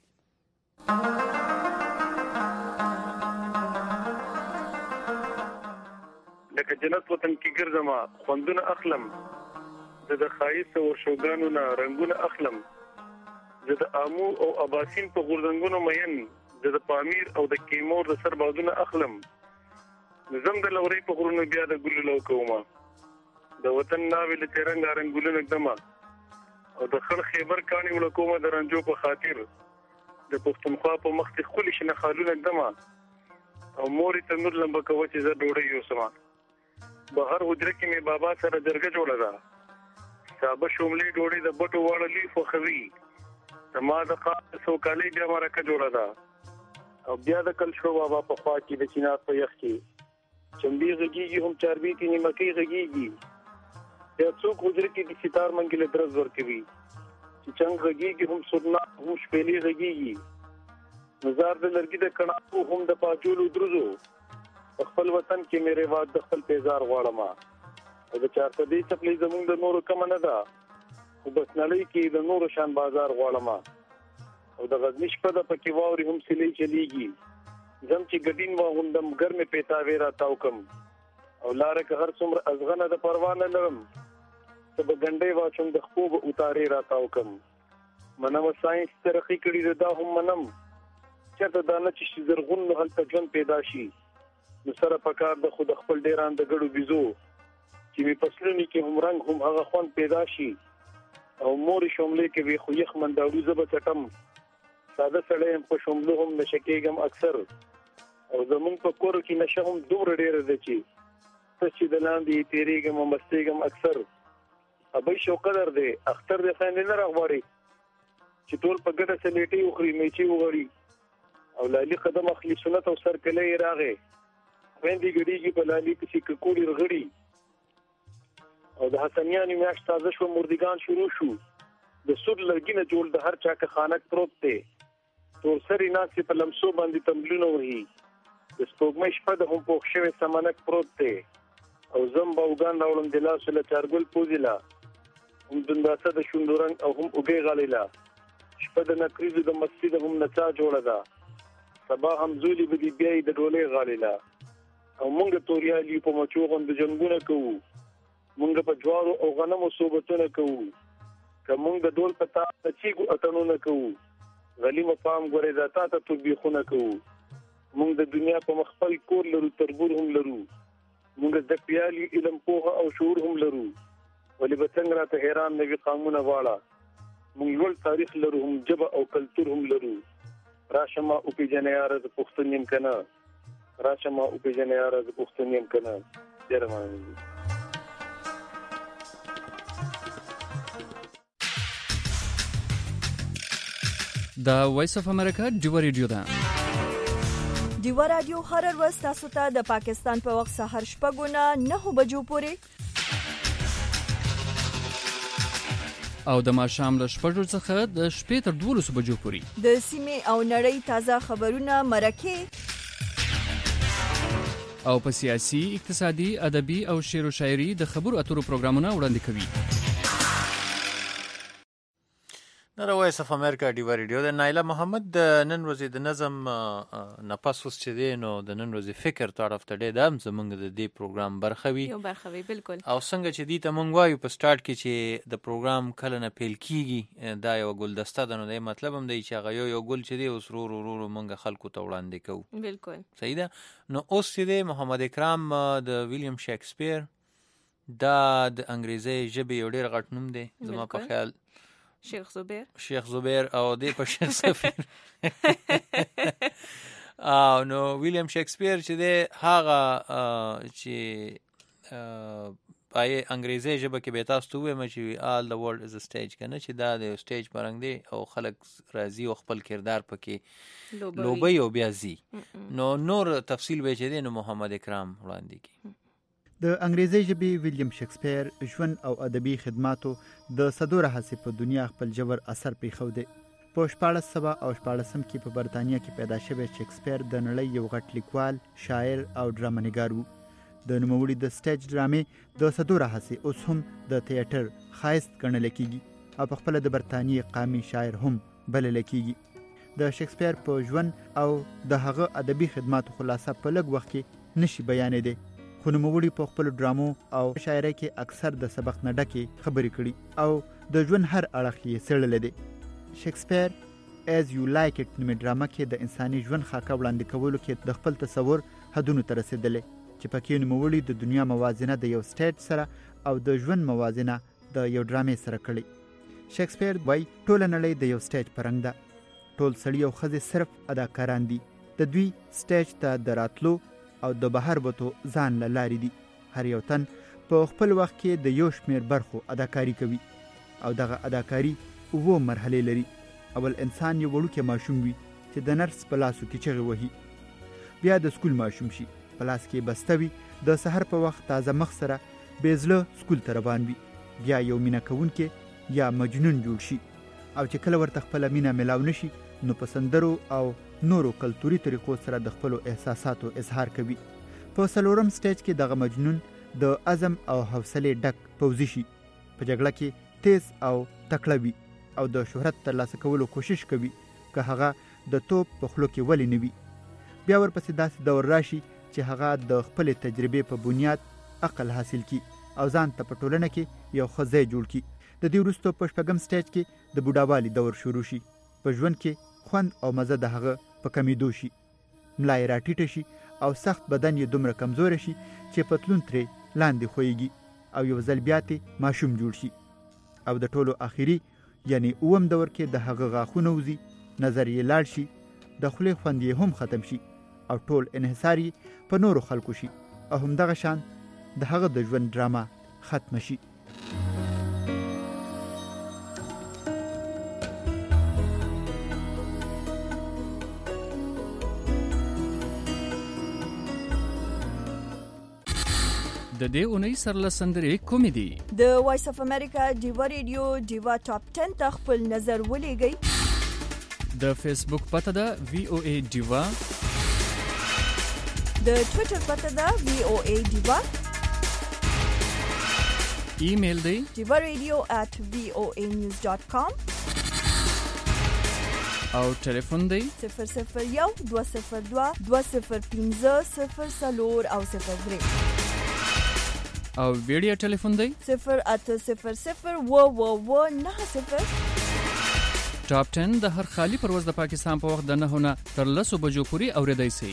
لکه جنت وطن کې ګرځم خوندونه اخلم زه د ښایست او شوګانو نه رنگونه اخلم زه د آمو او اباسین په غورځنګونو مین زه د پامیر او د کیمور د سر بادونه اخلم زم د لوري په غرونو بیا د ګلو لو کومه د وطن ناوې له ترنګ رنگولو نکدمه او د خړ خیبر کانی ولکومه د رنجو په خاطر د پښتونخوا په مخ ته خولي شنه خالونه نکدمه او موري تنور لمبه کوي چې زه ډوړې یو سما بهر حجره کې مې بابا سره جرګه جوړه ده صاحب شوملې ډوړې د بټو واړلې فخوي ما د خاص سو کالي بیا مرکه جوړه ده او بیا د کل شو بابا په خوا کې د چینار په یخ کې چمبي غږیږي هم چاربي کې نیمکې غږیږي یا څوک حجره کې د ستار منګل درز ور کوي چې څنګه غږیږي هم سرنا هم شپېلې غږیږي نظر د لرګي د کڼاو هم د پاجولو درزو خپل وطن کې مې رواج د خپل پیزار غواړم او د چارته دې چپلې زمونږ د نورو کم نه ده او بس نړۍ کې د نورو شان بازار غواړم او د غزنی شپه د پکې واوري هم سلی چلیږي زم چې ګډین واغوندم ګرمه پیتاوي را تاو کم او لار که هر څومره ازغنه د پروانه لرم ته به ګنډې واچوم د خوب اتارې را تاو کم منم ساينس ترقی کړي دا هم منم چېرته دا نه چې زرغون هلته ژوند پیدا شي نو سره پکار د خود خپل ډیران د ګړو بيزو چې می پسلونی کې هم رنگ هم هغه خوان پیدا شي او مور شوملې کې وي خو یخ منداړو زب چټم ساده سړی په شوملو هم نشکېګم اکثر او زمون په کور کې نشه هم دور ډېر ده چې چې د لاندې تیریګم مستېګم اکثر ابي شو قدر دې اختر دې خان نه راغوري چې ټول په ګډه سلیټي وخوري میچي وغړي او لالي قدم اخلي سنت او سر کله یې راغې ویندې ګډیږي په لالي پسې ککوړي رغړي او د حسنیانو میاشت تازه شو مردگان شروع شو د سود لرګینه جوړ د هر چا که خانک پروت دی تور سری ناسې په لمسو باندې تمبلونه وهي د سپوږمۍ شپه د هم پوښ شوی سمنک پروت دی او زم به اوګان راوړم د لاسو له چارګل پوزیلا هم دنداسه د شونډو رنګ او هم اوږې غالیلا شپه د نکریزو د مسجد هم نڅا جوړه ده سبا هم زولي به دي بیا یې د ډولۍ غالیلا او مونږ توریالي په مچو غوندې جنګونه کوو مونږ په جوارو او غنمو صحبتونه کوو که مونږ د ډول په تار د چیګو اتڼونه کوو غلیمه پام ګورې دا تا ته توبېخونه کوو مونږ د دنیا په مخ خپل کور لرو تربور هم لرو مونږ د پیالي علم پوهه او شعور هم لرو ولې به څنګه راته حیران نوي قامونه غواړه مونږ لوړ تاریخ لرو هم ژبه او کلتور هم لرو راشه ما وپېژنې یاره زه پښتون یم که نه راشه ما وپېژنې یاره زه پښتون یم که نه ډېره مننه د وایس اف امریکا ډیوه ریډیو ده ډیوه رادیو هر ورځ تاسو ته د پاکستان په وخت سهار شپږ نه نهه بجو پورې او د ماښام له شپږو څخه د شپې تر دولسو بجو پورې د سیمې او نړۍ تازه خبرونه مرکې او په سیاسي اقتصادي ادبي او شعر و شاعري د خبرو اترو پروګرامونه وړاندې کوي نره وایس اف امریکا ډیوه ریډیو د نایله محمد د نن ورځې د نظم نفس اوس چې دی نو د نن ورځې فکر طرف ته دی دا هم زموږ د دې پروګرام برخه وي یو برخه وي بالکل او څنګه چې دې ته مونږ وایو په سټارټ کې چې د پروګرام کله نه پیل کیږي دا یو ګلدسته ده نو د مطلب هم دی چې هغه یو یو ګل چې دی اوس رو رو رو مونږ خلکو ته وړاندې کوو بالکل صحیح ده نو اوس چې دی محمد اکرام د ویلیام شکسپیر دا د انګریزي ژبې یو ډېر غټ نوم دی زما په خیال شیخ زبیر شیخ زبیر او دی په شیخ زبیر او نو ویلیام شکسپیر چې دی هغه چې پای انګریزي ژبه کې به تاسو ته وایم چې all the world is a stage کنه چې دا د سټیج پرنګ دی او خلک راځي او خپل کردار پکې لوبي او بیا زی نو نور تفصیل به چې دی نو محمد اکرام وړاندې کی د انګریزي ژبې ویلیام شکسپیر ژوند او ادبي خدماتو د صدوره هڅې په دنیا خپل جبر اثر پرېښودی په شپاړس سوه او شپاړسم کې په برطانیه کې پیدا شوی شکسپیر د نړۍ یو غټ لیکوال شاعر او ډرامه نګار و د نوموړي د سټیج ډرامې د صدوره هڅې اوس هم د تیاتر ښایست ګڼل کېږي او په خپله د برطانیې قامي شاعر هم بلل کېږي د شکسپیر په ژوند او د هغه ادبي خدماتو خلاصه په لږ وخت کې نشي بیانېدی خو نوموړي په خپلو ډرامو او شاعرۍ کې اکثر د سبق نه ډکې خبرې کړي او د ژوند هر اړخ یې څېړلی دی شکسپیر ایز یو لایک اټ نومې ډرامه کې د انساني ژوند خاکه وړاندې کولو کې د خپل تصور حدونو ته رسېدلی چې پکې نوموړي د دنیا موازنه د یو سټیج سره او د ژوند موازنه د یو ډرامې سره کړي شکسپیر وایي ټوله نړۍ د یو سټیج په رنګ ده ټول سړي او ښځې صرف اداکاران دي د دوی سټیج ته د راتلو او د بهر وتو ځان له لارې دي هر یو تن په خپل وخت کې د یو شمېر برخو اداکاري کوي او دغه اداکاري اووه مرحلې لري اول انسان یو وړوکی ماشوم وي چې د نرس په لاسو کې چغې وهي بیا د سکول ماشوم شي په لاس کې بسته وي د سحر په وخت تازه مخ سره بې زړه سکول ته روان وي بیا یو مینه کوونکی یا مجنون جوړ شي او چې کله ورته خپله مینه میلاو نشي نو په سندرو او نورو کلتوري طریقو سره د خپلو احساساتو اظهار کوي په څلورم سټیج کې دغه مجنون د عزم او حوصلې ډک پوځي شي په جګړه کې تیز او تکړه وي او د شهرت ترلاسه کولو کوشش کوي که هغه د توپ په خولو کې ولې نه وي بیا ورپسې داسې دور راشي چې هغه د خپلې تجربې په بنیاد عقل حاصل کړي او ځان ته په ټولنه کې یو ښه ځای جوړ کړي د دې وروسته په شپږم سټیج کې د بوډاوالي دور شروع شي په ژوند کې خوند او مزه د هغه په کمیدو شي ملا یې راټیټه شي او سخت بدن یې دومره کمزوره شي چې پتلون ترې لاندې خویږي او یو ځل بیا ترې ماشوم جوړ شي او د ټولو آخري یعنی اووم دور کې د هغه غاښونه وځي نظر یې لاړ شي د خولې خوند یې هم ختم شي او ټول انحصار یې په نورو خلکو شي او همدغه شان د هغه د ژوند ډرامه ختمه شي د دې اونۍ سرله سندرې کومې دي؟ د وایس اف امریکا ډیوا ریډیو ډیوا ټاپ ټن ته خپل نظر ولېږئ. د فیسبوک پته ده وی او ای ډیوا. د ټویټر پته ده وی او ای ډیوا. ایمیل دی ډیوا ریډیو at وی او ای نیوز ډاٹ کام. او ټلیفون دی صفر صفر یو دوه صفر دوه دوه صفر پنځه صفر څلور او صفر درې. او ویډیو ټلیفون دی صفر اته صفر صفر اووه اووه اووه نهه صفر. ټاپ ټن د هر خالی پرواز د پاکستان په وخت د نهو نه تر لسو بجو پورې اورېدای شئ.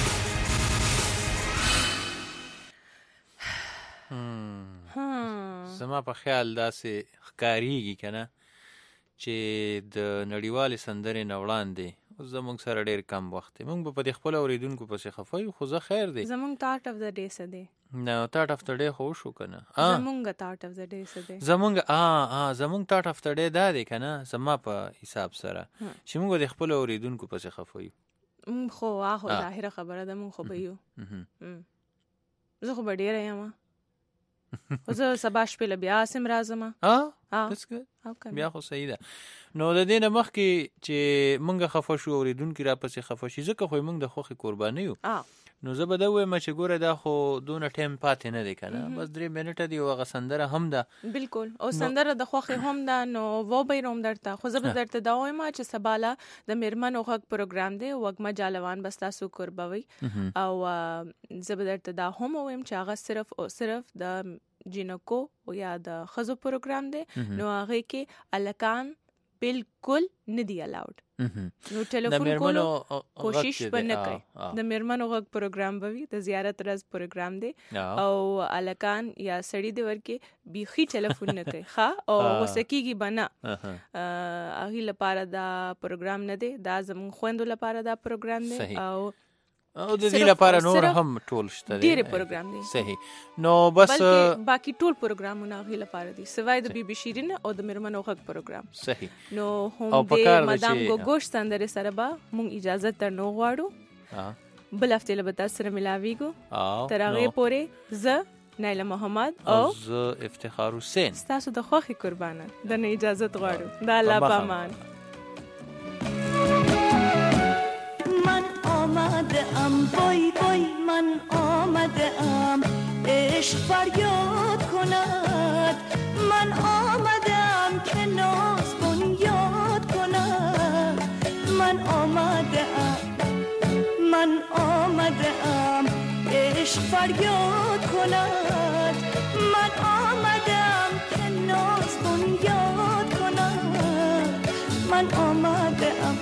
زما په خیال داسې ښکاریږي که نه چې د نړیوالې سندرې نه وړاندې اوس زموږ سره ډېر کم وخت دی. موږ به په دې خپلو اورېدونکو پسې خفه یو، خو زه خیر دی. زموږ تارټ اف د ډے څه دی؟ نه تارټ اف د ډے خو وشو که نه. زموږ تارټ اف د ډے څه دی؟ زموږ زموږ تارټ اف د ډے دا دی که نه، زما په حساب سره چې موږ د خپلو اورېدونکو پسې خفه یو. خو آخو ظاهره خبره ده، موږ خو به یو. زه خو به ډېره یم، زه سبا شپې له بیا اسم راځم. بیا خو صحیح ده. نو د دې نه مخکې چې موږ خفه شو اورېدونکي راپسې خفه شي، ځکه خو موږ د خوښې قرباني یو. نو زه به دا ووایم چې ګوره دا خو دونه ټایم پاتې نه دی که نه، بس درې منټه دی او هغه سندره هم ده. بلکل، او سندره د خوښې هم ده. نو وبیروم درته، خو زه به درته دا وایم چې سباله د میرمنو غږ پروګرام دی، وږمه جالوان به ستاسو کوربوي. او زه به درته دا هم ووایم چې هغه صرف او صرف د جینکو او یا د ښځو پروګرام دی. نو هغې کې الکان بالکل نه دی الاؤډ. نو ټلیفون کولو کوشش به نه کوي. د میرمنو غږ پروګرام به وي، د زیارت ورځ پروګرام دی، او الکان یا سړي دی ورکې بیخي ټلیفون نه کوي ښه، او غوسه کېږي به نه. هغې لپاره دا پروګرام نه دی، دا زموږ خویندو لپاره دا پروګرام دی. او او د دې لپاره نور هم ټول شته دي، ډېرې پروګرام دي. صحیح. نو بس بلکې باقي ټول پروګرامونه هغې لپاره دي، سوای د بي بي شیرین او د میرمنو غږ پروګرام. صحیح. نو هم د مدام ګوګوش سندرې سره به موږ اجازه تر نو غواړو. بل هفتې له به تاسو سره ملاویږو. تر هغې پورې زه نایله محمد او زه افتخار حسین ستاسو د خوښې قربانه د نه اجازت غواړو. د الله په امان. آمده ام بای بای من آمده ام عشق فریاد کند. من آمده ام که ناز بنیاد کند. من آمده ام من آمده ام عشق فریاد کند. من آمده ام که ناز بنیاد کند. من آمده ام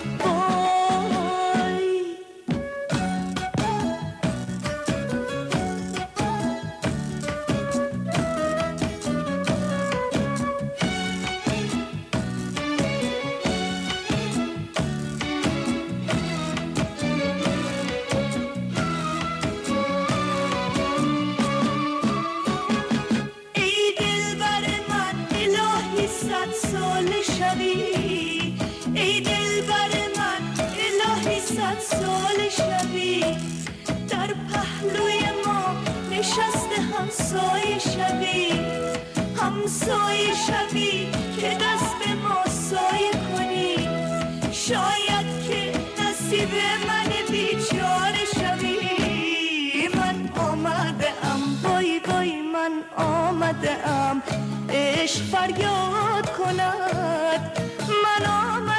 همسایه شوی، همسایه شوی که دست به ما سایه کنی. شاید که نصیب من بیچاره شوی. من آمده ام بای بای من آمده ام عشق فریاد کند. من آمده